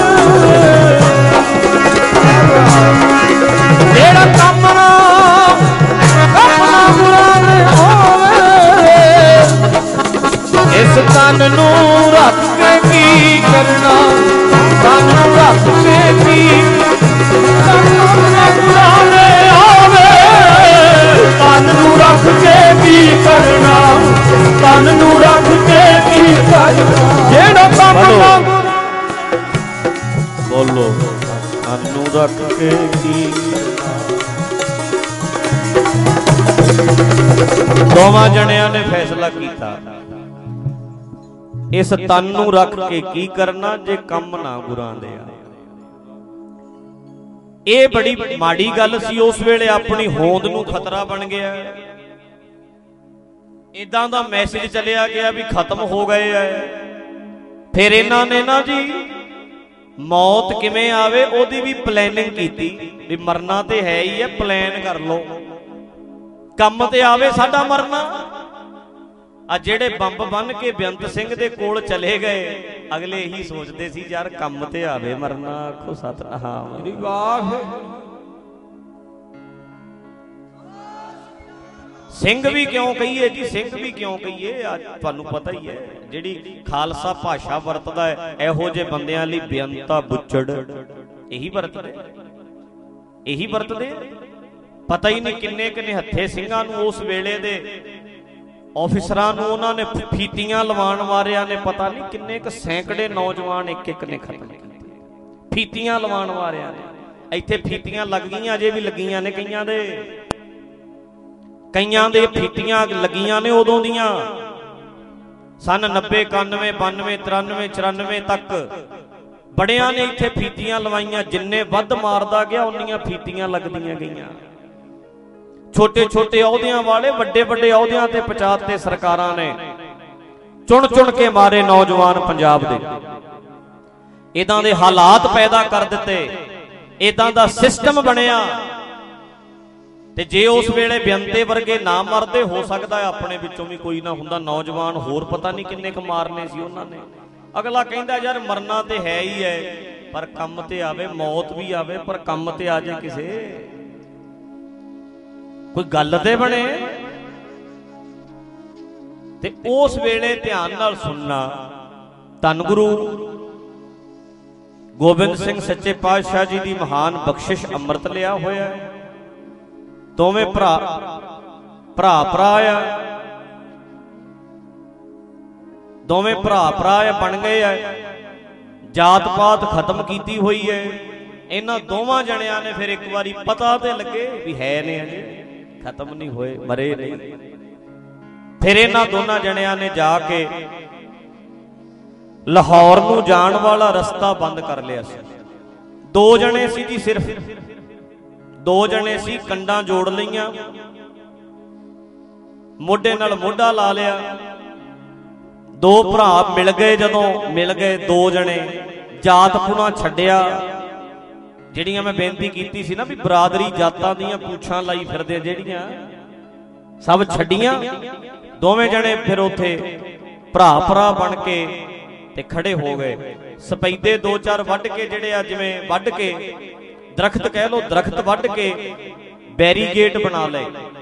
जेड़ा कम ना ਤਨ ਨੂੰ ਰੱਖ ਕੇ ਕੀ ਕਰਨਾ, ਜਿਹੜਾ ਕੰਮ ਬੋਲੋ ਤਨ ਨੂੰ ਰੱਖ ਕੇ ਕੀ ਕਰਨਾ। ਦੋਵਾਂ ਜਣਿਆਂ ਨੇ ਫੈਸਲਾ ਕੀਤਾ, ਇਸ ਤਨ ਨੂੰ ਰੱਖ ਕੇ ਕੀ ਕਰਨਾ ਜੇ ਕੰਮ ਨਾ ਗੁਰਾਂ ਦੇ ਆ। ਇਹ ਬੜੀ ਮਾੜੀ ਗੱਲ ਸੀ ਉਸ ਵੇਲੇ, ਆਪਣੀ ਹੋਂਦ ਨੂੰ ਖਤਰਾ ਬਣ ਗਿਆ। ਇਦਾਂ ਦਾ ਮੈਸੇਜ ਚੱਲਿਆ ਗਿਆ ਵੀ ਖਤਮ ਹੋ ਗਏ ਐ। ਫਿਰ ਇਹਨਾਂ ਨੇ ਨਾ ਜੀ ਮੌਤ ਕਿਵੇਂ ਆਵੇ ਉਹਦੀ ਵੀ ਪਲੈਨਿੰਗ ਕੀਤੀ ਵੀ ਮਰਨਾ ਤੇ ਹੈ ਹੀ ਹੈ, ਪਲਾਨ ਕਰ ਲਓ ਕੰਮ ਤੇ ਆਵੇ ਸਾਡਾ ਮਰਨਾ। ਆ ਜਿਹੜੇ ਬੰਬ ਬੰਨ ਕੇ ਬੇਅੰਤ ਸਿੰਘ ਦੇ ਕੋਲ ਚਲੇ ਗਏ, ਅਗਲੇ ਇਹੀ ਸੋਚਦੇ ਸੀ ਯਾਰ ਕੰਮ ਤੇ ਆਵੇ ਮਰਨਾ। ਆਖੋ ਸਤਨਾਮ ਸ੍ਰੀ ਵਾਹਿਗੁਰੂ। ਸਿੰਘ ਵੀ ਕਿਉਂ ਕਹੀਏ ਜੀ, ਸਿੰਘ ਵੀ ਕਿਉਂ ਕਹੀਏ, ਅੱਜ ਤੁਹਾਨੂੰ ਪਤਾ ਹੀ ਹੈ ਜਿਹੜੀ ਖਾਲਸਾ ਭਾਸ਼ਾ ਵਰਤਦਾ ਹੈ, ਇਹੋ ਜਿਹੇ ਬੰਦਿਆਂ ਲਈ ਬੇਅੰਤਾ ਬੁੱਚੜ ਇਹੀ ਵਰਤਦੇ ਇਹੀ ਵਰਤਦੇ ਪਤਾ ਹੀ ਨਹੀਂ ਕਿੰਨੇ ਕਿੰਨੇ ਹੱਥੇ ਸਿੰਘਾਂ ਨੂੰ ਉਸ ਵੇਲੇ ਦੇ ਆਫਿਸਰਾਂ ਨੂੰ ਉਹਨਾਂ ਨੇ ਫੀਤੀਆਂ ਲਵਾਉਣ ਵਾਲਿਆਂ ਨੇ ਪਤਾ ਨਹੀਂ ਕਿੰਨੇ ਕੁ ਸੈਂਕੜੇ ਨੌਜਵਾਨ ਇੱਕ ਇੱਕ ਨੇ ਖਤਮ ਕੀਤੇ, ਫੀਤੀਆਂ ਲਵਾਉਣ ਵਾਲਿਆਂ ਨੇ। ਇੱਥੇ ਫੀਤੀਆਂ ਲੱਗ ਗਈਆਂ, ਅਜੇ ਵੀ ਲੱਗੀਆਂ ਨੇ ਕਈਆਂ ਦੇ, ਕਈਆਂ ਦੇ ਫੀਤੀਆਂ ਲੱਗੀਆਂ ਨੇ ਉਦੋਂ ਦੀਆਂ, ਸਨ ਨੱਬੇ ਇਕਾਨਵੇਂ ਬਾਨਵੇਂ ਤਰਾਨਵੇਂ ਚੁਰਾਨਵੇਂ ਤੱਕ ਬੜਿਆਂ ਨੇ ਇੱਥੇ ਫੀਤੀਆਂ ਲਵਾਈਆਂ। ਜਿੰਨੇ ਵੱਧ ਮਾਰਦਾ ਗਿਆ ਉਨੀਆਂ ਫੀਤੀਆਂ ਲੱਗਦੀਆਂ ਗਈਆਂ। ਛੋਟੇ ਛੋਟੇ ਅਹੁਦਿਆਂ ਵਾਲੇ ਵੱਡੇ ਵੱਡੇ ਅਹੁਦਿਆਂ ਤੇ ਪਹੁੰਚਾਤੇ ਸਰਕਾਰਾਂ ਨੇ, ਚੁਣ ਚੁਣ ਕੇ ਮਾਰੇ ਨੌਜਵਾਨ ਪੰਜਾਬ ਦੇ। ਇਦਾਂ ਦੇ ਹਾਲਾਤ ਪੈਦਾ ਕਰ ਦਿੱਤੇ, ਇਦਾਂ ਦਾ ਸਿਸਟਮ ਬਣਿਆ। ਤੇ ਜੇ ਉਸ ਵੇਲੇ ਬੇਅੰਤੇ ਵਰਗੇ ਨਾ ਮਰਦੇ, ਹੋ ਸਕਦਾ ਆਪਣੇ ਵਿੱਚੋਂ ਵੀ ਕੋਈ ਨਾ ਹੁੰਦਾ ਨੌਜਵਾਨ ਹੋਰ, ਪਤਾ ਨਹੀਂ ਕਿੰਨੇ ਕੁ ਮਾਰਨੇ ਸੀ ਉਹਨਾਂ ਨੇ। ਅਗਲਾ ਕਹਿੰਦਾ ਯਾਰ ਮਰਨਾ ਤੇ ਹੈ ਹੀ ਹੈ, ਪਰ ਕੰਮ ਤੇ ਆਵੇ, ਮੌਤ ਵੀ ਆਵੇ ਪਰ ਕੰਮ ਤੇ ਆ ਜਾਏ ਕਿਸੇ, ਕੋਈ ਗੱਲ ਤੇ ਬਣੇ। ਤੇ ਉਸ ਵੇਲੇ ਧਿਆਨ ਨਾਲ ਸੁਣਨਾ, ਧੰਨ ਗੁਰੂ ਗੋਬਿੰਦ ਸਿੰਘ ਸੱਚੇ ਪਾਤਸ਼ਾਹ ਜੀ ਦੀ ਮਹਾਨ ਬਖਸ਼ਿਸ਼ ਅੰਮ੍ਰਿਤ ਲਿਆ ਹੋਇਆ। ਦੋਵੇਂ ਭਰਾ ਭਰਾ ਭਰਾ ਆ, ਦੋਵੇਂ ਭਰਾ ਭਰਾ ਆ ਬਣ ਗਏ ਆ, ਜਾਤ ਪਾਤ ਖਤਮ ਕੀਤੀ ਹੋਈ ਹੈ। ਇਹਨਾਂ ਦੋਵਾਂ ਜਣਿਆਂ ਨੇ ਫਿਰ ਇੱਕ ਵਾਰੀ ਪਤਾ ਤੇ ਲੱਗੇ ਵੀ ਹੈ ਨੇ ਅਜੇ ਖਤਮ ਨਹੀਂ ਹੋਏ, ਮਰੇ ਨਹੀਂ। ਫਿਰ ਇਹਨਾਂ ਦੋਨਾਂ ਜਣਿਆਂ ਨੇ ਜਾ ਕੇ ਲਾਹੌਰ ਨੂੰ ਜਾਣ ਵਾਲਾ ਰਸਤਾ ਬੰਦ ਕਰ ਲਿਆ ਸੀ। ਦੋ ਜਣੇ ਸੀ ਜੀ, ਸਿਰਫ ਦੋ ਜਣੇ ਸੀ, ਕੰਡਾਂ ਜੋੜ ਲਈਆਂ, ਮੋਢੇ ਨਾਲ ਮੋਢਾ ਲਾ ਲਿਆ। ਦੋ ਭਰਾ ਮਿਲ ਗਏ, ਜਦੋਂ ਮਿਲ ਗਏ ਦੋ ਜਣੇ, ਜਾਤ ਪੁਣਾ ਛੱਡਿਆ। ਜਿਹੜੀਆਂ ਮੈਂ ਬੇਨਤੀ ਕੀਤੀ ਸੀ ਨਾ ਵੀ ਬਰਾਦਰੀ ਜਾਤਾਂ ਦੀਆਂ ਪੂਛਾਂ ਲਾਈ ਫਿਰਦੇ ਜਿਹੜੀਆਂ, ਸਭ ਛੱਡੀਆਂ। ਦੋਵੇਂ ਜਣੇ ਫਿਰ ਉੱਥੇ ਭਰਾ ਭਰਾ ਬਣ ਕੇ ਤੇ ਖੜੇ ਹੋ ਗਏ। ਸਪੈਦੇ ਦੋ ਚਾਰ ਵੱਢ ਕੇ, ਜਿਹੜੇ ਆ ਜਿਵੇਂ ਵੱਢ ਕੇ ਦਰਖਤ ਕਹਿ ਲੋ, ਦਰਖਤ ਵੱਢ ਕੇ ਬੈਰੀਗੇਟ ਬਣਾ ਲਏ।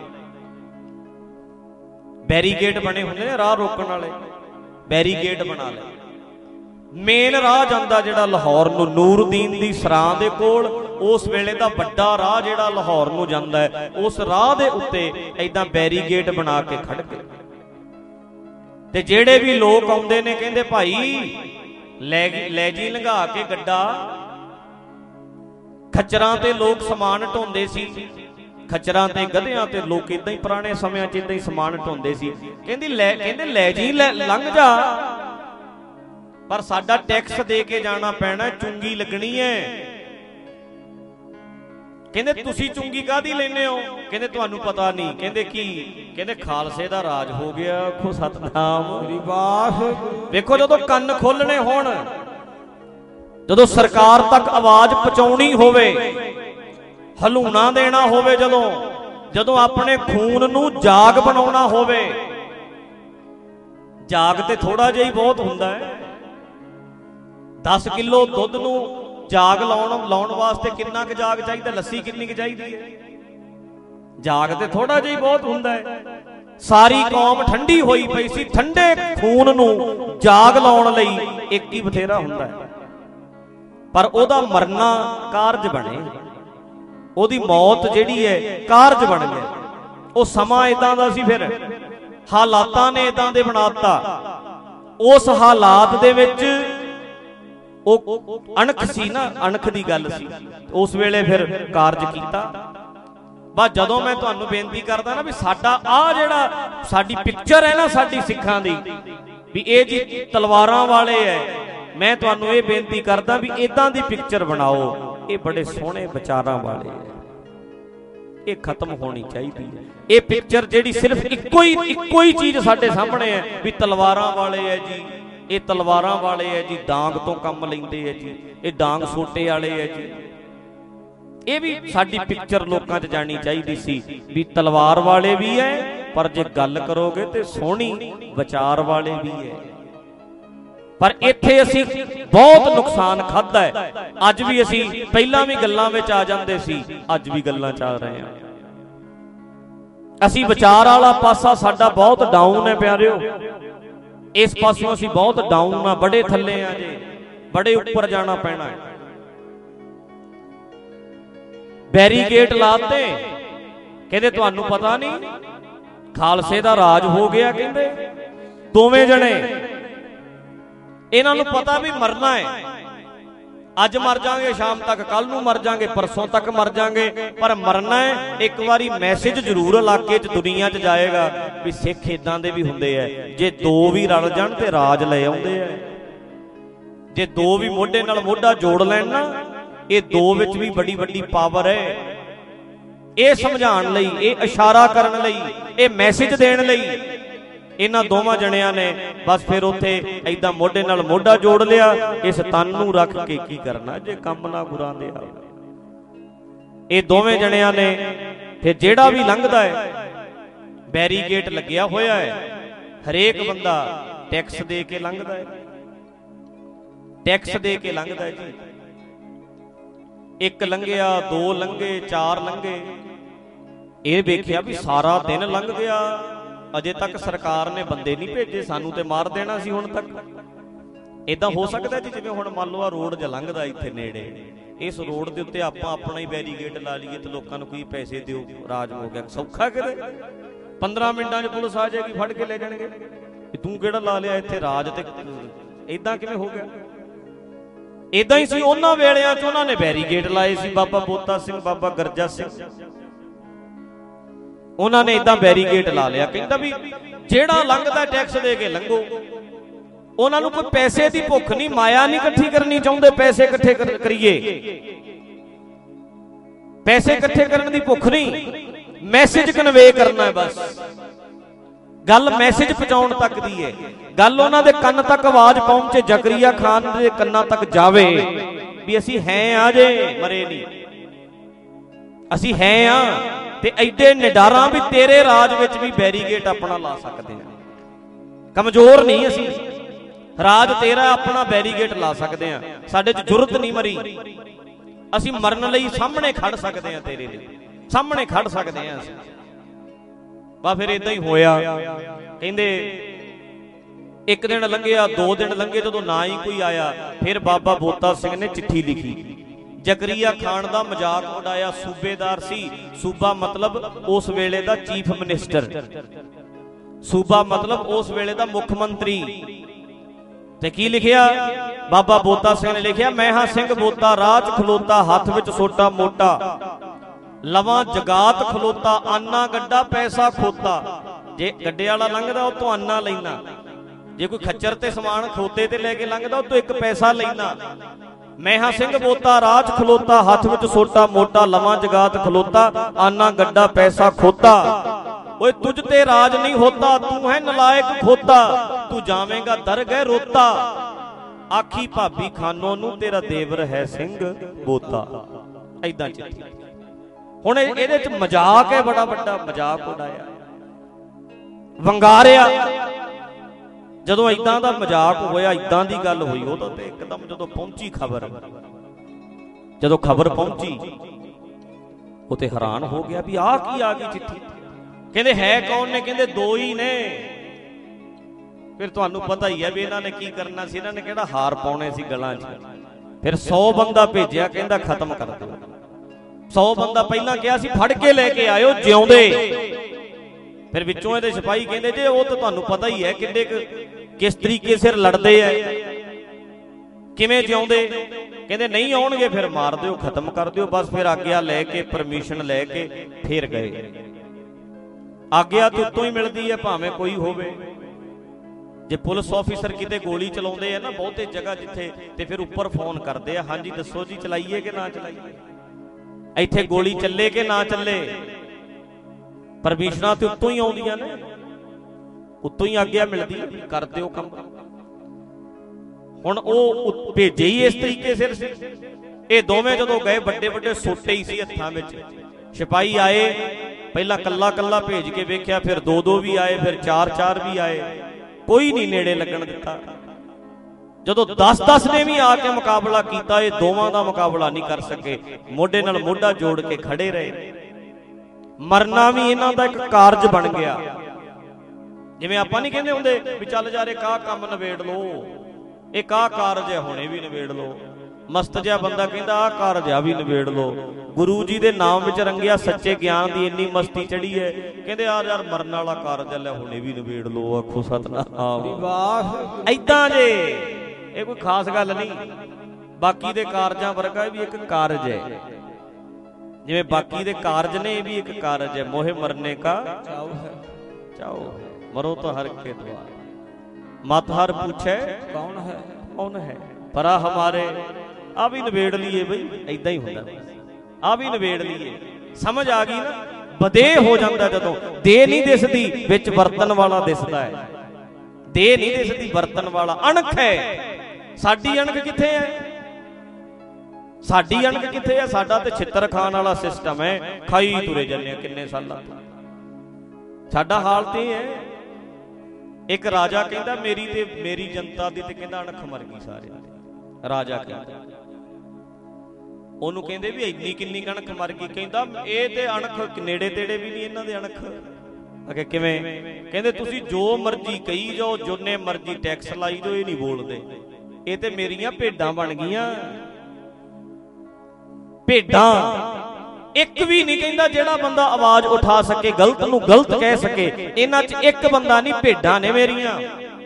ਬੈਰੀਗੇਟ ਬਣੇ ਹੁੰਦੇ ਨੇ ਰਾਹ ਰੋਕਣ ਵਾਲੇ, ਬੈਰੀਗੇਟ ਬਣਾ ਲਏ। ਮੇਨ ਰਾਹ ਜਾਂਦਾ ਜਿਹੜਾ ਲਾਹੌਰ ਨੂੰ, ਨੂਰਦੀਨ ਦੀ ਸਰਾਂ ਦੇ ਕੋਲ, ਉਸ ਵੇਲੇ ਦਾ ਵੱਡਾ ਰਾਹ ਜਿਹੜਾ ਲਾਹੌਰ ਨੂੰ ਜਾਂਦਾ ਹੈ, ਉਸ ਰਾਹ ਦੇ ਉੱਤੇ ਏਦਾਂ ਬੈਰੀਗੇਟ ਬਣਾ ਕੇ ਖੜ ਗਏ। ਤੇ ਜਿਹੜੇ ਵੀ ਲੋਕ ਆਉਂਦੇ ਨੇ ਕਹਿੰਦੇ ਭਾਈ ਲੈ ਲੈ ਜੀ ਲੰਘਾ ਕੇ ਗੱਡਾ। ਖੱਚਰਾਂ ਤੇ ਲੋਕ ਸਮਾਨ ਢੋਂਦੇ ਸੀ, ਖੱਚਰਾਂ ਤੇ ਗਧਿਆਂ ਤੇ ਲੋਕ ਇਦਾਂ ਹੀ ਪੁਰਾਣੇ ਸਮਿਆਂ 'ਚ ਇਦਾਂ ਹੀ ਸਮਾਨ ਢੋਂਦੇ ਸੀ। ਕਹਿੰਦੀ ਲੈ ਕਹਿੰਦੇ ਲੈ ਜੀ ਲੰਘ ਜਾ, ਪਰ ਸਾਡਾ ਟੈਕਸ ਦੇ ਕੇ ਜਾਣਾ ਪੈਣਾ, ਚੁੰਗੀ ਲੱਗਣੀ ਹੈ। ਕਹਿੰਦੇ ਤੁਸੀਂ ਚੁੰਗੀ ਕਾਹਦੀ ਲੈਨੇ ਹੋ? ਕਹਿੰਦੇ ਤੁਹਾਨੂੰ ਪਤਾ ਨਹੀਂ। ਕਹਿੰਦੇ ਕੀ? ਕਹਿੰਦੇ ਖਾਲਸੇ ਦਾ ਰਾਜ ਹੋ ਗਿਆ। ਆਖੋ ਸਤਨਾਮ ਸ੍ਰੀ ਵਾਹਿਗੁਰੂ। ਵੇਖੋ ਜਦੋਂ ਕੰਨ ਖੋਲਣੇ ਹੋਣ, ਜਦੋਂ ਸਰਕਾਰ ਤੱਕ ਆਵਾਜ਼ ਪਹੁੰਚਾਉਣੀ ਹੋਵੇ, ਹਲੂਣਾ ਦੇਣਾ ਹੋਵੇ, ਜਦੋਂ ਜਦੋਂ ਆਪਣੇ ਖੂਨ ਨੂੰ ਜਾਗ ਬਣਾਉਣਾ ਹੋਵੇ, ਜਾਗ ਤੇ ਥੋੜਾ ਜਿਹਾ ਹੀ ਬਹੁਤ ਹੁੰਦਾ ਹੈ। ਦਸ ਕਿਲੋ ਦੁੱਧ ਨੂੰ ਜਾਗ ਲਾਉਣ ਲਾਉਣ ਵਾਸਤੇ ਕਿੰਨਾ ਕੁ ਜਾਗ ਚਾਹੀਦਾ? ਲੱਸੀ ਕਿੰਨੀ ਕੁ ਚਾਹੀਦੀ ਹੈ? ਜਾਗ ਤੇ ਥੋੜਾ ਜਿਹਾ ਹੀ ਬਹੁਤ ਹੁੰਦਾ ਹੈ। ਸਾਰੀ ਕੌਮ ਠੰਡੀ ਹੋਈ ਪਈ ਸੀ, ਠੰਡੇ ਖੂਨ ਨੂੰ ਜਾਗ ਲਾਉਣ ਲਈ ਇੱਕ ਹੀ ਬਥੇਰਾ ਹੁੰਦਾ ਹੈ। ਪਰ ਉਹਦਾ ਮਰਨਾ ਕਾਰਜ ਬਣੇ, ਉਹਦੀ ਮੌਤ ਜਿਹੜੀ ਹੈ ਕਾਰਜ ਬਣ ਗਿਆ। ਉਹ ਸਮਾਂ ਇਦਾਂ ਦਾ ਸੀ। ਫਿਰ ਹਾਲਾਤਾਂ ਨੇ ਇਦਾਂ ਦੇ ਬਣਾਤਾ। ਉਸ ਹਾਲਾਤ ਦੇ ਵਿੱਚ ਉਹ ਅਣਖ ਸੀ ਨਾ, ਅਣਖ ਦੀ ਗੱਲ ਸੀ, ਉਸ ਵੇਲੇ ਫਿਰ ਕਾਰਜ ਕੀਤਾ। ਬਸ ਜਦੋਂ ਮੈਂ ਤੁਹਾਨੂੰ ਬੇਨਤੀ ਕਰਦਾ ਨਾ ਵੀ ਸਾਡਾ ਆਹ ਜਿਹੜਾ ਸਾਡੀ ਪਿਕਚਰ ਹੈ ਨਾ ਸਾਡੀ ਸਿੱਖਾਂ ਦੀ, ਵੀ ਇਹ ਜੀ ਤਲਵਾਰਾਂ ਵਾਲੇ ਹੈ, ਮੈਂ ਤੁਹਾਨੂੰ ਇਹ ਬੇਨਤੀ ਕਰਦਾ ਵੀ ਇਦਾਂ ਦੀ ਪਿਕਚਰ ਬਣਾਓ। ਇਹ ਬੜੇ ਸੋਹਣੇ ਵਿਚਾਰਾਂ ਵਾਲੇ ਹੈ, ਇਹ ਖਤਮ ਹੋਣੀ ਚਾਹੀਦੀ ਹੈ। ਇਹ ਪਿਕਚਰ ਜਿਹੜੀ ਸਿਰਫ ਇੱਕੋ ਹੀ ਇੱਕੋ ਹੀ ਚੀਜ਼ ਸਾਡੇ ਸਾਹਮਣੇ ਹੈ ਵੀ ਤਲਵਾਰਾਂ ਵਾਲੇ ਹੈ ਜੀ, ਇਹ ਤਲਵਾਰਾਂ ਵਾਲੇ ਹੈ ਜੀ, ਡਾਂਗ ਤੋਂ ਕੰਮ ਲੈਂਦੇ ਹੈ ਜੀ, ਇਹ ਡਾਂਗ ਸੋਟੇ ਵਾਲੇ ਹੈ ਜੀ। ਇਹ ਵੀ ਸਾਡੀ ਪਿਕਚਰ ਲੋਕਾਂ 'ਚ ਜਾਣੀ ਚਾਹੀਦੀ ਸੀ ਵੀ ਤਲਵਾਰ ਵਾਲੇ ਵੀ ਹੈ, ਪਰ ਜੇ ਗੱਲ ਕਰੋਗੇ ਤੇ ਸੋਹਣੀ ਵਿਚਾਰ ਵਾਲੇ ਵੀ ਹੈ। ਪਰ ਇੱਥੇ ਅਸੀਂ ਬਹੁਤ ਨੁਕਸਾਨ ਖਾਧਾ ਹੈ। ਅੱਜ ਵੀ ਅਸੀਂ ਪਹਿਲਾਂ ਵੀ ਗੱਲਾਂ ਵਿੱਚ ਆ ਜਾਂਦੇ ਸੀ, ਅੱਜ ਵੀ ਗੱਲਾਂ ਚ ਆ ਰਹੇ ਹਾਂ। ਅਸੀਂ ਵਿਚਾਰ ਵਾਲਾ ਪਾਸਾ ਸਾਡਾ ਬਹੁਤ ਡਾਊਨ ਹੈ ਪਿਆਰਿਓ, ਇਸ ਪਾਸੋਂ ਅਸੀਂ ਬਹੁਤ ਡਾਊਨ ਆ, ਬੜੇ ਥੱਲੇ ਆ ਜੇ, ਬੜੇ ਉੱਪਰ ਜਾਣਾ ਪੈਣਾ ਹੈ। ਬੈਰੀਕੇਡ ਲਾਤੇ, ਕਹਿੰਦੇ ਤੁਹਾਨੂੰ ਪਤਾ ਨਹੀਂ ਖਾਲਸੇ ਦਾ ਰਾਜ ਹੋ ਗਿਆ। ਕਹਿੰਦੇ ਦੋਵੇਂ ਜਣੇ, ਇਹਨਾਂ ਨੂੰ ਪਤਾ ਵੀ ਮਰਨਾ ਹੈ, ਅੱਜ ਮਰ ਜਾਾਂਗੇ, ਸ਼ਾਮ ਤੱਕ, ਕੱਲ ਨੂੰ ਮਰ ਜਾਾਂਗੇ, ਪਰਸੋਂ ਤੱਕ ਮਰ ਜਾਾਂਗੇ, ਪਰ ਮਰਨਾ ਹੈ। ਇੱਕ ਵਾਰੀ ਮੈਸੇਜ ਜ਼ਰੂਰ ਇਲਾਕੇ 'ਚ ਦੁਨੀਆ 'ਚ ਜਾਏਗਾ ਵੀ ਸਿੱਖ ਇਦਾਂ ਦੇ ਵੀ ਹੁੰਦੇ ਆ, ਜੇ ਦੋ ਵੀ ਰਲ ਜਾਣ ਤੇ ਰਾਜ ਲੈ ਆਉਂਦੇ ਆ। ਜੇ ਦੋ ਵੀ ਮੋਢੇ ਨਾਲ ਮੋਢਾ ਜੋੜ ਲੈਣ ਨਾ, ਇਹ ਦੋ ਵਿੱਚ ਵੀ ਬੜੀ ਵੱਡੀ ਪਾਵਰ ਹੈ। ਇਹ ਸਮਝਾਉਣ ਲਈ, ਇਹ ਇਸ਼ਾਰਾ ਕਰਨ ਲਈ, ਇਹ ਮੈਸੇਜ ਦੇਣ ਲਈ ਇਹਨਾਂ ਦੋਵਾਂ ਜਣਿਆਂ ਨੇ ਬਸ ਫਿਰ ਉੱਥੇ ਏਦਾਂ ਮੋਢੇ ਨਾਲ ਮੋਢਾ ਜੋੜ ਲਿਆ। ਇਸ ਤਨ ਨੂੰ ਰੱਖ ਕੇ ਕੀ ਕਰਨਾ ਜੇ ਕੰਮ ਨਾ ਗੁਰਾਂ ਦੇ ਆ। ਇਹ ਦੋਵੇਂ ਜਣਿਆਂ ਨੇ ਫਿਰ ਜਿਹੜਾ ਵੀ ਲੰਘਦਾ ਹੈ, ਬੈਰੀਕੇਡ ਲੱਗਿਆ ਹੋਇਆ ਹੈ, ਹਰੇਕ ਬੰਦਾ ਟੈਕਸ ਦੇ ਕੇ ਲੰਘਦਾ ਹੈ, ਟੈਕਸ ਦੇ ਕੇ ਲੰਘਦਾ ਹੈ ਜੀ। ਇੱਕ ਲੰਘਿਆ, ਦੋ ਲੰਘੇ, ਚਾਰ ਲੰਘੇ, ਇਹ ਵੇਖਿਆ ਵੀ ਸਾਰਾ ਦਿਨ ਲੰਘ ਗਿਆ, ਅਜੇ ਤੱਕ ਸਰਕਾਰ ਨੇ ਬੰਦੇ ਨਹੀਂ ਭੇਜੇ, ਸਾਨੂੰ ਤੇ ਮਾਰ ਦੇਣਾ ਸੀ ਹੁਣ ਤੱਕ। ਇਦਾਂ ਹੋ ਸਕਦਾ ਜੀ ਜਿਵੇਂ ਹੁਣ ਮੰਨ ਲਓ ਆ ਰੋਡ ਜ ਲੰਘਦਾ ਇੱਥੇ ਨੇੜੇ, ਇਸ ਰੋਡ ਦੇ ਉੱਤੇ ਆਪਾਂ ਆਪਣਾ ਹੀ ਬੈਰੀਕੇਡ ਲਾ ਲਈਏ ਤੇ ਲੋਕਾਂ ਨੂੰ ਕੋਈ ਪੈਸੇ ਦਿਓ, ਰਾਜ ਹੋ ਗਿਆ। ਸੌਖਾ ਕਿਤੇ ਪੰਦਰਾਂ ਮਿੰਟਾਂ 'ਚ ਪੁਲਿਸ ਆ ਜਾਏਗੀ, ਫੜ ਕੇ ਲੈ ਜਾਣਗੇ, ਤੂੰ ਕਿਹੜਾ ਲਾ ਲਿਆ ਇੱਥੇ ਰਾਜ, ਤੇ ਇਦਾਂ ਕਿਵੇਂ ਹੋ ਗਿਆ। ਇਦਾਂ ਹੀ ਸੀ ਉਹਨਾਂ ਵੇਲਿਆਂ 'ਚ, ਉਹਨਾਂ ਨੇ ਬੈਰੀਕੇਡ ਲਾਏ ਸੀ। ਬਾਬਾ ਬੋਤਾ ਸਿੰਘ, ਬਾਬਾ ਗਰਜਾ ਸਿੰਘ, ਉਹਨਾਂ ਨੇ ਇਦਾਂ ਬੈਰੀਕੇਡ ਲਾ ਲਿਆ। ਕਹਿੰਦਾ ਵੀ ਜਿਹੜਾ ਲੰਘਦਾ ਟੈਕਸ ਦੇ ਕੇ ਲੰਘੋ। ਉਹਨਾਂ ਨੂੰ ਕੋਈ ਪੈਸੇ ਦੀ ਭੁੱਖ ਨਹੀਂ, ਮਾਇਆ ਨਹੀਂ ਇਕੱਠੀ ਕਰਨੀ ਚਾਹੁੰਦੇ, ਪੈਸੇ ਇਕੱਠੇ ਕਰੀਏ, ਪੈਸੇ ਇਕੱਠੇ ਕਰਨ ਦੀ ਭੁੱਖ ਨਹੀਂ, ਮੈਸੇਜ ਕਨਵੇ ਕਰਨਾ ਹੈ ਬਸ। ਗੱਲ ਮੈਸੇਜ ਪਹੁੰਚਾਉਣ ਤੱਕ ਦੀ ਹੈ, ਗੱਲ ਉਹਨਾਂ ਦੇ ਕੰਨ ਤੱਕ ਆਵਾਜ਼ ਪਹੁੰਚੇ, ਜ਼ਕਰੀਆ ਖਾਨ ਦੇ ਕੰਨਾਂ ਤੱਕ ਜਾਵੇ ਵੀ ਅਸੀਂ ਹੈ ਆ ਜੇ, ਮਰੇ ਨਹੀਂ, ਅਸੀਂ ਹੈ ਆ ਤੇ ਐਡੇ ਨਿਡਾਰਾਂ ਵੀ ਤੇਰੇ ਰਾਜ ਵਿੱਚ ਵੀ ਬੈਰੀਕੇਡ ਆਪਣਾ ਲਾ ਸਕਦੇ ਹਾਂ। ਕਮਜ਼ੋਰ ਨਹੀਂ ਅਸੀਂ, ਰਾਜ ਤੇਰਾ ਆਪਣਾ ਬੈਰੀਕੇਡ ਲਾ ਸਕਦੇ ਹਾਂ, ਸਾਡੇ 'ਚ ਜੁਰਤ ਨਹੀਂ ਮਰੀ। ਅਸੀਂ ਮਰਨ ਲਈ ਸਾਹਮਣੇ ਖੜ ਸਕਦੇ ਹਾਂ, ਤੇਰੇ ਲਈ ਸਾਹਮਣੇ ਖੜ ਸਕਦੇ ਹਾਂ ਅਸੀਂ। ਬਾ ਫਿਰ ਇਦਾਂ ਹੀ ਹੋਇਆ। ਕਹਿੰਦੇ ਇੱਕ ਦਿਨ ਲੰਘਿਆ, ਦੋ ਦਿਨ ਲੰਘੇ, ਜਦੋਂ ਨਾ ਹੀ ਕੋਈ ਆਇਆ, ਫਿਰ ਬਾਬਾ ਬੋਤਾ ਸਿੰਘ ਨੇ ਚਿੱਠੀ ਲਿਖੀ। ਜ਼ਕਰੀਆ ਖਾਨ ਦਾ ਮਜ਼ਾਕ ਉਡਾਇਆ, ਸੂਬੇਦਾਰ ਸੀ, ਸੂਬਾ ਮਤਲਬ ਉਸ ਵੇਲੇ ਦਾ ਚੀਫ ਮਿਨਿਸਟਰ, ਸੂਬਾ ਮਤਲਬ ਉਸ ਵੇਲੇ ਦਾ ਮੁੱਖ ਮੰਤਰੀ। ਤੇ ਕੀ ਲਿਖਿਆ ਬਾਬਾ ਬੋਤਾ ਸਿੰਘ ਨੇ ਲਿਖਿਆ, ਮੈਂ ਹਾਂ ਸਿੰਘ ਬੋਤਾ, ਰਾਜ ਖਲੋਤਾ, ਹੱਥ ਵਿੱਚ ਸੋਟਾ ਮੋਟਾ, ਲਵਾਂ ਜਗਾਤ ਖਲੋਤਾ, ਆਨਾ ਗੱਡਾ ਪੈਸਾ ਖੋਤਾ। ਜੇ ਗੱਡੇ ਵਾਲਾ ਲੰਘਦਾ ਉਹ ਤੋਂ ਆਨਾ ਲੈਣਾ, ਜੇ ਕੋਈ ਖੱਚਰ ਤੇ ਸਮਾਨ ਖੋਤੇ ਤੇ ਲੈ ਕੇ ਲੰਘਦਾ ਉਹ ਤੋਂ ਇੱਕ ਪੈਸਾ ਲੈਣਾ। ਮੈਂ ਹਾਂ ਸਿੰਘ ਬੋਤਾ, ਰਾਜ ਖਲੋਤਾ, ਹੱਥ ਵਿੱਚ ਸੋਟਾ ਮੋਟਾ, ਲਵਾਂ ਜਗਾਤ ਖਲੋਤਾ, ਆਨਾ ਗੱਡਾ ਪੈਸਾ ਖੋਤਾ। ਓਏ ਤੁਝ ਤੇ ਰਾਜ ਨਹੀਂ ਹੋਤਾ, ਤੂੰ ਹੈ ਨਲਾਇਕ ਖੋਤਾ, ਤੂੰ ਜਾਵੇਂਗਾ ਦਰਗਹਿ ਰੋਤਾ, ਆਖੀ ਭਾਬੀ ਖਾਨੋਂ ਨੂੰ ਤੇਰਾ ਦੇਵਰ ਹੈ ਸਿੰਘ ਬੋਤਾ। ਏਦਾਂ ਚਿੱਠੀ। ਹੁਣ ਇਹਦੇ ਚ ਮਜ਼ਾਕ ਹੈ, ਬੜਾ ਵੱਡਾ ਮਜ਼ਾਕ ਉਡਾਇਆ, ਵੰਗਾਰਿਆ। ਜਦੋਂ ਇਦਾਂ ਦਾ ਮਜ਼ਾਕ ਹੋਇਆ, ਇਦਾਂ ਦੀ ਗੱਲ ਹੋਈ, ਉਦੋਂ ਤੇ ਇੱਕਦਮ ਜਦੋਂ ਪਹੁੰਚੀ ਖਬਰ, ਜਦੋਂ ਖਬਰ ਪਹੁੰਚੀ ਉਹ ਤੇ ਹੈਰਾਨ ਹੋ ਗਿਆ ਵੀ ਆਹ ਕੀ ਆ ਗਈ ਚਿੱਠੀ। ਕਹਿੰਦੇ ਹੈ ਕੌਣ ਨੇ? ਕਹਿੰਦੇ ਦੋ ਹੀ ਨੇ। ਫਿਰ ਤੁਹਾਨੂੰ ਪਤਾ ਹੀ ਹੈ ਵੀ ਇਹਨਾਂ ਨੇ ਕੀ ਕਰਨਾ ਸੀ, ਇਹਨਾਂ ਨੇ ਕਿਹੜਾ ਹਾਰ ਪਾਉਣੇ ਸੀ ਗਲਾਂ 'ਚ। ਫਿਰ ਸੌ ਬੰਦਾ ਭੇਜਿਆ, ਕਹਿੰਦਾ ਖਤਮ ਕਰ ਦਿਓ। ਸੌ ਬੰਦਾ ਪਹਿਲਾਂ ਕਿਹਾ ਸੀ ਫੜ ਕੇ ਲੈ ਕੇ ਆਇਓ ਜਿਉਂਦੇ, ਫਿਰ ਵਿੱਚੋਂ ਇਹਦੇ ਸਿਪਾਹੀ ਕਹਿੰਦੇ ਜੇ ਉਹ ਤਾਂ ਤੁਹਾਨੂੰ ਪਤਾ ਹੀ ਹੈ ਕਿੰਨੇ ਕਿਸ ਤਰੀਕੇ ਸਿਰ ਲੜਦੇ ਆ, ਕਿਵੇਂ ਜਿਉਂਦੇ। ਕਹਿੰਦੇ ਨਹੀਂ ਆਉਣਗੇ ਫਿਰ ਮਾਰ ਦਿਓ, ਖਤਮ ਕਰ ਦਿਓ। ਬਸ ਫਿਰ ਆਗਿਆ ਲੈ ਕੇ, ਪਰਮਿਸ਼ਨ ਲੈ ਕੇ ਫਿਰ ਗਏ। ਆਗਿਆ ਤੇ ਉੱਤੋਂ ਹੀ ਮਿਲਦੀ ਹੈ ਭਾਵੇਂ ਕੋਈ ਹੋਵੇ। ਜੇ ਪੁਲਿਸ ਆਫੀਸਰ ਕਿਤੇ ਗੋਲੀ ਚਲਾਉਂਦੇ ਆ ਨਾ ਬਹੁਤੇ ਜਗ੍ਹਾ ਜਿੱਥੇ, ਤੇ ਫਿਰ ਉੱਪਰ ਫੋਨ ਕਰਦੇ ਆ, ਹਾਂਜੀ ਦੱਸੋ ਜੀ ਚਲਾਈਏ ਕਿ ਨਾ ਚਲਾਈਏ, ਇੱਥੇ ਗੋਲੀ ਚੱਲੇ ਕਿ ਨਾ ਚੱਲੇ। ਪਰਮਿਸ਼ਨਾਂ ਤੇ ਉੱਤੋਂ ਹੀ ਆਉਂਦੀਆਂ ਨੇ, ਉੱਤੋਂ ਹੀ ਆਗਿਆ ਮਿਲਦੀ ਹੈ, ਕਰ ਦਿਓ ਕੰਮ। ਹੁਣ ਉਹ ਭੇਜੇ ਹੀ ਇਸ ਤਰੀਕੇ ਸਿਰ ਸੀ। ਇਹ ਦੋਵੇਂ ਜਦੋਂ ਗਏ, ਵੱਡੇ ਵੱਡੇ ਸੋਟੇ ਹੀ ਸੀ ਹੱਥਾਂ ਵਿੱਚ। ਸਿਪਾਹੀ ਆਏ, ਪਹਿਲਾਂ ਕੱਲਾ ਕੱਲਾ ਭੇਜ ਕੇ ਵੇਖਿਆ, ਫਿਰ ਦੋ ਦੋ ਵੀ ਆਏ, ਫਿਰ ਚਾਰ ਚਾਰ ਵੀ ਆਏ, ਕੋਈ ਨਹੀਂ ਨੇੜੇ ਲੱਗਣ ਦਿੱਤਾ। ਜਦੋਂ ਦਸ ਦਸ ਨੇ ਵੀ ਆ ਕੇ ਮੁਕਾਬਲਾ ਕੀਤਾ, ਇਹ ਦੋਵਾਂ ਦਾ ਮੁਕਾਬਲਾ ਨਹੀਂ ਕਰ ਸਕੇ। ਮੋਢੇ ਨਾਲ ਮੋਢਾ ਜੋੜ ਕੇ ਖੜੇ ਰਹੇ। ਮਰਨਾ ਵੀ ਇਹਨਾਂ ਦਾ ਇੱਕ ਕਾਰਜ ਬਣ ਗਿਆ। ਜਿਵੇਂ ਆਪਾਂ ਨਹੀਂ ਕਹਿੰਦੇ ਹੁੰਦੇ ਵੀ ਚੱਲ ਜਾ ਰੇ ਕਾਹ ਕੰਮ ਨਵੇੜ ਲੋ, ਇਹ ਕਾਹ ਕਾਰਜ ਹੈ ਹੁਣੇ ਵੀ ਨਵੇੜ ਲੋ। ਮਸਤ ਜਿਹਾ ਬੰਦਾ ਕਹਿੰਦਾ ਆਹ ਕਾਰਜ ਆ ਵੀ ਨਵੇੜ ਲੋ। ਗੁਰੂ ਜੀ ਦੇ ਨਾਮ ਵਿੱਚ ਰੰਗਿਆ ਸੱਚੇ ਗਿਆਨ ਦੀ ਇੰਨੀ ਮਸਤੀ ਚੜੀ ਹੈ, ਕਹਿੰਦੇ ਆ ਯਾਰ ਮਰਨ ਵਾਲਾ ਕਾਰਜ ਲੈ ਹੁਣੇ ਵੀ ਨਵੇੜ ਲੋ। ਆਖੋ ਸਤਨਾਮ ਵਾਹਿਗੁਰੂ। ਏਦਾਂ ਜੇ ਇਹ ਕੋਈ ਖਾਸ ਗੱਲ ਨਹੀਂ, ਬਾਕੀ ਦੇ ਕਾਰਜਾਂ ਵਰਗਾ ਵੀ ਇੱਕ ਕਾਰਜ ਹੈ। ਜਿਵੇਂ ਬਾਕੀ ਦੇ ਕਾਰਜ ਨੇ, ਇਹ ਵੀ ਇੱਕ ਕਾਰਜ ਹੈ। ਮੋਹਿ ਮਰਨੇ ਕਾ ਚਾਉ ਹੈ, ਚਾਉ ਮਰੋ ਤਾਂ ਹਰ ਕੇ ਦੁਆਰ, ਮਤ ਹਰ ਪੁੱਛੇ ਕੌਣ ਹੈ, ਕੌਣ ਹੈ ਪਰਾ ਹਮਾਰੇ। ਆ ਵੀ ਨਵੇੜ ਲਈਏ ਬਈ, ਏਦਾਂ ਹੀ ਹੁੰਦਾ। ਆ ਵੀ ਨਵੇੜ ਲਈਏ, ਸਮਝ ਆ ਗਈ ਨਾ। ਬਦੇ ਹੋ ਜਾਂਦਾ ਜਦੋਂ ਦੇ ਨਹੀਂ ਦਿਸਦੀ, ਵਿੱਚ ਵਰਤਨ ਵਾਲਾ ਦਿਸਦਾ ਹੈ। ਦੇ ਨਹੀਂ ਦਿਸਦੀ, ਵਰਤਨ ਵਾਲਾ। ਅਣਖ ਹੈ ਸਾਡੀ, ਅਣਖ ਕਿੱਥੇ ਹੈ? ਸਾਡੀ ਅਣਖ ਕਿੱਥੇ ਹੈ? ਸਾਡਾ ਤੇ ਛਿੱਤਰ ਖਾਣ ਵਾਲਾ ਸਿਸਟਮ ਹੈ, ਖਾਈ ਤੁਰੇ ਜਾਂਦੇ ਆ ਕਿੰਨੇ ਸਾਲਾਂ। ਸਾਡਾ ਹਾਲ ਤੇ ਇਹ ਹੈ। ਇੱਕ ਰਾਜਾ ਕਹਿੰਦਾ ਮੇਰੀ ਤੇ ਮੇਰੀ ਜਨਤਾ ਦੀ ਤੇ ਕਹਿੰਦਾ ਅਣਖ ਮਰ ਗਈ ਸਾਰਿਆਂ ਦੀ। ਰਾਜਾ ਕਹਿੰਦਾ, ਉਹਨੂੰ ਕਹਿੰਦੇ ਵੀ ਇੰਨੀ ਕਿੰਨੀ ਅਣਖ ਮਰ ਗਈ? ਕਹਿੰਦਾ ਇਹ ਤੇ ਅਣਖ ਨੇੜੇ ਤੇੜੇ ਵੀ ਨਹੀਂ ਇਹਨਾਂ ਦੇ ਅਣਖ। ਅਗੇ ਕਿਵੇਂ? ਕਹਿੰਦੇ ਤੁਸੀਂ ਜੋ ਮਰਜ਼ੀ ਕਹੀ ਜਾਓ, ਜਿੰਨੇ ਮਰਜ਼ੀ ਟੈਕਸ ਲਾਈ ਜਾਓ, ਇਹ ਨਹੀਂ ਬੋਲਦੇ। ਇਹ ਤੇ ਮੇਰੀਆਂ ਭੇਡਾਂ ਬਣ ਗਈਆਂ। ਭੇਡਾਂ ਇੱਕ ਵੀ ਨਹੀਂ ਕਹਿੰਦਾ ਜਿਹੜਾ ਬੰਦਾ ਆਵਾਜ਼ ਉਠਾ ਸਕੇ, ਗਲਤ ਨੂੰ ਗਲਤ ਕਹਿ ਸਕੇ। ਇਹਨਾਂ 'ਚ ਇੱਕ ਬੰਦਾ ਨਹੀਂ, ਭੇਡਾਂ ਨੇ ਮੇਰੀਆਂ,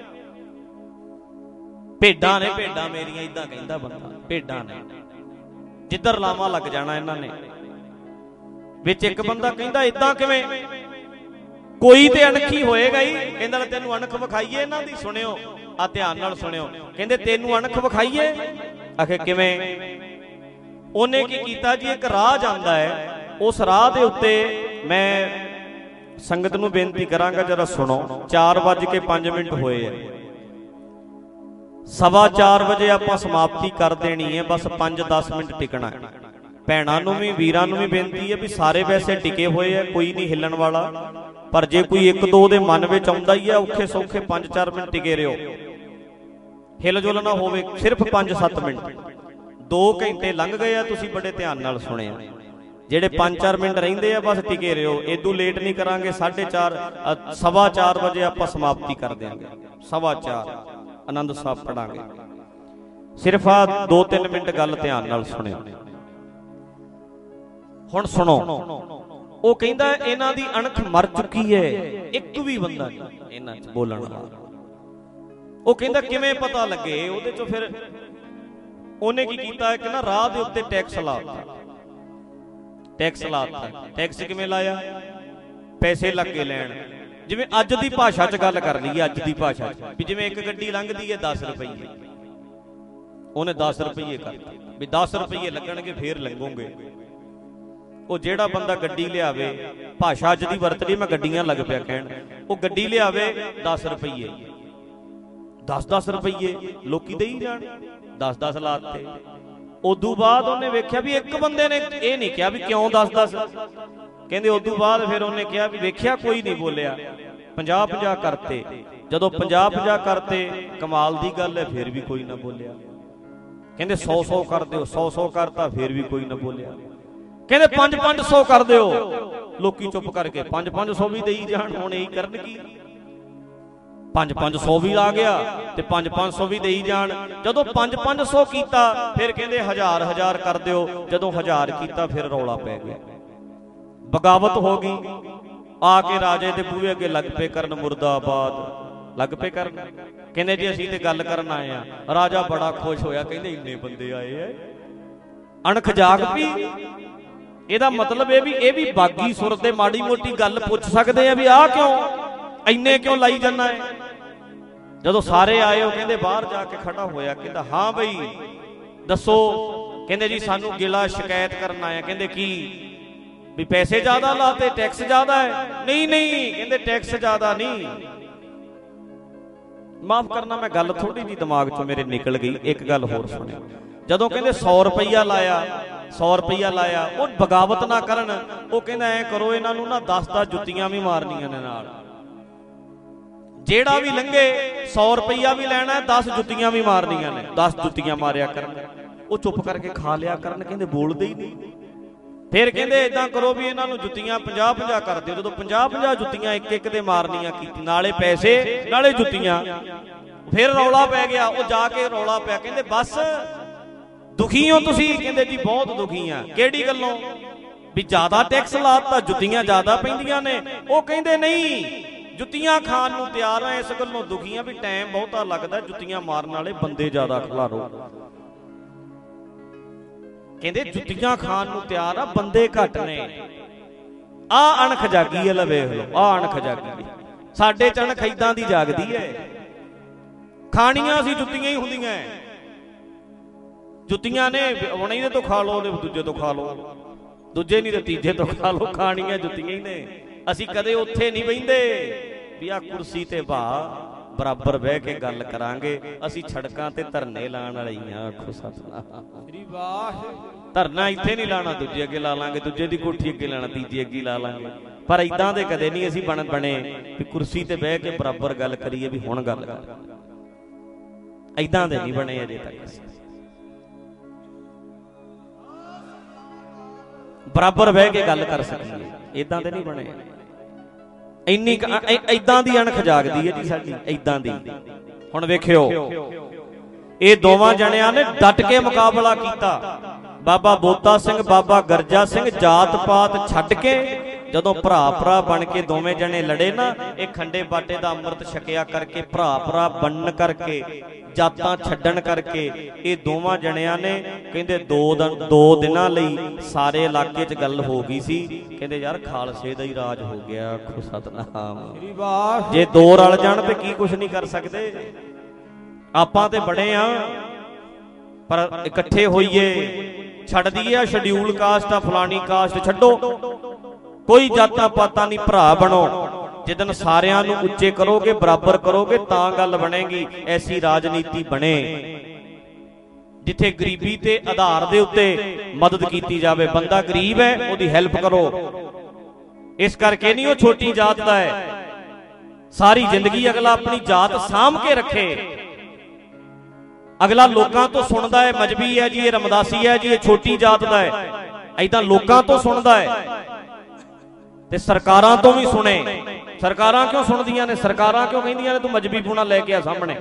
ਭੇਡਾਂ ਨੇ, ਭੇਡਾਂ ਮੇਰੀਆਂ, ਇਦਾਂ ਕਹਿੰਦਾ ਬੰਦਾ। ਭੇਡਾਂ ਨੇ, ਜਿੱਧਰ ਲਾਵਾਂ ਲੱਗ ਜਾਣਾ ਇਹਨਾਂ ਨੇ। ਵਿੱਚ ਇੱਕ ਬੰਦਾ ਕਹਿੰਦਾ ਇਦਾਂ ਕਿਵੇਂ? ਕੋਈ ਤੇ ਅਣਖੀ ਹੋਏਗਾ ਹੀ। ਕਹਿੰਦਾ ਤੈਨੂੰ ਅਣਖ ਵਿਖਾਈਏ ਇਹਨਾਂ ਦੀ। ਸੁਣਿਓ, ਆ ਧਿਆਨ ਨਾਲ ਸੁਣਿਓ। ਕਹਿੰਦੇ ਤੈਨੂੰ ਅਣਖ ਵਿਖਾਈਏ? ਆਖੇ ਕਿਵੇਂ? ਉਹਨੇ ਕੀ ਕੀਤਾ ਜੀ, ਇੱਕ ਰਾਹ ਜਾਂਦਾ ਹੈ, ਉਸ ਰਾਹ ਦੇ ਉੱਤੇ ਮੈਂ ਸੰਗਤ ਨੂੰ ਬੇਨਤੀ ਕਰਾਂਗਾ ਜਰਾ ਸੁਣੋ। ਚਾਰ ਵੱਜ ਕੇ ਪੰਜ ਮਿੰਟ ਹੋਏ ਆ, ਸਵਾ ਚਾਰ ਵਜੇ ਆਪਾਂ ਸਮਾਪਤੀ ਕਰ ਦੇਣੀ ਹੈ। ਬਸ ਪੰਜ ਦਸ ਮਿੰਟ ਟਿਕਣਾ। ਭੈਣਾਂ ਨੂੰ ਵੀ ਵੀਰਾਂ ਨੂੰ ਵੀ ਬੇਨਤੀ ਹੈ ਵੀ ਸਾਰੇ ਵੈਸੇ ਟਿਕੇ ਹੋਏ ਆ, ਕੋਈ ਨਹੀਂ ਹਿੱਲਣ ਵਾਲਾ, ਪਰ ਜੇ ਕੋਈ ਇੱਕ ਦੋ ਦੇ ਮਨ ਵਿੱਚ ਆਉਂਦਾ ਹੀ ਹੈ, ਔਖੇ ਸੌਖੇ ਪੰਜ ਚਾਰ ਮਿੰਟ ਟਿਕੇ ਰਹੋ, ਹਿਲ ਜੁਲ ਨਾ ਹੋਵੇ। ਸਿਰਫ ਪੰਜ ਸੱਤ ਮਿੰਟ, ਦੋ ਘੰਟੇ ਲੰਘ ਗਏ ਆ, ਤੁਸੀਂ ਬੜੇ ਧਿਆਨ ਨਾਲ ਸੁਣਿਆ। ਜਿਹੜੇ ਪੰਜ ਚਾਰ ਮਿੰਟ ਰਹਿੰਦੇ ਆ ਬਸ ਟਿਕੇ ਰਹੋ। ਇਦੋਂ ਲੇਟ ਨਹੀਂ ਕਰਾਂਗੇ। ਸਾਢੇ ਚਾਰ ਸਵਾ ਚਾਰ ਵਜੇ ਆਪਾਂ ਸਮਾਪਤੀ ਕਰ ਦਿਆਂਗੇ। ਸਵਾ ਚਾਰ ਆਨੰਦ ਸਾਹਿਬ ਪੜਾਂਗੇ। ਸਿਰਫ ਆ ਦੋ ਤਿੰਨ ਮਿੰਟ ਗੱਲ ਧਿਆਨ ਨਾਲ ਸੁਣਿਓ। ਹੁਣ ਸੁਣੋ, ਉਹ ਕਹਿੰਦਾ ਇਹਨਾਂ ਦੀ ਅਣਖ ਮਰ ਚੁੱਕੀ ਹੈ, ਇੱਕ ਵੀ ਬੰਦਾ ਨਹੀਂ ਇਹਨਾਂ 'ਚ ਬੋਲਣ ਵਾਲਾ। ਉਹ ਕਹਿੰਦਾ ਕਿਵੇਂ ਪਤਾ ਲੱਗੇ? ਉਹਦੇ 'ਚੋਂ ਫਿਰ ਉਹਨੇ ਕੀ ਕੀਤਾ, ਇੱਕ ਨਾ ਰਾਹ ਦੇ ਉੱਤੇ ਟੈਕਸ ਲਾਤਾ। ਟੈਕਸ ਲਾਤਾ। ਟੈਕਸ ਕਿਵੇਂ ਲਾਇਆ? ਪੈਸੇ ਲੱਗੇ ਲੈਣ। ਜਿਵੇਂ ਅੱਜ ਦੀ ਭਾਸ਼ਾ 'ਚ ਗੱਲ ਕਰ ਲਈਏ, ਅੱਜ ਦੀ ਭਾਸ਼ਾ 'ਚ ਵੀ ਜਿਵੇਂ ਇੱਕ ਗੱਡੀ ਲੰਘਦੀ ਹੈ ਦਸ ਰੁਪਏ, ਉਹਨੇ ਦਸ ਰੁਪਏ ਕਰਤੇ ਵੀ ਦਸ ਰੁਪਏ ਲੱਗਣਗੇ ਫੇਰ ਲੰਘੋਗੇ। ਉਹ ਜਿਹੜਾ ਬੰਦਾ ਗੱਡੀ ਲਿਆਵੇ, ਭਾਸ਼ਾ ਅੱਜ ਦੀ ਵਰਤ ਲਈ, ਮੈਂ ਗੱਡੀਆਂ ਲੱਗ ਪਿਆ ਕਹਿਣ, ਉਹ ਗੱਡੀ ਲਿਆਵੇ ਦਸ ਰੁਪਏ, ਦਸ ਦਸ ਰੁਪਏ ਲੋਕੀ ਦੇਈ ਜਾਣ, ਦਸ ਦਸ ਲਾਤੇ। ਉਦੋਂ ਬਾਅਦ ਉਹਨੇ ਵੇਖਿਆ ਵੀ ਇੱਕ ਬੰਦੇ ਨੇ ਇਹ ਨਹੀਂ ਕਿਹਾ ਵੀ ਕਿਉਂ ਦਸ ਦਸ। ਕਹਿੰਦੇ ਉਦੋਂ ਬਾਅਦ ਫਿਰ ਉਹਨੇ ਕਿਹਾ ਵੀ ਵੇਖਿਆ ਕੋਈ ਨਹੀਂ ਬੋਲਿਆ, ਪੰਜਾਹ ਪੰਜਾਹ ਕਰਤੇ। ਜਦੋਂ ਪੰਜਾਹ ਪੰਜਾਹ ਕਰਤੇ, ਕਮਾਲ ਦੀ ਗੱਲ ਹੈ, ਫਿਰ ਵੀ ਕੋਈ ਨਾ ਬੋਲਿਆ। ਕਹਿੰਦੇ ਸੌ ਸੌ ਕਰ ਦਿਓ, ਸੌ ਸੌ ਕਰਤਾ, ਫਿਰ ਵੀ ਕੋਈ ਨਾ ਬੋਲਿਆ। ਕਹਿੰਦੇ ਪੰਜ ਪੰਜ ਸੌ ਕਰ ਦਿਓ, ਲੋਕੀ ਚੁੱਪ ਕਰਕੇ ਪੰਜ ਪੰਜ ਸੌ ਵੀ ਦੇਈ ਜਾਣ। ਹੁਣ ਇਹੀ ਕਰਨ ਕੀ? ਪੰਜ ਪੰਜ ਸੌ ਵੀ ਆ ਗਿਆ ਤੇ ਪੰਜ ਪੰਜ ਸੌ ਵੀ ਦੇਈ ਜਾਣ। ਜਦੋਂ ਪੰਜ ਪੰਜ ਸੌ ਕੀਤਾ, ਫਿਰ ਕਹਿੰਦੇ ਹਜ਼ਾਰ ਹਜ਼ਾਰ ਕਰ ਦਿਓ। ਜਦੋਂ ਹਜ਼ਾਰ ਕੀਤਾ, ਫਿਰ ਰੌਲਾ ਪੈ ਗਿਆ, ਬਗਾਵਤ ਹੋ ਗਈ। ਆ ਕੇ ਰਾਜੇ ਦੇ ਬੂਹੇ ਅੱਗੇ ਲੱਗ ਪਏ ਕਰਨ ਮੁਰਦਾਬਾਦ, ਲੱਗ ਪਏ ਕਰਨ। ਕਹਿੰਦੇ ਜੀ ਅਸੀਂ ਤੇ ਗੱਲ ਕਰਨ ਆਏ ਆ। ਰਾਜਾ ਬੜਾ ਖੁਸ਼ ਹੋਇਆ, ਕਹਿੰਦੇ ਇੰਨੇ ਬੰਦੇ ਆਏ ਐ, ਅਣਖ ਜਾਗ ਪਈ। ਇਹਦਾ ਮਤਲਬ ਇਹ ਵੀ ਇਹ ਵੀ ਬਾਗੀ ਸੁਰ ਤੇ ਮਾੜੀ ਮੋਟੀ ਗੱਲ ਪੁੱਛ ਸਕਦੇ ਆ ਵੀ ਆਹ ਕਿਉਂ ਇੰਨੇ ਕਿਉਂ ਲਾਈ ਜਾਂਦਾ ਹੈ। ਜਦੋਂ ਸਾਰੇ ਆਏ ਉਹ ਕਹਿੰਦੇ ਬਾਹਰ ਜਾ ਕੇ ਖੜਾ ਹੋਇਆ, ਕਹਿੰਦਾ ਹਾਂ ਬਈ ਦੱਸੋ। ਕਹਿੰਦੇ ਜੀ ਸਾਨੂੰ ਗਿਲਾ ਸ਼ਿਕਾਇਤ ਕਰਨ ਆਇਆ। ਕਹਿੰਦੇ ਕੀ ਵੀ ਪੈਸੇ ਜ਼ਿਆਦਾ ਲਾਤੇ, ਟੈਕਸ ਜ਼ਿਆਦਾ ਹੈ? ਨਹੀਂ ਨਹੀਂ, ਕਹਿੰਦੇ ਟੈਕਸ ਜ਼ਿਆਦਾ ਨਹੀਂ। ਮਾਫ ਕਰਨਾ ਮੈਂ ਗੱਲ ਥੋੜੀ ਜਿਹੀ ਦਿਮਾਗ ਚੋਂ ਮੇਰੇ ਨਿਕਲ ਗਈ। ਇੱਕ ਗੱਲ ਹੋਰ ਸੁਣਿਓ, ਜਦੋਂ ਕਹਿੰਦੇ ਸੌ ਰੁਪਈਆ ਲਾਇਆ, ਸੌ ਰੁਪਈਆ ਲਾਇਆ, ਉਹ ਬਗਾਵਤ ਨਾ ਕਰਨ। ਉਹ ਕਹਿੰਦਾ ਐ ਕਰੋ ਇਹਨਾਂ ਨੂੰ ਨਾ ਦਸ ਦਸ ਜੁੱਤੀਆਂ ਵੀ ਮਾਰਨੀਆਂ ਨੇ ਨਾਲ। ਜਿਹੜਾ ਵੀ ਲੰਘੇ ਸੌ ਰੁਪਈਆ ਵੀ ਲੈਣਾ, ਦਸ ਜੁੱਤੀਆਂ ਵੀ ਮਾਰਨੀਆਂ ਨੇ। ਦਸ ਜੁੱਤੀਆਂ ਮਾਰਿਆ ਕਰਨ। ਉਹ ਚੁੱਪ ਕਰਕੇ ਖਾ ਲਿਆ ਕਰਨ। ਕਹਿੰਦੇ ਬੋਲਦੇ ਹੀ ਨਹੀਂ। ਫਿਰ ਕਹਿੰਦੇ ਏਦਾਂ ਕਰੋ ਵੀ ਇਹਨਾਂ ਨੂੰ ਜੁੱਤੀਆਂ ਪੰਜਾਹ ਪੰਜਾਹ ਕਰ ਦਿਓ। ਜਦੋਂ ਪੰਜਾਹ ਪੰਜਾਹ ਜੁੱਤੀਆਂ ਇੱਕ ਇੱਕ ਦੇ ਮਾਰਨੀਆਂ ਕੀਤੀ, ਨਾਲੇ ਪੈਸੇ ਨਾਲੇ ਜੁੱਤੀਆਂ। ਫਿਰ ਰੌਲਾ ਪੈ ਗਿਆ। ਉਹ ਜਾ ਕੇ ਰੌਲਾ ਪਿਆ, ਕਹਿੰਦੇ ਬਸ ਦੁਖੀ ਹੋ ਤੁਸੀਂ? ਕਹਿੰਦੇ ਜੀ ਬਹੁਤ ਦੁਖੀ ਆ। ਕਿਹੜੀ ਗੱਲੋਂ? ਵੀ ਜ਼ਿਆਦਾ ਟੈਕਸ ਲਾਤਾ, ਜੁੱਤੀਆਂ ਜ਼ਿਆਦਾ ਪੈਂਦੀਆਂ ਨੇ। ਉਹ ਕਹਿੰਦੇ ਨਹੀਂ, ਜੁੱਤੀਆਂ ਖਾਣ ਨੂੰ ਤਿਆਰ ਆ, ਇਸ ਗੱਲੋਂ ਦੁਖੀ ਆ ਵੀ ਟਾਈਮ ਬਹੁਤਾ ਲੱਗਦਾ, ਜੁੱਤੀਆਂ ਮਾਰਨ ਵਾਲੇ ਬੰਦੇ ਜ਼ਿਆਦਾ ਖਿਲਾਰੋ। ਕਹਿੰਦੇ ਜੁੱਤੀਆਂ ਖਾਣ ਨੂੰ ਤਿਆਰ ਆ, ਬੰਦੇ ਘੱਟ ਨੇ। ਆ ਅਣਖ ਜਾਗੀ ਹੈ। ਲੈ ਵੇਖ ਲਓ, ਆ ਅਣਖ ਜਾਗੀ। ਸਾਡੇ ਚ ਅਣਖ ਏਦਾਂ ਦੀ ਜਾਗਦੀ ਹੈ। ਖਾਣੀਆਂ ਸੀ ਜੁੱਤੀਆਂ ਹੀ ਹੁੰਦੀਆਂ। ਜੁੱਤੀਆਂ ਨੇ ਹੁਣ ਇਹਦੇ ਤੋਂ ਖਾ ਲਓ, ਦੂਜੇ ਤੋਂ ਖਾ ਲਓ, ਦੂਜੇ ਨਹੀਂ ਤੇ ਤੀਜੇ ਤੋਂ ਖਾ ਲਓ। ਖਾਣੀਆਂ ਜੁੱਤੀਆਂ ਹੀ ਨੇ। ਅਸੀਂ ਕਦੇ ਉੱਥੇ ਨਹੀਂ ਬਹਿੰਦੇ ਵੀ ਆ ਕੁਰਸੀ ਤੇ ਭਾ ਬਰਾਬਰ ਬਹਿ ਕੇ ਗੱਲ ਕਰਾਂਗੇ। ਅਸੀਂ ਸੜਕਾਂ ਤੇ ਧਰਨੇ ਲਾਉਣ ਵਾਲੀਆਂ। ਆਖੋ ਸਤਿਨਾਮ ਸ੍ਰੀ ਵਾਹਿਗੁਰੂ। ਧਰਨਾ ਇੱਥੇ ਨਹੀਂ ਲਾਣਾ, ਦੂਜੇ ਅੱਗੇ ਲਾ ਲਾਂਗੇ, ਦੂਜੇ ਦੀ ਕੋਠੀ ਅੱਗੇ ਲਾਣਾ, ਤੀਜੀ ਅੱਗੇ ਲਾ ਲਾਂਗੇ। ਪਰ ਇਦਾਂ ਦੇ ਕਦੇ ਨਹੀਂ ਅਸੀਂ ਬਣ ਬਣੇ ਵੀ ਕੁਰਸੀ ਤੇ ਬਹਿ ਕੇ ਬਰਾਬਰ ਗੱਲ ਕਰੀਏ ਵੀ ਹੁਣ ਗੱਲ ਕਰ। ਇਦਾਂ ਦੇ ਨਹੀਂ ਬਣੇ ਅਜੇ ਤੱਕ। ਬਰਾਬਰ ਬਹਿ ਕੇ ਗੱਲ ਕਰ ਸਕੀਏ, ਇਦਾਂ ਦੇ ਨਹੀਂ ਬਣੇ। ਇੰਨੀ ਏਦਾਂ ਦੀ ਅਣਖ ਜਾਗਦੀ ਹੈ ਜੀ ਸਾਡੀ, ਏਦਾਂ ਦੀ। ਹੁਣ ਵੇਖਿਓ, ਇਹ ਦੋਵਾਂ ਜਣਿਆਂ ਨੇ ਡਟ ਕੇ ਮੁਕਾਬਲਾ ਕੀਤਾ। ਬਾਬਾ ਬੋਤਾ ਸਿੰਘ, ਬਾਬਾ ਗਰਜਾ ਸਿੰਘ ਜਾਤ ਪਾਤ ਛੱਡ ਕੇ ਜਦੋਂ ਭਰਾ ਭਰਾ ਬਣ ਕੇ ਦੋਵੇਂ ਜਣੇ ਲੜੇ ਨਾ, ਇਹ ਖੰਡੇ ਬਾਟੇ ਦਾ ਅੰਮ੍ਰਿਤ ਛਕਿਆ ਕਰਕੇ, ਭਰਾ ਭਰਾ ਬਣਨ ਕਰਕੇ, ਜਾਤਾਂ ਛੱਡਣ ਕਰਕੇ, ਇਹ ਦੋਵਾਂ ਜਣਿਆਂ ਨੇ ਕਹਿੰਦੇ ਦੋ ਦਿਨ ਦੋ ਦਿਨਾਂ ਲਈ ਸਾਰੇ ਇਲਾਕੇ 'ਚ ਗੱਲ ਹੋ ਗਈ ਸੀ। ਕਹਿੰਦੇ ਯਾਰ ਖਾਲਸੇ ਦਾ ਹੀ ਰਾਜ ਹੋ ਗਿਆ। ਆਖੋ ਸਤਿਨਾਮ। ਜੇ ਦੋ ਰਲ ਜਾਣ ਤੇ ਕੀ ਕੁਛ ਨਹੀਂ ਕਰ ਸਕਦੇ। ਆਪਾਂ ਤੇ ਬੜੇ ਆ, ਪਰ ਇਕੱਠੇ ਹੋਈਏ, ਛੱਡ ਦਈਏ ਸ਼ਡਿਊਲ ਕਾਸਟ ਆ, ਫਲਾਣੀ ਕਾਸਟ ਛੱਡੋ, ਕੋਈ ਜਾਤਾਂ ਪਾਤਾਂ ਨਹੀਂ, ਭਰਾ ਬਣੋ। ਜਿੱਦਨ ਸਾਰਿਆਂ ਨੂੰ ਉੱਚੇ ਕਰੋਗੇ, ਬਰਾਬਰ ਕਰੋਗੇ, ਤਾਂ ਗੱਲ ਬਣੇਗੀ। ਐਸੀ ਰਾਜਨੀਤੀ ਬਣੇ ਜਿੱਥੇ ਗਰੀਬੀ ਤੇ ਆਧਾਰ ਦੇ ਉੱਤੇ ਮਦਦ ਕੀਤੀ ਜਾਵੇ। ਬੰਦਾ ਗਰੀਬ ਹੈ, ਉਹਦੀ ਹੈਲਪ ਕਰੋ। ਇਸ ਕਰਕੇ ਨਹੀਂ ਉਹ ਛੋਟੀ ਜਾਤ ਦਾ ਹੈ। ਸਾਰੀ ਜ਼ਿੰਦਗੀ ਅਗਲਾ ਆਪਣੀ ਜਾਤ ਸਾਂਭ ਕੇ ਰੱਖੇ। ਅਗਲਾ ਲੋਕਾਂ ਤੋਂ ਸੁਣਦਾ ਹੈ, ਮਜਬੀ ਹੈ ਜੀ, ਇਹ ਰਮਦਾਸੀ ਹੈ ਜੀ, ਇਹ ਛੋਟੀ ਜਾਤ ਦਾ ਹੈ। ਏਦਾਂ ਲੋਕਾਂ ਤੋਂ ਸੁਣਦਾ ਹੈ ਤੇ ਸਰਕਾਰਾਂ ਤੋਂ ਵੀ ਸੁਣੇ। ਸਰਕਾਰਾਂ ਕਿਉਂ ਸੁਣਦੀਆਂ ਨੇ? ਸਰਕਾਰਾਂ ਕਿਉਂ ਕਹਿੰਦੀਆਂ ਨੇ ਤੂੰ ਮਜਬੀ ਪੂਣਾ ਲੈ ਕੇ ਆ ਸਾਹਮਣੇ?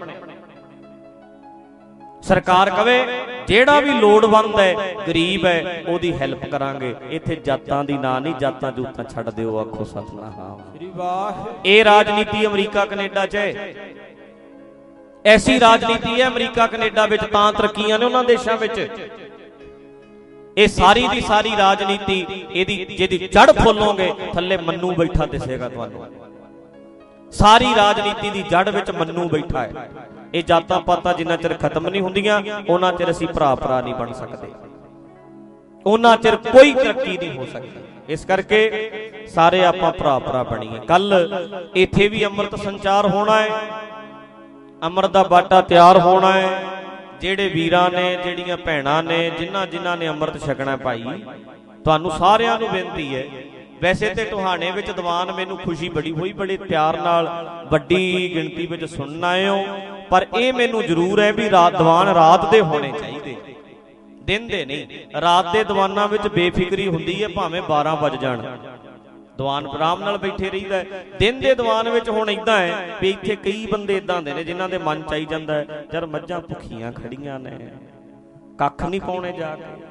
ਸਰਕਾਰ ਕਵੇ ਜਿਹੜਾ ਵੀ ਲੋੜਵੰਦ ਹੈ, ਗਰੀਬ ਹੈ, ਉਹਦੀ ਹੈਲਪ ਕਰਾਂਗੇ। ਇੱਥੇ ਜਾਤਾਂ ਦੀ ਨਾਂ ਨਹੀਂ, ਜਾਤਾਂ ਜੂਤਾਂ ਛੱਡ ਦਿਓ। ਆਖੋ ਸਤਿਨਾਮ। ਇਹ ਰਾਜਨੀਤੀ ਅਮਰੀਕਾ ਕੈਨੇਡਾ 'ਚ ਹੈ। ਐਸੀ ਰਾਜਨੀਤੀ ਹੈ ਅਮਰੀਕਾ ਕੈਨੇਡਾ ਵਿੱਚ, ਤਾਂ ਤਰੱਕੀਆਂ ਨੇ ਉਹਨਾਂ ਦੇਸ਼ਾਂ ਵਿੱਚ। ਇਹ ਸਾਰੀ ਦੀ ਸਾਰੀ ਰਾਜਨੀਤੀ, ਇਹਦੀ ਜਿਹਦੀ ਜੜ ਖੋਲੋਗੇ ਥੱਲੇ ਮੰਨੂ ਬੈਠਾ ਦਿਸੇਗਾ ਤੁਹਾਨੂੰ। ਸਾਰੀ ਰਾਜਨੀਤੀ ਦੀ ਜੜ ਵਿੱਚ ਮੰਨੂ ਬੈਠਾ ਹੈ। ਇਹ ਜਾਤਾਂ ਪਾਤਾਂ ਜਿੰਨਾ ਚਿਰ ਖਤਮ ਨਹੀਂ ਹੁੰਦੀਆਂ, ਉਹਨਾਂ ਚਿਰ ਅਸੀਂ ਭਰਾ ਭਰਾ ਨਹੀਂ ਬਣ ਸਕਦੇ, ਉਹਨਾਂ ਚਿਰ ਕੋਈ ਤਰੱਕੀ ਨਹੀਂ ਹੋ ਸਕਦੀ। ਇਸ ਕਰਕੇ ਸਾਰੇ ਆਪਾਂ ਭਰਾ ਭਰਾ ਬਣੀਏ। ਕੱਲ ਇੱਥੇ ਵੀ ਅੰਮ੍ਰਿਤ ਸੰਚਾਰ ਹੋਣਾ ਹੈ, ਅੰਮ੍ਰਿਤ ਦਾ ਬਾਟਾ ਤਿਆਰ ਹੋਣਾ ਹੈ। ਜਿਹੜੇ ਵੀਰਾਂ ਨੇ, ਜਿਹੜੀਆਂ ਭੈਣਾਂ ਨੇ, ਜਿਨ੍ਹਾਂ ਜਿਨ੍ਹਾਂ ਨੇ ਅੰਮ੍ਰਿਤ ਛਕਣਾ, ਭਾਈ ਤੁਹਾਨੂੰ ਸਾਰਿਆਂ ਨੂੰ ਬੇਨਤੀ ਹੈ। ਵੈਸੇ ਤੇ ਤੁਹਾਡੇ ਵਿੱਚ ਦੀਵਾਨ ਮੈਨੂੰ ਖੁਸ਼ੀ ਬੜੀ ਹੋਈ, ਬੜੇ ਪਿਆਰ ਨਾਲ ਵੱਡੀ ਗਿਣਤੀ ਵਿੱਚ ਸੁਣਨ ਆਏ ਹੋ। ਪਰ ਇਹ ਮੈਨੂੰ ਜ਼ਰੂਰ ਹੈ ਵੀ ਰਾਤ ਦੀਵਾਨ ਰਾਤ ਦੇ ਹੋਣੇ ਚਾਹੀਦੇ, ਦਿਨ ਦੇ ਨਹੀਂ। ਰਾਤ ਦੇ ਦੀਵਾਨਾਂ ਵਿੱਚ ਬੇਫਿਕਰੀ ਹੁੰਦੀ ਹੈ, ਭਾਵੇਂ ਬਾਰਾਂ ਵੱਜ ਜਾਣ, ਦੀਵਾਨ ਆਰਾਮ ਨਾਲ ਬੈਠੇ ਰਹੀਦਾ। ਦਿਨ ਦੇ ਦੀਵਾਨ ਵਿੱਚ ਹੁਣ ਇਦਾਂ ਹੈ ਵੀ ਇੱਥੇ ਕਈ ਬੰਦੇ ਇਦਾਂ ਦੇ ਨੇ ਜਿਨ੍ਹਾਂ ਦੇ ਮਨ ਚ ਆਈ ਜਾਂਦਾ ਹੈ ਯਾਰ ਮੱਝਾਂ ਭੁੱਖੀਆਂ ਖੜੀਆਂ ਨੇ, ਕੱਖ ਨਹੀਂ ਪਾਉਣੇ ਜਾ ਕੇ,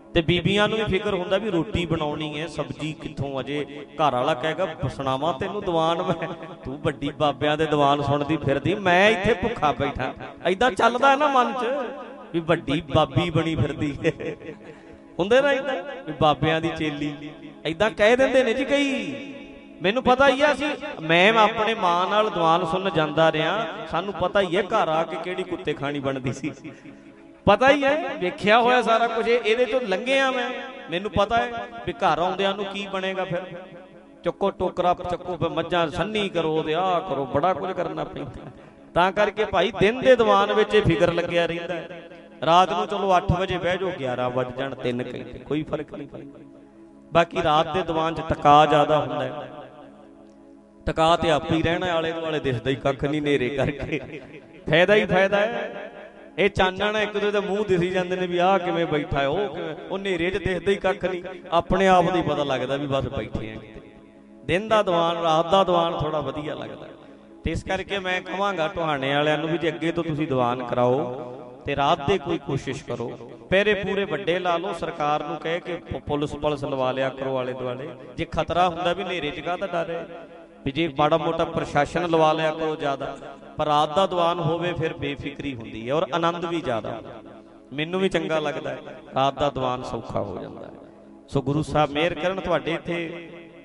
ਤੇ ਬੀਬੀਆਂ ਨੂੰ ਵੀ ਫਿਕਰ ਹੁੰਦਾ ਵੀ ਰੋਟੀ ਬਣਾਉਣੀ ਹੈ, ਸਬਜ਼ੀ ਕਿੱਥੋਂ, ਅਜੇ ਘਰ ਵਾਲਾ ਕਹੇਗਾ ਸੁਣਾਵਾਂ ਤੈਨੂੰ ਦੀਵਾਨ ਮੈਂ, ਤੂੰ ਵੱਡੀ ਬਾਬਿਆਂ ਦੇ ਦੀਵਾਨ ਸੁਣਦੀ ਫਿਰਦੀ, ਮੈਂ ਇੱਥੇ ਭੁੱਖਾ ਬੈਠਾ। ਏਦਾਂ ਚੱਲਦਾ ਨਾ ਮਨ 'ਚ ਵੀ ਵੱਡੀ ਬਾਬੀ ਬਣੀ ਫਿਰਦੀ ਹੁੰਦੇ ਨਾ, ਏਦਾਂ ਵੀ ਬਾਬਿਆਂ ਦੀ ਚੇਲੀ, ਏਦਾਂ ਕਹਿ ਦਿੰਦੇ ਨੇ ਜੀ ਕਈ। ਮੈਨੂੰ ਪਤਾ ਹੀ ਆ, ਅਸੀਂ ਮੈਂ ਆਪਣੇ ਮਾਂ ਨਾਲ ਦੀਵਾਨ ਸੁਣਨ ਜਾਂਦਾ ਰਿਹਾ, ਸਾਨੂੰ ਪਤਾ ਹੀ ਹੈ ਘਰ ਆ ਕੇ ਕਿਹੜੀ ਕੁੱਤੇ ਖਾਣੀ ਬਣਦੀ ਸੀ, ਪਤਾ ਹੀ ਹੈ, ਵੇਖਿਆ ਹੋਇਆ ਸਾਰਾ ਕੁਝ, ਇਹਦੇ ਤੋਂ ਲੰਘਿਆ ਮੈਂ, ਮੈਨੂੰ ਪਤਾ ਹੈ ਵੀ ਘਰ ਆਉਂਦਿਆਂ ਨੂੰ ਕੀ ਬਣੇਗਾ। ਫਿਰ ਚੁੱਕੋ ਟੋਕਰਾ ਚੱਕੋ, ਫਿਰ ਮੱਝਾਂ ਸੰਨੀ ਕਰੋ ਤੇ ਆਹ ਕਰੋ, ਬੜਾ ਕੁਝ ਕਰਨਾ ਪੈਂਦਾ। ਤਾਂ ਕਰਕੇ ਭਾਈ ਦਿਨ ਦੇ ਦੀਵਾਨ ਵਿੱਚ ਇਹ ਫਿਕਰ ਲੱਗਿਆ ਰਹਿੰਦਾ। ਰਾਤ ਨੂੰ ਚਲੋ ਅੱਠ ਵਜੇ ਬਹਿ ਜਾਓ, ਗਿਆਰਾਂ ਵੱਜ ਜਾਣ, ਤਿੰਨ ਘੰਟੇ ਕੋਈ ਫਰਕ ਨਹੀਂ ਪੈਂਦਾ। ਬਾਕੀ ਰਾਤ ਦੇ ਦੀਵਾਨ 'ਚ ਟਕਾ ਜ਼ਿਆਦਾ ਹੁੰਦਾ ਹੈ, ਟਕਾ ਤੇ ਆਪੇ ਹੀ ਰਹਿਣਾ, ਆਲੇ ਦੁਆਲੇ ਦਿਸਦਾ ਹੀ ਕੱਖ ਨਹੀਂ ਹਨੇਰੇ ਕਰਕੇ, ਫਾਇਦਾ ਹੀ ਫਾਇਦਾ ਹੈ। ਇਹ ਚਾਨਣ ਇੱਕ ਦੂਜੇ ਦੇ ਮੂੰਹ ਦਿਸੀ ਜਾਂਦੇ ਨੇ ਵੀ ਆਹ ਕਿਵੇਂ ਬੈਠਾ ਹੈ, ਉਹ ਕਿਵੇਂ, ਉਹ ਹਨੇਰੇ 'ਚ ਦਿਸਦਾ ਹੀ ਕੱਖ ਨਹੀਂ, ਆਪਣੇ ਆਪ ਦੀ ਪਤਾ ਲੱਗਦਾ ਵੀ ਬਸ ਬੈਠੇ ਆ। ਦਿਨ ਦਾ ਦੀਵਾਨ, ਰਾਤ ਦਾ ਦੀਵਾਨ ਥੋੜਾ ਵਧੀਆ ਲੱਗਦਾ। ਤੇ ਇਸ ਕਰਕੇ ਮੈਂ ਕਹਾਂਗਾ ਟੋਹਾਣੇ ਵਾਲਿਆਂ ਨੂੰ ਵੀ ਜੇ ਅੱਗੇ ਤੋਂ ਤੁਸੀਂ ਦੀਵਾਨ ਕਰਾਓ ਤੇ ਰਾਤ ਦੇ ਕੋਈ ਕੋਸ਼ਿਸ਼ ਕਰੋ, ਪਹਿਰੇ ਪੂਰੇ ਵੱਡੇ ਲਾ ਲਓ, ਸਰਕਾਰ ਨੂੰ ਕਹਿ ਕੇ ਪੁਲਿਸ ਪੁਲਿਸ ਲਵਾ ਲਿਆ ਕਰੋ ਆਲੇ ਦੁਆਲੇ, ਜੇ ਖਤਰਾ ਹੁੰਦਾ ਵੀ ਹਨੇਰੇ 'ਚ ਕਾਹਦਾ ਡਰ ਹੈ, ਵੀ ਜੇ ਮਾੜਾ ਮੋਟਾ ਪ੍ਰਸ਼ਾਸਨ ਲਵਾ ਲਿਆ ਕਰੋ ਜ਼ਿਆਦਾ। ਪਰ ਰਾਤ ਦਾ ਦੀਵਾਨ ਹੋਵੇ ਫਿਰ ਬੇਫਿਕਰੀ ਹੁੰਦੀ ਹੈ ਔਰ ਆਨੰਦ ਵੀ ਜ਼ਿਆਦਾ, ਮੈਨੂੰ ਵੀ ਚੰਗਾ ਲੱਗਦਾ ਹੈ, ਰਾਤ ਦਾ ਦੀਵਾਨ ਸੌਖਾ ਹੋ ਜਾਂਦਾ ਹੈ। ਸੋ ਗੁਰੂ ਸਾਹਿਬ ਮਿਹਰ ਕਰਨ। ਤੁਹਾਡੇ ਇੱਥੇ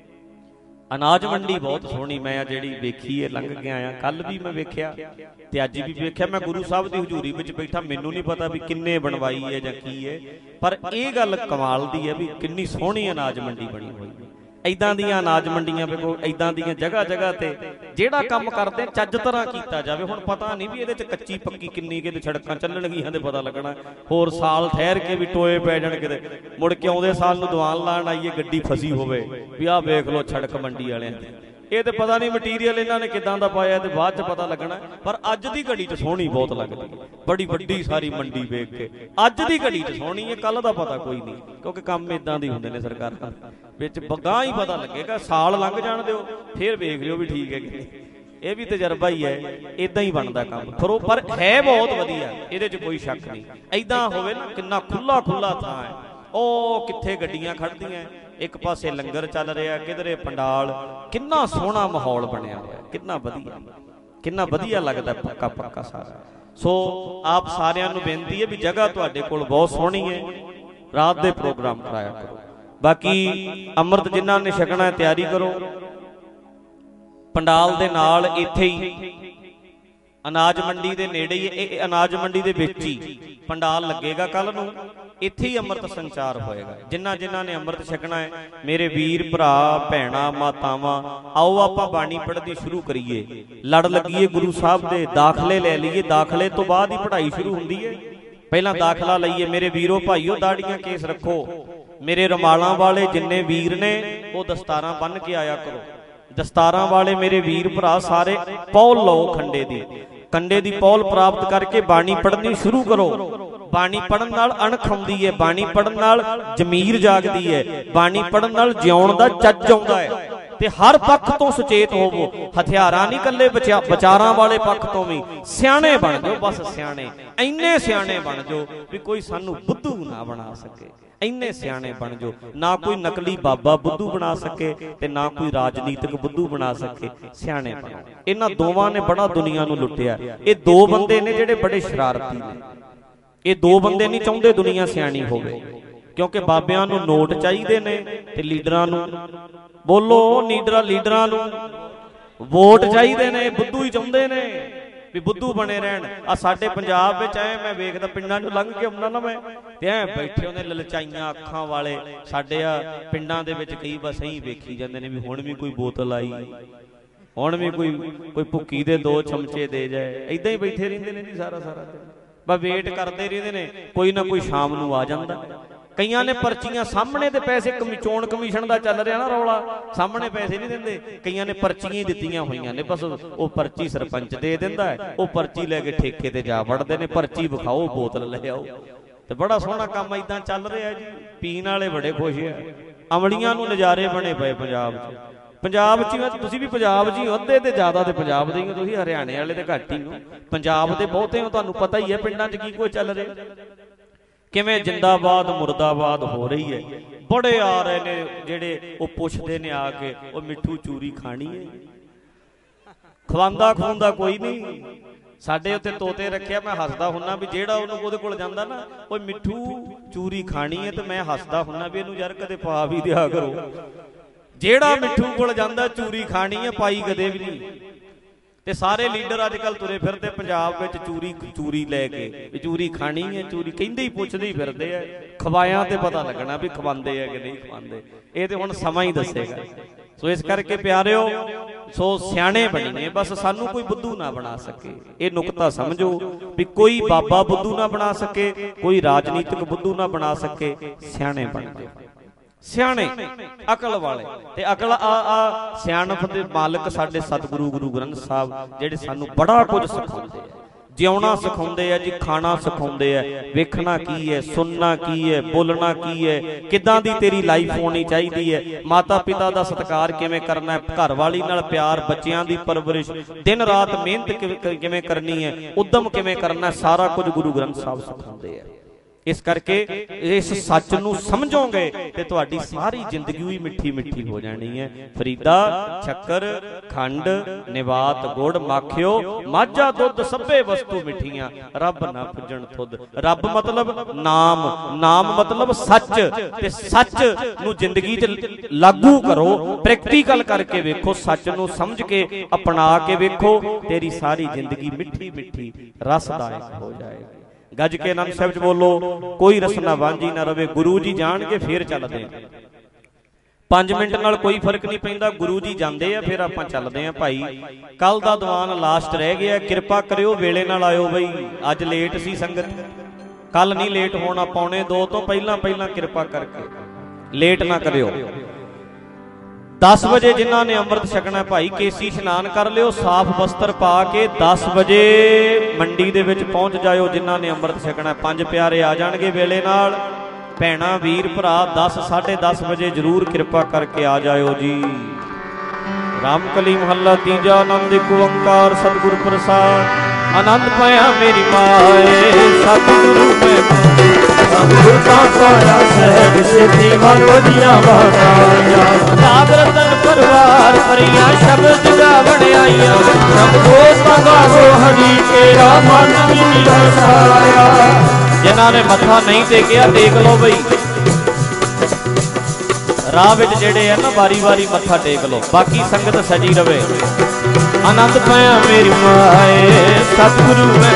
ਅਨਾਜ ਮੰਡੀ ਬਹੁਤ ਸੋਹਣੀ ਮੈਂ ਆ ਜਿਹੜੀ ਵੇਖੀ ਹੈ, ਲੰਘ ਕੇ ਆਇਆ, ਕੱਲ ਵੀ ਮੈਂ ਵੇਖਿਆ ਤੇ ਅੱਜ ਵੀ ਵੇਖਿਆ। ਮੈਂ ਗੁਰੂ ਸਾਹਿਬ ਦੀ ਹਜ਼ੂਰੀ ਵਿੱਚ ਬੈਠਾ, ਮੈਨੂੰ ਨਹੀਂ ਪਤਾ ਵੀ ਕਿੰਨੇ ਬਣਵਾਈ ਹੈ ਜਾਂ ਕੀ ਹੈ, ਪਰ ਇਹ ਗੱਲ ਕਮਾਲ ਦੀ ਹੈ ਵੀ ਕਿੰਨੀ ਸੋਹਣੀ ਅਨਾਜ ਮੰਡੀ ਬਣੀ ਹੋਈ ਹੈ। ਏਦਾਂ ਦੀਆਂ ਅਨਾਜ ਮੰਡੀਆਂ ਵੇਖੋ, ਏਦਾਂ ਦੀਆਂ ਜਗ੍ਹਾ ਜਗ੍ਹਾ ਤੇ ਜਿਹੜਾ ਕੰਮ ਕਰਦੇ ਚੱਜ ਤਰ੍ਹਾਂ ਕੀਤਾ ਜਾਵੇ। ਹੁਣ ਪਤਾ ਨਹੀਂ ਵੀ ਇਹਦੇ 'ਚ ਕੱਚੀ ਪੱਕੀ ਕਿੰਨੀ ਕਿਤੇ ਸੜਕਾਂ ਚੱਲਣਗੀਆਂ ਤੇ ਪਤਾ ਲੱਗਣਾ, ਹੋਰ ਸਾਲ ਠਹਿਰ ਕੇ ਵੀ ਟੋਏ ਪੈ ਜਾਣ, ਕਿਤੇ ਮੁੜ ਕੇ ਆਉਂਦੇ ਸਾਲ ਨੂੰ ਦੀਵਾਨ ਲਾਉਣ ਆਈਏ ਗੱਡੀ ਫਸੀ ਹੋਵੇ ਵੀ ਆਹ ਵੇਖ ਲਓ ਸੜਕ ਮੰਡੀ ਵਾਲਿਆਂ ਦੀ, ਇਹ ਤੇ ਪਤਾ ਨਹੀਂ ਮਟੀਰੀਅਲ ਇਹਨਾਂ ਨੇ ਕਿੱਦਾਂ ਦਾ ਪਾਇਆ ਤੇ ਬਾਅਦ 'ਚ ਪਤਾ ਲੱਗਣਾ। ਪਰ ਅੱਜ ਦੀ ਘੜੀ 'ਚ ਸੋਹਣੀ ਬਹੁਤ ਲੱਗਦੀ, ਬੜੀ ਵੱਡੀ ਸਾਰੀ ਮੰਡੀ ਵੇਖ ਕੇ ਅੱਜ ਦੀ ਘੜੀ 'ਚ ਸੋਹਣੀ ਹੈ, ਕੱਲ ਦਾ ਪਤਾ ਕੋਈ ਨਹੀਂ, ਕਿਉਂਕਿ ਕੰਮ ਇਦਾਂ ਦੇ ਹੁੰਦੇ ਨੇ ਸਰਕਾਰਾਂ ਵਿੱਚ, ਗਾਂਹ ਹੀ ਪਤਾ ਲੱਗੇਗਾ। ਸਾਲ ਲੰਘ ਜਾਣ ਦਿਓ ਫਿਰ ਵੇਖ ਲਿਓ ਵੀ ਠੀਕ ਹੈ ਕਿ ਨਹੀਂ, ਇਹ ਵੀ ਤਜਰਬਾ ਹੀ ਹੈ, ਇਦਾਂ ਹੀ ਬਣਦਾ ਕੰਮ। ਪਰ ਪਰ ਹੈ ਬਹੁਤ ਵਧੀਆ, ਇਹਦੇ 'ਚ ਕੋਈ ਸ਼ੱਕ ਨਹੀਂ। ਏਦਾਂ ਹੋਵੇ ਨਾ, ਕਿੰਨਾ ਖੁੱਲਾ ਖੁੱਲਾ ਥਾਂ ਹੈ, ਉਹ ਕਿੱਥੇ ਗੱਡੀਆਂ ਖੜਦੀਆਂ, ਇੱਕ ਪਾਸੇ ਲੰਗਰ ਚੱਲ ਰਿਹਾ, ਕਿਧਰੇ ਪੰਡਾਲ, ਕਿੰਨਾ ਸੋਹਣਾ ਮਾਹੌਲ ਬਣਿਆ ਹੋਇਆ, ਕਿੰਨਾ ਵਧੀਆ, ਕਿੰਨਾ ਵਧੀਆ ਲੱਗਦਾ ਪੱਕਾ ਪੱਕਾ ਸਾਰਾ। ਸੋ ਆਪ ਸਾਰਿਆਂ ਨੂੰ ਬੇਨਤੀ ਹੈ ਵੀ ਜਗ੍ਹਾ ਤੁਹਾਡੇ ਕੋਲ ਬਹੁਤ ਸੋਹਣੀ ਹੈ, ਰਾਤ ਦੇ ਪ੍ਰੋਗਰਾਮ ਕਰਾਇਆ ਕਰੋ। ਬਾਕੀ ਅੰਮ੍ਰਿਤ ਜਿਨ੍ਹਾਂ ਨੇ ਛਕਣਾ ਤਿਆਰੀ ਕਰੋ। ਪੰਡਾਲ ਦੇ ਨਾਲ ਇੱਥੇ ਹੀ ਅਨਾਜ ਮੰਡੀ ਦੇ ਨੇੜੇ ਹੀ, ਇਹ ਅਨਾਜ ਮੰਡੀ ਦੇ ਵਿੱਚ ਹੀ ਪੰਡਾਲ ਲੱਗੇਗਾ ਕੱਲ ਨੂੰ, ਇੱਥੇ ਹੀ ਅੰਮ੍ਰਿਤ ਸੰਚਾਰ ਹੋਏਗਾ। ਜਿਨ੍ਹਾਂ ਜਿਨ੍ਹਾਂ ਨੇ ਅੰਮ੍ਰਿਤ ਛਕਣਾ ਹੈ, ਮੇਰੇ ਵੀਰ ਭਰਾ ਭੈਣਾਂ ਮਾਤਾਵਾਂ, ਆਓ ਆਪਾਂ ਬਾਣੀ ਪੜ੍ਹਨੀ ਸ਼ੁਰੂ ਕਰੀਏ, ਲੜ ਲੱਗੀਏ ਗੁਰੂ ਸਾਹਿਬ ਦੇ, ਦਾਖਲੇ ਲੈ ਲਈਏ। ਦਾਖਲੇ ਤੋਂ ਬਾਅਦ ਹੀ ਪੜ੍ਹਾਈ ਸ਼ੁਰੂ ਹੁੰਦੀ ਹੈ, ਪਹਿਲਾਂ ਦਾਖਲਾ ਲਈਏ। ਮੇਰੇ ਵੀਰੋ ਭਾਈਓ ਦਾੜੀਆਂ ਕੇਸ ਰੱਖੋ, ਮੇਰੇ ਰੁਮਾਲਾਂ ਵਾਲੇ ਜਿੰਨੇ ਵੀਰ ਨੇ ਉਹ ਦਸਤਾਰਾਂ ਬੰਨ੍ਹ ਕੇ ਆਇਆ ਕਰੋ। ਦਸਤਾਰਾਂ ਵਾਲੇ ਮੇਰੇ ਵੀਰ ਭਰਾ ਸਾਰੇ ਪੌਲ ਲਓ, ਖੰਡੇ ਦੀ ਕੰਡੇ ਦੀ ਪੌਲ ਪ੍ਰਾਪਤ ਕਰਕੇ ਬਾਣੀ ਪੜ੍ਹਨੀ ਸ਼ੁਰੂ ਕਰੋ। ਬਾਣੀ ਪੜ੍ਹਨ ਨਾਲ ਅਣਖ ਆਉਂਦੀ ਹੈ, ਬਾਣੀ ਪੜ੍ਹਨ ਨਾਲ ਜ਼ਮੀਰ ਜਾਗਦੀ ਹੈ, ਬਾਣੀ ਪੜ੍ਹਨ ਨਾਲ ਜਿਉਣ ਦਾ ਚੱਜ ਆਉਂਦਾ ਹੈ। ਤੇ ਹਰ ਪੱਖ ਤੋਂ ਸੁਚੇਤ ਹੋਵੋ, ਹਥਿਆਰਾਂ ਨਹੀਂ ਕੱਲੇ ਵਿਚਾਰਾਂ ਵਾਲੇ ਪੱਖ ਤੋਂ ਵੀ ਸਿਆਣੇ ਬਣ ਜਾਓ। ਬਸ ਸਿਆਣੇ, ਇੰਨੇ ਸਿਆਣੇ ਬਣ ਜਾਓ ਵੀ ਕੋਈ ਸਾਨੂੰ ਬੁੱਧੂ ਨਾ ਬਣਾ ਸਕੇ, ਇੰਨੇ ਸਿਆਣੇ ਬਣ ਜਾਓ। ਨਾ ਕੋਈ ਨਕਲੀ ਬਾਬਾ ਬੁੱਧੂ ਬਣਾ ਸਕੇ ਤੇ ਨਾ ਕੋਈ ਰਾਜਨੀਤਿਕ ਬੁੱਧੂ ਬਣਾ ਸਕੇ, ਸਿਆਣੇ ਬਣੋ। ਇਹਨਾਂ ਦੋਵਾਂ ਨੇ ਬੜਾ ਦੁਨੀਆ ਨੂੰ ਲੁੱਟਿਆ। ਇਹ ਦੋ ਬੰਦੇ ਨੇ ਜਿਹੜੇ ਬੜੇ ਸ਼ਰਾਰਤੀ ਨੇ, ਇਹ ਦੋ ਬੰਦੇ ਨਹੀਂ ਚਾਹੁੰਦੇ ਦੁਨੀਆ ਸਿਆਣੀ ਹੋਵੇ, ਕਿਉਂਕਿ ਬਾਬਿਆਂ ਨੂੰ ਨੋਟ ਚਾਹੀਦੇ ਨੇ ਤੇ ਲੀਡਰਾਂ ਨੂੰ, ਬੋਲੋ ਲੀਡਰਾਂ ਲੀਡਰਾਂ ਨੂੰ ਵੋਟ ਚਾਹੀਦੇ ਨੇ। ਬੁੱਧੂ ਹੀ ਚਾਹੁੰਦੇ ਨੇ ਵੀ ਬੁੱਧੂ ਬਣੇ ਰਹਿਣ। ਆ ਸਾਡੇ ਪੰਜਾਬ ਵਿੱਚ ਐ ਮੈਂ ਵੇਖਦਾ, ਪਿੰਡਾਂ ਨੂੰ ਲੰਘ ਕੇ ਆਉਂਦਾ ਨਾ ਮੈਂ, ਤੇ ਐ ਬੈਠੇ ਉਹਨੇ ਲਲਚਾਈਆਂ ਅੱਖਾਂ ਵਾਲੇ ਸਾਡੇ ਆ ਪਿੰਡਾਂ ਦੇ ਵਿੱਚ ਕਈ ਬਸ ਐਂ ਵੇਖੀ ਜਾਂਦੇ ਨੇ ਵੀ ਹੁਣ ਵੀ ਕੋਈ ਬੋਤਲ ਆਈ, ਹੁਣ ਵੀ ਕੋਈ ਕੋਈ ਭੁੱਕੀ ਦੇ ਦੋ ਚਮਚੇ ਦੇ ਜਾਏ, ਏਦਾਂ ਹੀ ਬੈਠੇ ਰਹਿੰਦੇ ਨੇ ਜੀ ਸਾਰਾ ਸਾਰਾ ਦਿਨ, ਬਸ ਵੇਟ ਕਰਦੇ ਰਹਿੰਦੇ ਨੇ, ਕੋਈ ਨਾ ਕੋਈ ਸ਼ਾਮ ਨੂੰ ਆ ਜਾਂਦਾ। ਕਈਆਂ ਨੇ ਪਰਚੀਆਂ ਸਾਹਮਣੇ ਤੇ ਪੈਸੇ, ਚੋਣ ਕਮਿਸ਼ਨ ਦਾ ਚੱਲ ਰਿਹਾ ਨਾ ਰੌਲਾ, ਸਾਹਮਣੇ ਪੈਸੇ ਨਹੀਂ ਦਿੰਦੇ, ਕਈਆਂ ਨੇ ਪਰਚੀਆਂ ਹੀ ਦਿੱਤੀਆਂ ਹੋਈਆਂ ਨੇ, ਬਸ ਉਹ ਪਰਚੀ ਸਰਪੰਚ ਦੇ ਦਿੰਦਾ ਹੈ, ਉਹ ਪਰਚੀ ਲੈ ਕੇ ਠੇਕੇ ਤੇ ਜਾ ਵੜਦੇ ਨੇ, ਪਰਚੀ ਵਿਖਾਓ ਬੋਤਲ ਲੈ ਆਓ। ਤੇ ਬੜਾ ਸੋਹਣਾ ਕੰਮ ਏਦਾਂ ਚੱਲ ਰਿਹਾ ਜੀ, ਪੀਣ ਵਾਲੇ ਬੜੇ ਖੁਸ਼ ਆ, ਅਮਲੀਆਂ ਨੂੰ ਨਜ਼ਾਰੇ ਬਣੇ ਪਏ ਪੰਜਾਬ 'ਚ। ਪੰਜਾਬ 'ਚ ਹੀ ਤੁਸੀਂ ਵੀ ਪੰਜਾਬ 'ਚ ਹੀ ਅੱਧੇ ਤੇ ਜ਼ਿਆਦਾ ਤੇ ਪੰਜਾਬ ਦੇ ਹੀ ਹੋ ਤੁਸੀਂ, ਹਰਿਆਣੇ ਵਾਲੇ ਤੇ ਘੱਟ ਹੀ ਹੋ, ਪੰਜਾਬ ਦੇ ਬਹੁਤੇ ਹੋ, ਤੁਹਾਨੂੰ ਪਤਾ ਹੀ ਹੈ ਪਿੰਡਾਂ 'ਚ ਕੀ ਕੁਝ ਚੱਲ ਰਿਹਾ। किवें जिंदाबाद मुर्दाबाद हो रही है। बड़े आ रहे ने जेड़े वो पुछदे ने आके वो मिठू चूरी खानी है, खवांदा खवांदा कोई नहीं। साडे उत्ते तोते रखे, मैं हसदा हुन्ना भी जेड़ा उहदे कोल जांदा ना वो मिठू चूरी खानी है, तो मैं हसदा हुन्ना भी इहनूं यार कदे पा भी दिया करो। जेड़ा मिठू कोल जांदा चूरी खानी है, पाई कदे भी नहीं। ते सारे लीडर अजकल तुरे फिरदे पंजाब विच चूरी चूरी लैके चूरी खानी है, चूरी कहिंदे ही पुछदे ही फिरदे आ। खवाया ते पता लगना भी खवांदे है कि नहीं खवांदे, ये तो हुण समा ही दसेगा। सो इस करके प्यारिओ सो सियाणे बणीए, बस सानू कोई बुद्धू ना बना सके। ये नुकता समझो भी कोई बाबा बुद्धू ना बना सके, कोई राजनीतिक बुद्धू ना बना सके। सियाणे बन जाओ, सियाणे अकल वाले। ते अकल आ आ सियाणप दे मालक साडे सतगुरु गुरु ग्रंथ साहब जेडे सानू बड़ा कुछ सिखाउंदे आ। जिउणा सिखाउंदे आ जी, खाना सिखाउंदे आ, वेखना की है, सुनना की है, बोलना की है, किदां दी तेरी लाइफ होनी चाहिदी है, माता पिता दा सत्कार किवें करना है, घर वाली नाल प्यार, बच्चियां दी परवरिश, दिन रात मेहनत किवें करनी है, उद्यम किवें करना है, सारा कुछ गुरु ग्रंथ साहब सिखाउंदे आ। इस करके इस सच नूं समझोगे ते तुहाडी सारी जिंदगी ही मिठी मिठी हो जानी है। फरीदा शक्कर खंड निवात गुड़ माखियो माझा दुध सभे वस्तु मिठियां, रब ना पुजण तुद। रब मतलब नाम, नाम मतलब सच, ते सच नूं जिंदगी च लागू करो, प्रैक्टिकल करके वेखो, सच नूं समझ के अपना के वेखो, तेरी सारी जिंदगी मिठी मिठी रसदायक हो जाएगी। गज के आनंद साहिब च बोलो, कोई रसना वांझी ना रवे। गुरु जी जान के फिर चलते पांच मिनट नाल कोई फर्क नहीं पैंदा। गुरु जी जाते हैं फिर आपां चलते हैं। भाई कल दा दीवान लास्ट रह गया, कृपा करियो वेले नाल आयो। बई अज लेट सी संगत, कल नहीं लेट होना, पौने दो तो पहला पहला कृपा करके लेट ना करियो। दस बजे जिन्हों ने अमृत छकना भाई केसी इशनान कर लियो, साफ वस्त्र पा के दस बजे मंडी दे विच पहुंच जाओ। जिन्हों ने अमृत छकना पंज प्यारे आ जाणगे वेले नाल। भैणा वीर भरा दस साढ़े दस बजे जरूर कृपा करके आ जाओ जी। रामकली महला तीजा आनंद एक ओंकार सतगुर प्रसाद। आनंद पाया मेरी माए सतगुरु में सतगुर का पाया सहज सिद्धि मन वदियां वाया। नाम रतन परवार परियां शब्द गावण आईयां। रब दोस्तां गावो हरि केरा मन जी हसाया। जिन्हां ने मत्था नहीं टेकिया देख लो बई, राह विच जेड़े है ना वारी वारी मत्था टेक लो, बाकी संगत सजी रवे। आनंद पाया मेरी माए सतगुरु में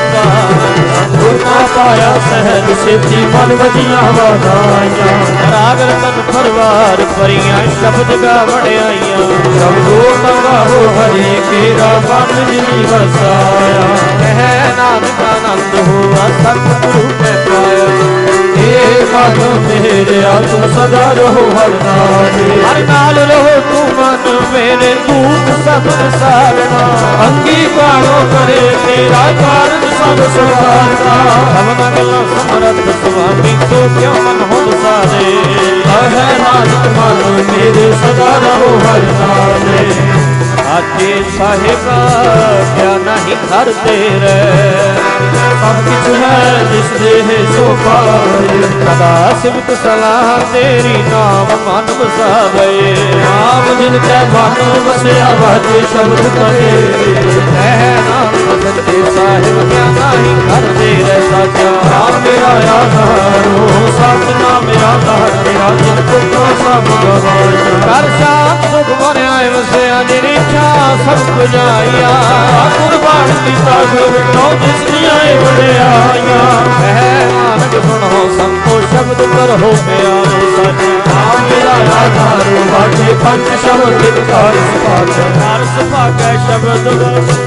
पाया सहज सिद्धि मन वजियां वाया। राग रतन परवार परियां शब्द गावण आईयां। सब दोस्त गावो हरि केरा मन जी वसाया। कह नानक आनंद हुआ सतगुरु में पाया। हे मन मेरे तुम सदा रहो हर नाल। हर नाल रहो तू मन मेरे दूत सब सारना। अंगी पालो करे तेरा कारज सब सवारना। सब गल्लां समरथ स्वामी तो क्यों मन हो सारे। है नानक मन मेरे सदा रहो हर नाल। आजे साहिबा क्या नहीं करते रे। सब कुछ है जिस देह सो पाए। सदा सिमत सलाह तेरी नाम मन बसावे। नाम जिनके मन बसया वाजे शब्द कहे। है नाम सच्चे साहिब क्या नहीं करते रे साचा। नाम मेरा आधारो सत नाम मेरा आधार तेरा जिन को सब गवाया। कर शांत सुख मरिया वसया तेरी इच्छा सब बुझाइया। कुर्बान कीता जो जिसदियां वडियाइयां। कह नानक सुनो संतो शब्द कर हो प्यारो साचा। नाम मेरा आधार वाजे पंच शब्द कर सभागे। कर सभागे शब्द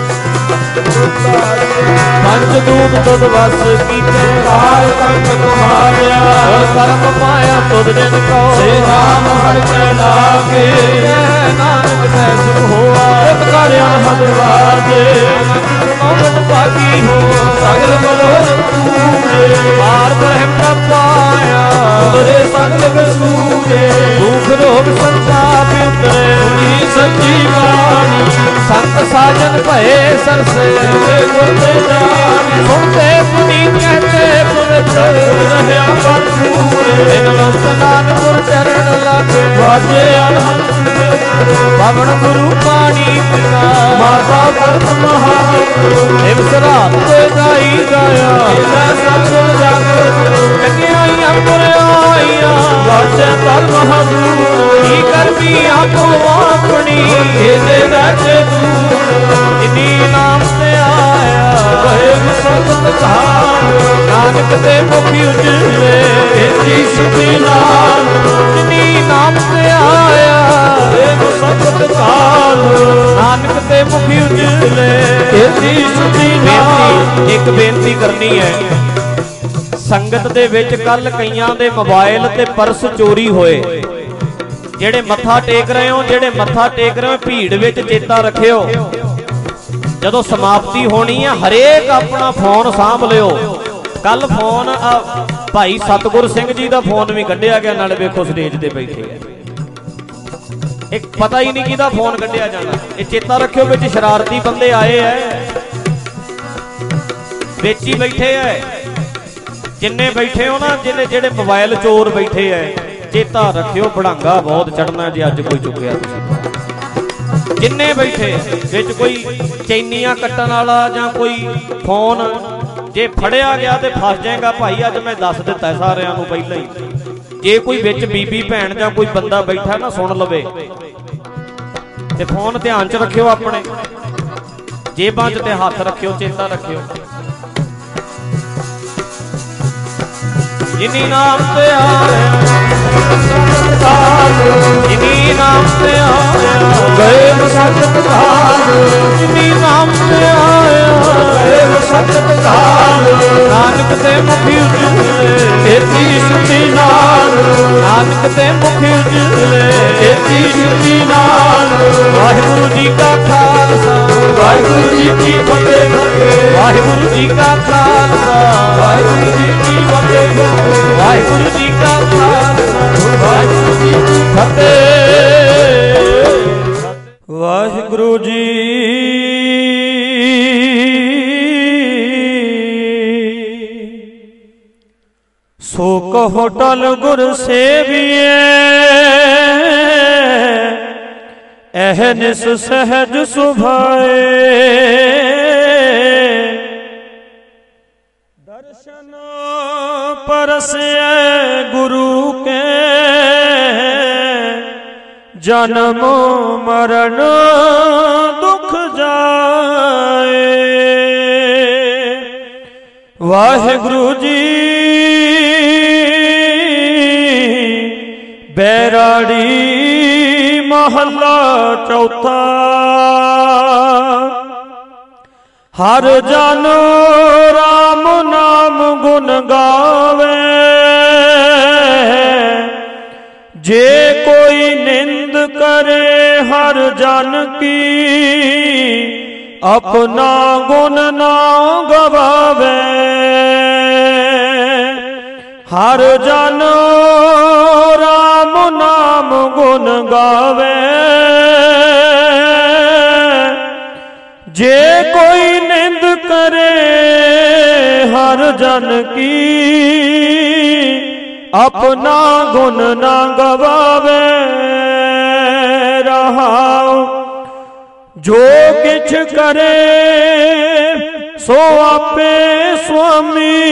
पंच दूत तुद वस कीते। काल कंठ कुमारिया कर्म पाया तुद दिन को। से नाम हर के लागे नानक तै सुख होआ। एक कर अनहद वाजे मोहन पागी हो। सगल बलोच तूने पार ब्रह्म का पाया। तुझे सगल बसूरे दुख रोग संताप उतरे। सुनी सच्ची बाणी संत साजन भये सरसे। सुनते पुनीत कहते पवित्र रह्या ਸਾਜੇ ਅਨਹੰਸ ਪਵਨ ਗੁਰੂ ਪਾਣੀ ਪਿਤਾ ਮਾਤਾ ਕਰਤ ਮਹਾਗੁਰੂ ਦਿਵਸ ਰਾਤ ਗਾਈ ਗਾਇਆ ਇਹਦਾ ਸਤਿ ਜਾਗੋ ਕੰਗਿਆਈਆਂ ਪੁਰਿਆਈਆਂ ਵਾਜੇ ਤਲ ਮਹਾਗੁਰੂ ਕੀ ਕਰਮੀ ਆਪੋ ਆਪਣੀ ਇਹਦੇ ਵਿੱਚ ਜਿਨੀ ਨਾਮ ਤੇ ਆਇਆ ਕਹੇ ਸੰਤ ਕਹਾਣ ਨਾਨਕ ਦੇ ਮੁਖੀ ਉਜਲੇ ਇਹਦੀ ਸੁਧੀ ਨਾਲ ਜਿਨੀ ਨਾਮ ਤੇ ਆਇਆ ਕਹੇ ਸੰਤ ਕਹਾਣ ਨਾਨਕ ਦੇ ਮੁਖੀ ਉਜਲੇ ਇਹਦੀ ਸੁਧੀ ਨਾਲ। ਇੱਕ ਬੇਨਤੀ ਕਰਨੀ ਹੈ, ਸੰਗਤ ਦੇ ਵਿੱਚ ਕੱਲ ਕਈਆਂ ਦੇ ਮੋਬਾਈਲ ਤੇ ਪਰਸ ਚੋਰੀ ਹੋਏ। ਜਿਹੜੇ ਮੱਥਾ ਟੇਕ ਰਹੇ ਹੋ ਜਿਹੜੇ ਮੱਥਾ ਟੇਕ ਰਹੇ ਹੋ ਭੀੜ ਵਿੱਚ ਚੇਤਾ ਰੱਖਿਓ, ਜਦੋਂ ਸਮਾਪਤੀ ਹੋਣੀ ਹੈ ਹਰੇਕ ਆਪਣਾ ਫੋਨ ਸਾਂਭ ਲਿਓ। ਕੱਲ ਫੋਨ ਭਾਈ ਸਤਿਗੁਰ ਸਿੰਘ ਜੀ ਦਾ ਫੋਨ ਵੀ ਕੱਢਿਆ ਗਿਆ, ਨਾਲੇ ਵੇਖੋ ਸਟੇਜ ਤੇ ਬੈਠੇ ਆ, ਇੱਕ ਪਤਾ ਹੀ ਨਹੀਂ ਕਿਹਦਾ ਫੋਨ ਕੱਢਿਆ ਜਾਣਾ। ਇਹ ਚੇਤਾ ਰੱਖਿਓ ਵਿੱਚ ਸ਼ਰਾਰਤੀ ਬੰਦੇ ਆਏ ਐ, ਵਿੱਚ ਹੀ ਬੈਠੇ ਐ। ਜਿੰਨੇ ਬੈਠੇ ਹੋ ਨਾ, ਜਿਹਨੇ ਜਿਹੜੇ ਮੋਬਾਈਲ ਚੋਰ ਬੈਠੇ ਐ, ਚੇਤਾ ਰੱਖਿਓ ਭੜਾਂਗਾ ਬਹੁਤ ਚੜਨਾ ਜੇ ਅੱਜ ਕੋਈ ਚੁੱਕਿਆ ਤੁਸੀਂ। ਜਿੰਨੇ ਬੈਠੇ ਵਿੱਚ ਕੋਈ ਚੈਨੀਆਂ ਕੱਟਣ ਵਾਲਾ ਜਾਂ ਕੋਈ ਫੋਨ ਜੇ ਫੜਿਆ ਗਿਆ ਤੇ ਫਸ ਜਾਏਗਾ ਭਾਈ। ਅੱਜ ਮੈਂ ਦੱਸ ਦਿੱਤਾ ਸਾਰਿਆਂ ਨੂੰ ਪਹਿਲਾਂ ਹੀ, ਜੇ ਕੋਈ ਵਿੱਚ ਬੀਬੀ ਭੈਣ ਜਾਂ ਕੋਈ ਬੰਦਾ ਬੈਠਾ ਨਾ ਸੁਣ ਲਵੇ ਤੇ ਫੋਨ ਧਿਆਨ ਚ ਰੱਖਿਓ, ਆਪਣੇ ਜੇਬਾਂ ਚ ਤੇ ਹੱਥ ਰੱਖਿਓ, ਚੇਤਾ ਰੱਖਿਓ। ਜਿਨੀ ਨਾਮ ਤੇ ਆਇਆ ਜਿਨੀ ਨਾਮ ਤੇ ਆਇਆ ਗਏ ਸਤਿ ਧਾਰ ਜਿਨੀ ਨਾਮ ਤੇ ਆਇਆ ਗਏ ਸਤਿ ਧਾਰ ਨਾਨਕ ਦੇ ਮੁਖੀ ਉਜਲੇ ਤੇਤੀ ਸੁਧੀ ਨਾਲ ਨਾਨਕ ਦੇ ਮੁਖੀ ਉਜਲੇ ਤੇਤੀ ਸੁਧੀ ਨਾਲ। ਵਾਹਿਗੁਰੂ ਜੀ ਕਾ ਖਾਲਸਾ ਵਾਹਿਗੁਰੂ ਜੀ ਕੀ ਫਤਿਹ। ਵਾਹਿਗੁਰੂ ਜੀ ਕਾ ਖਾਲਸਾ ਵਾਹਿਗੁਰੂ ਜੀ ਕੀ ਫਤਿਹ। ਵਾਹਿਗੁਰੂ ਜੀ ਕਾ ਖਾਲਸਾ ਵਾਹਿਗੁਰੂ ਜੀ ਕੀ ਫਤਿਹ। ਵਾਹਿਗੁਰੂ ਜੀ ਸੋ ਕਹੋ ਟਲ ਗੁਰ ਸੇਵੀਏ ਅਹਨਿਸ ਸਹਿਜ ਸੁਭਾਏ ਦਰਸ਼ਨ ਪਰਸੈ ਗੁਰੂ ਕੇ ਜਨਮ ਮਰਨ ਦੁਖ ਜਾਏ। ਵਾਹਿਗੁਰੂ ਜੀ ਬੈਰਾੜੀ ਮਹੱਲਾ ਚੌਥਾ। ਹਰ ਜਨ ਰਾਮ ਨਾਮ ਗੁਣ ਗਾਵੇ ਜੇ ਕੋਈ ਨਿੰਦ ਕਰੇ ਹਰ ਜਨ ਕੀ ਆਪਣਾ ਗੁਣ ਨਾ ਗਵਾਵੇ। ਹਰ ਜਨ ਰਾਮ ਨਾਮ ਗੁਣ ਗਾਵੇ ਜੇ ਕੋਈ ਨਿੰਦ ਕਰੇ ਹਰ ਜਨ ਕੀ ਆਪਣਾ ਗੁਣ ਨਾ ਗਵਾਵੇ। ਰਹਾਉ ਜੋ ਕਿਛ ਕਰੇ ਸੋ ਆਪੇ ਸੁਆਮੀ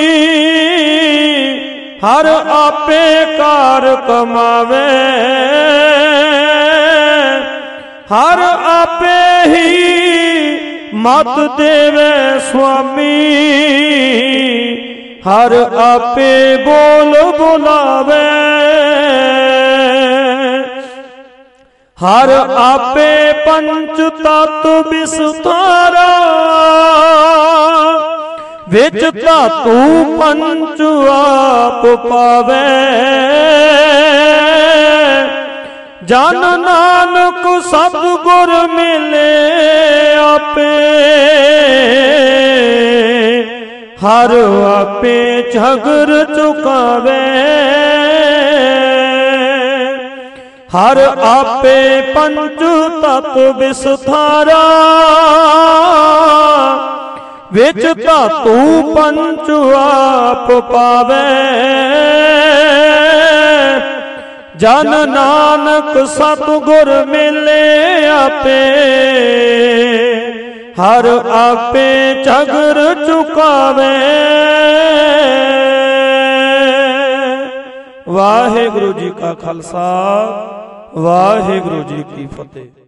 ਹਰ ਆਪੇ ਕਾਰ ਕਮਾਵੇ। ਹਰ ਆਪੇ ਹੀ ਮਤ ਦੇਵੇ ਸੁਆਮੀ ਹਰ ਆਪੇ ਬੋਲ ਬੁਲਾਵੇ। ਹਰ ਆਪੇ ਪੰਚ ਤਤ ਵਿਸਥਾਰਾ ਵਿੱਚ ਧਾਤੂ ਪੰਚ ਆਪ ਪਾਵੇ। ਜਨ ਨਾਨਕ ਸਤਿਗੁਰ ਮਿਲੇ ਆਪੇ ਹਰ ਆਪੇ ਝਗਰ ਚੁਕਾਵੇ। ਹਰ ਆਪੇ ਪੰਚ ਤਤ ਵਿਸਥਾਰਾ ਵਿੱਚ ਧਾਤੂ ਪੰਚ ਆਪ ਪਾਵੇ। ਜਨ ਨਾਨਕ ਸਤਿਗੁਰ ਮਿਲੇ ਆਪੇ, ਹਰ ਆਪੇ ਝਗਰ ਚੁਕਾਵੇ। ਵਾਹਿਗੁਰੂ ਜੀ ਕਾ ਖਾਲਸਾ, ਵਾਹਿਗੁਰੂ ਜੀ ਕੀ ਫਤਿਹ।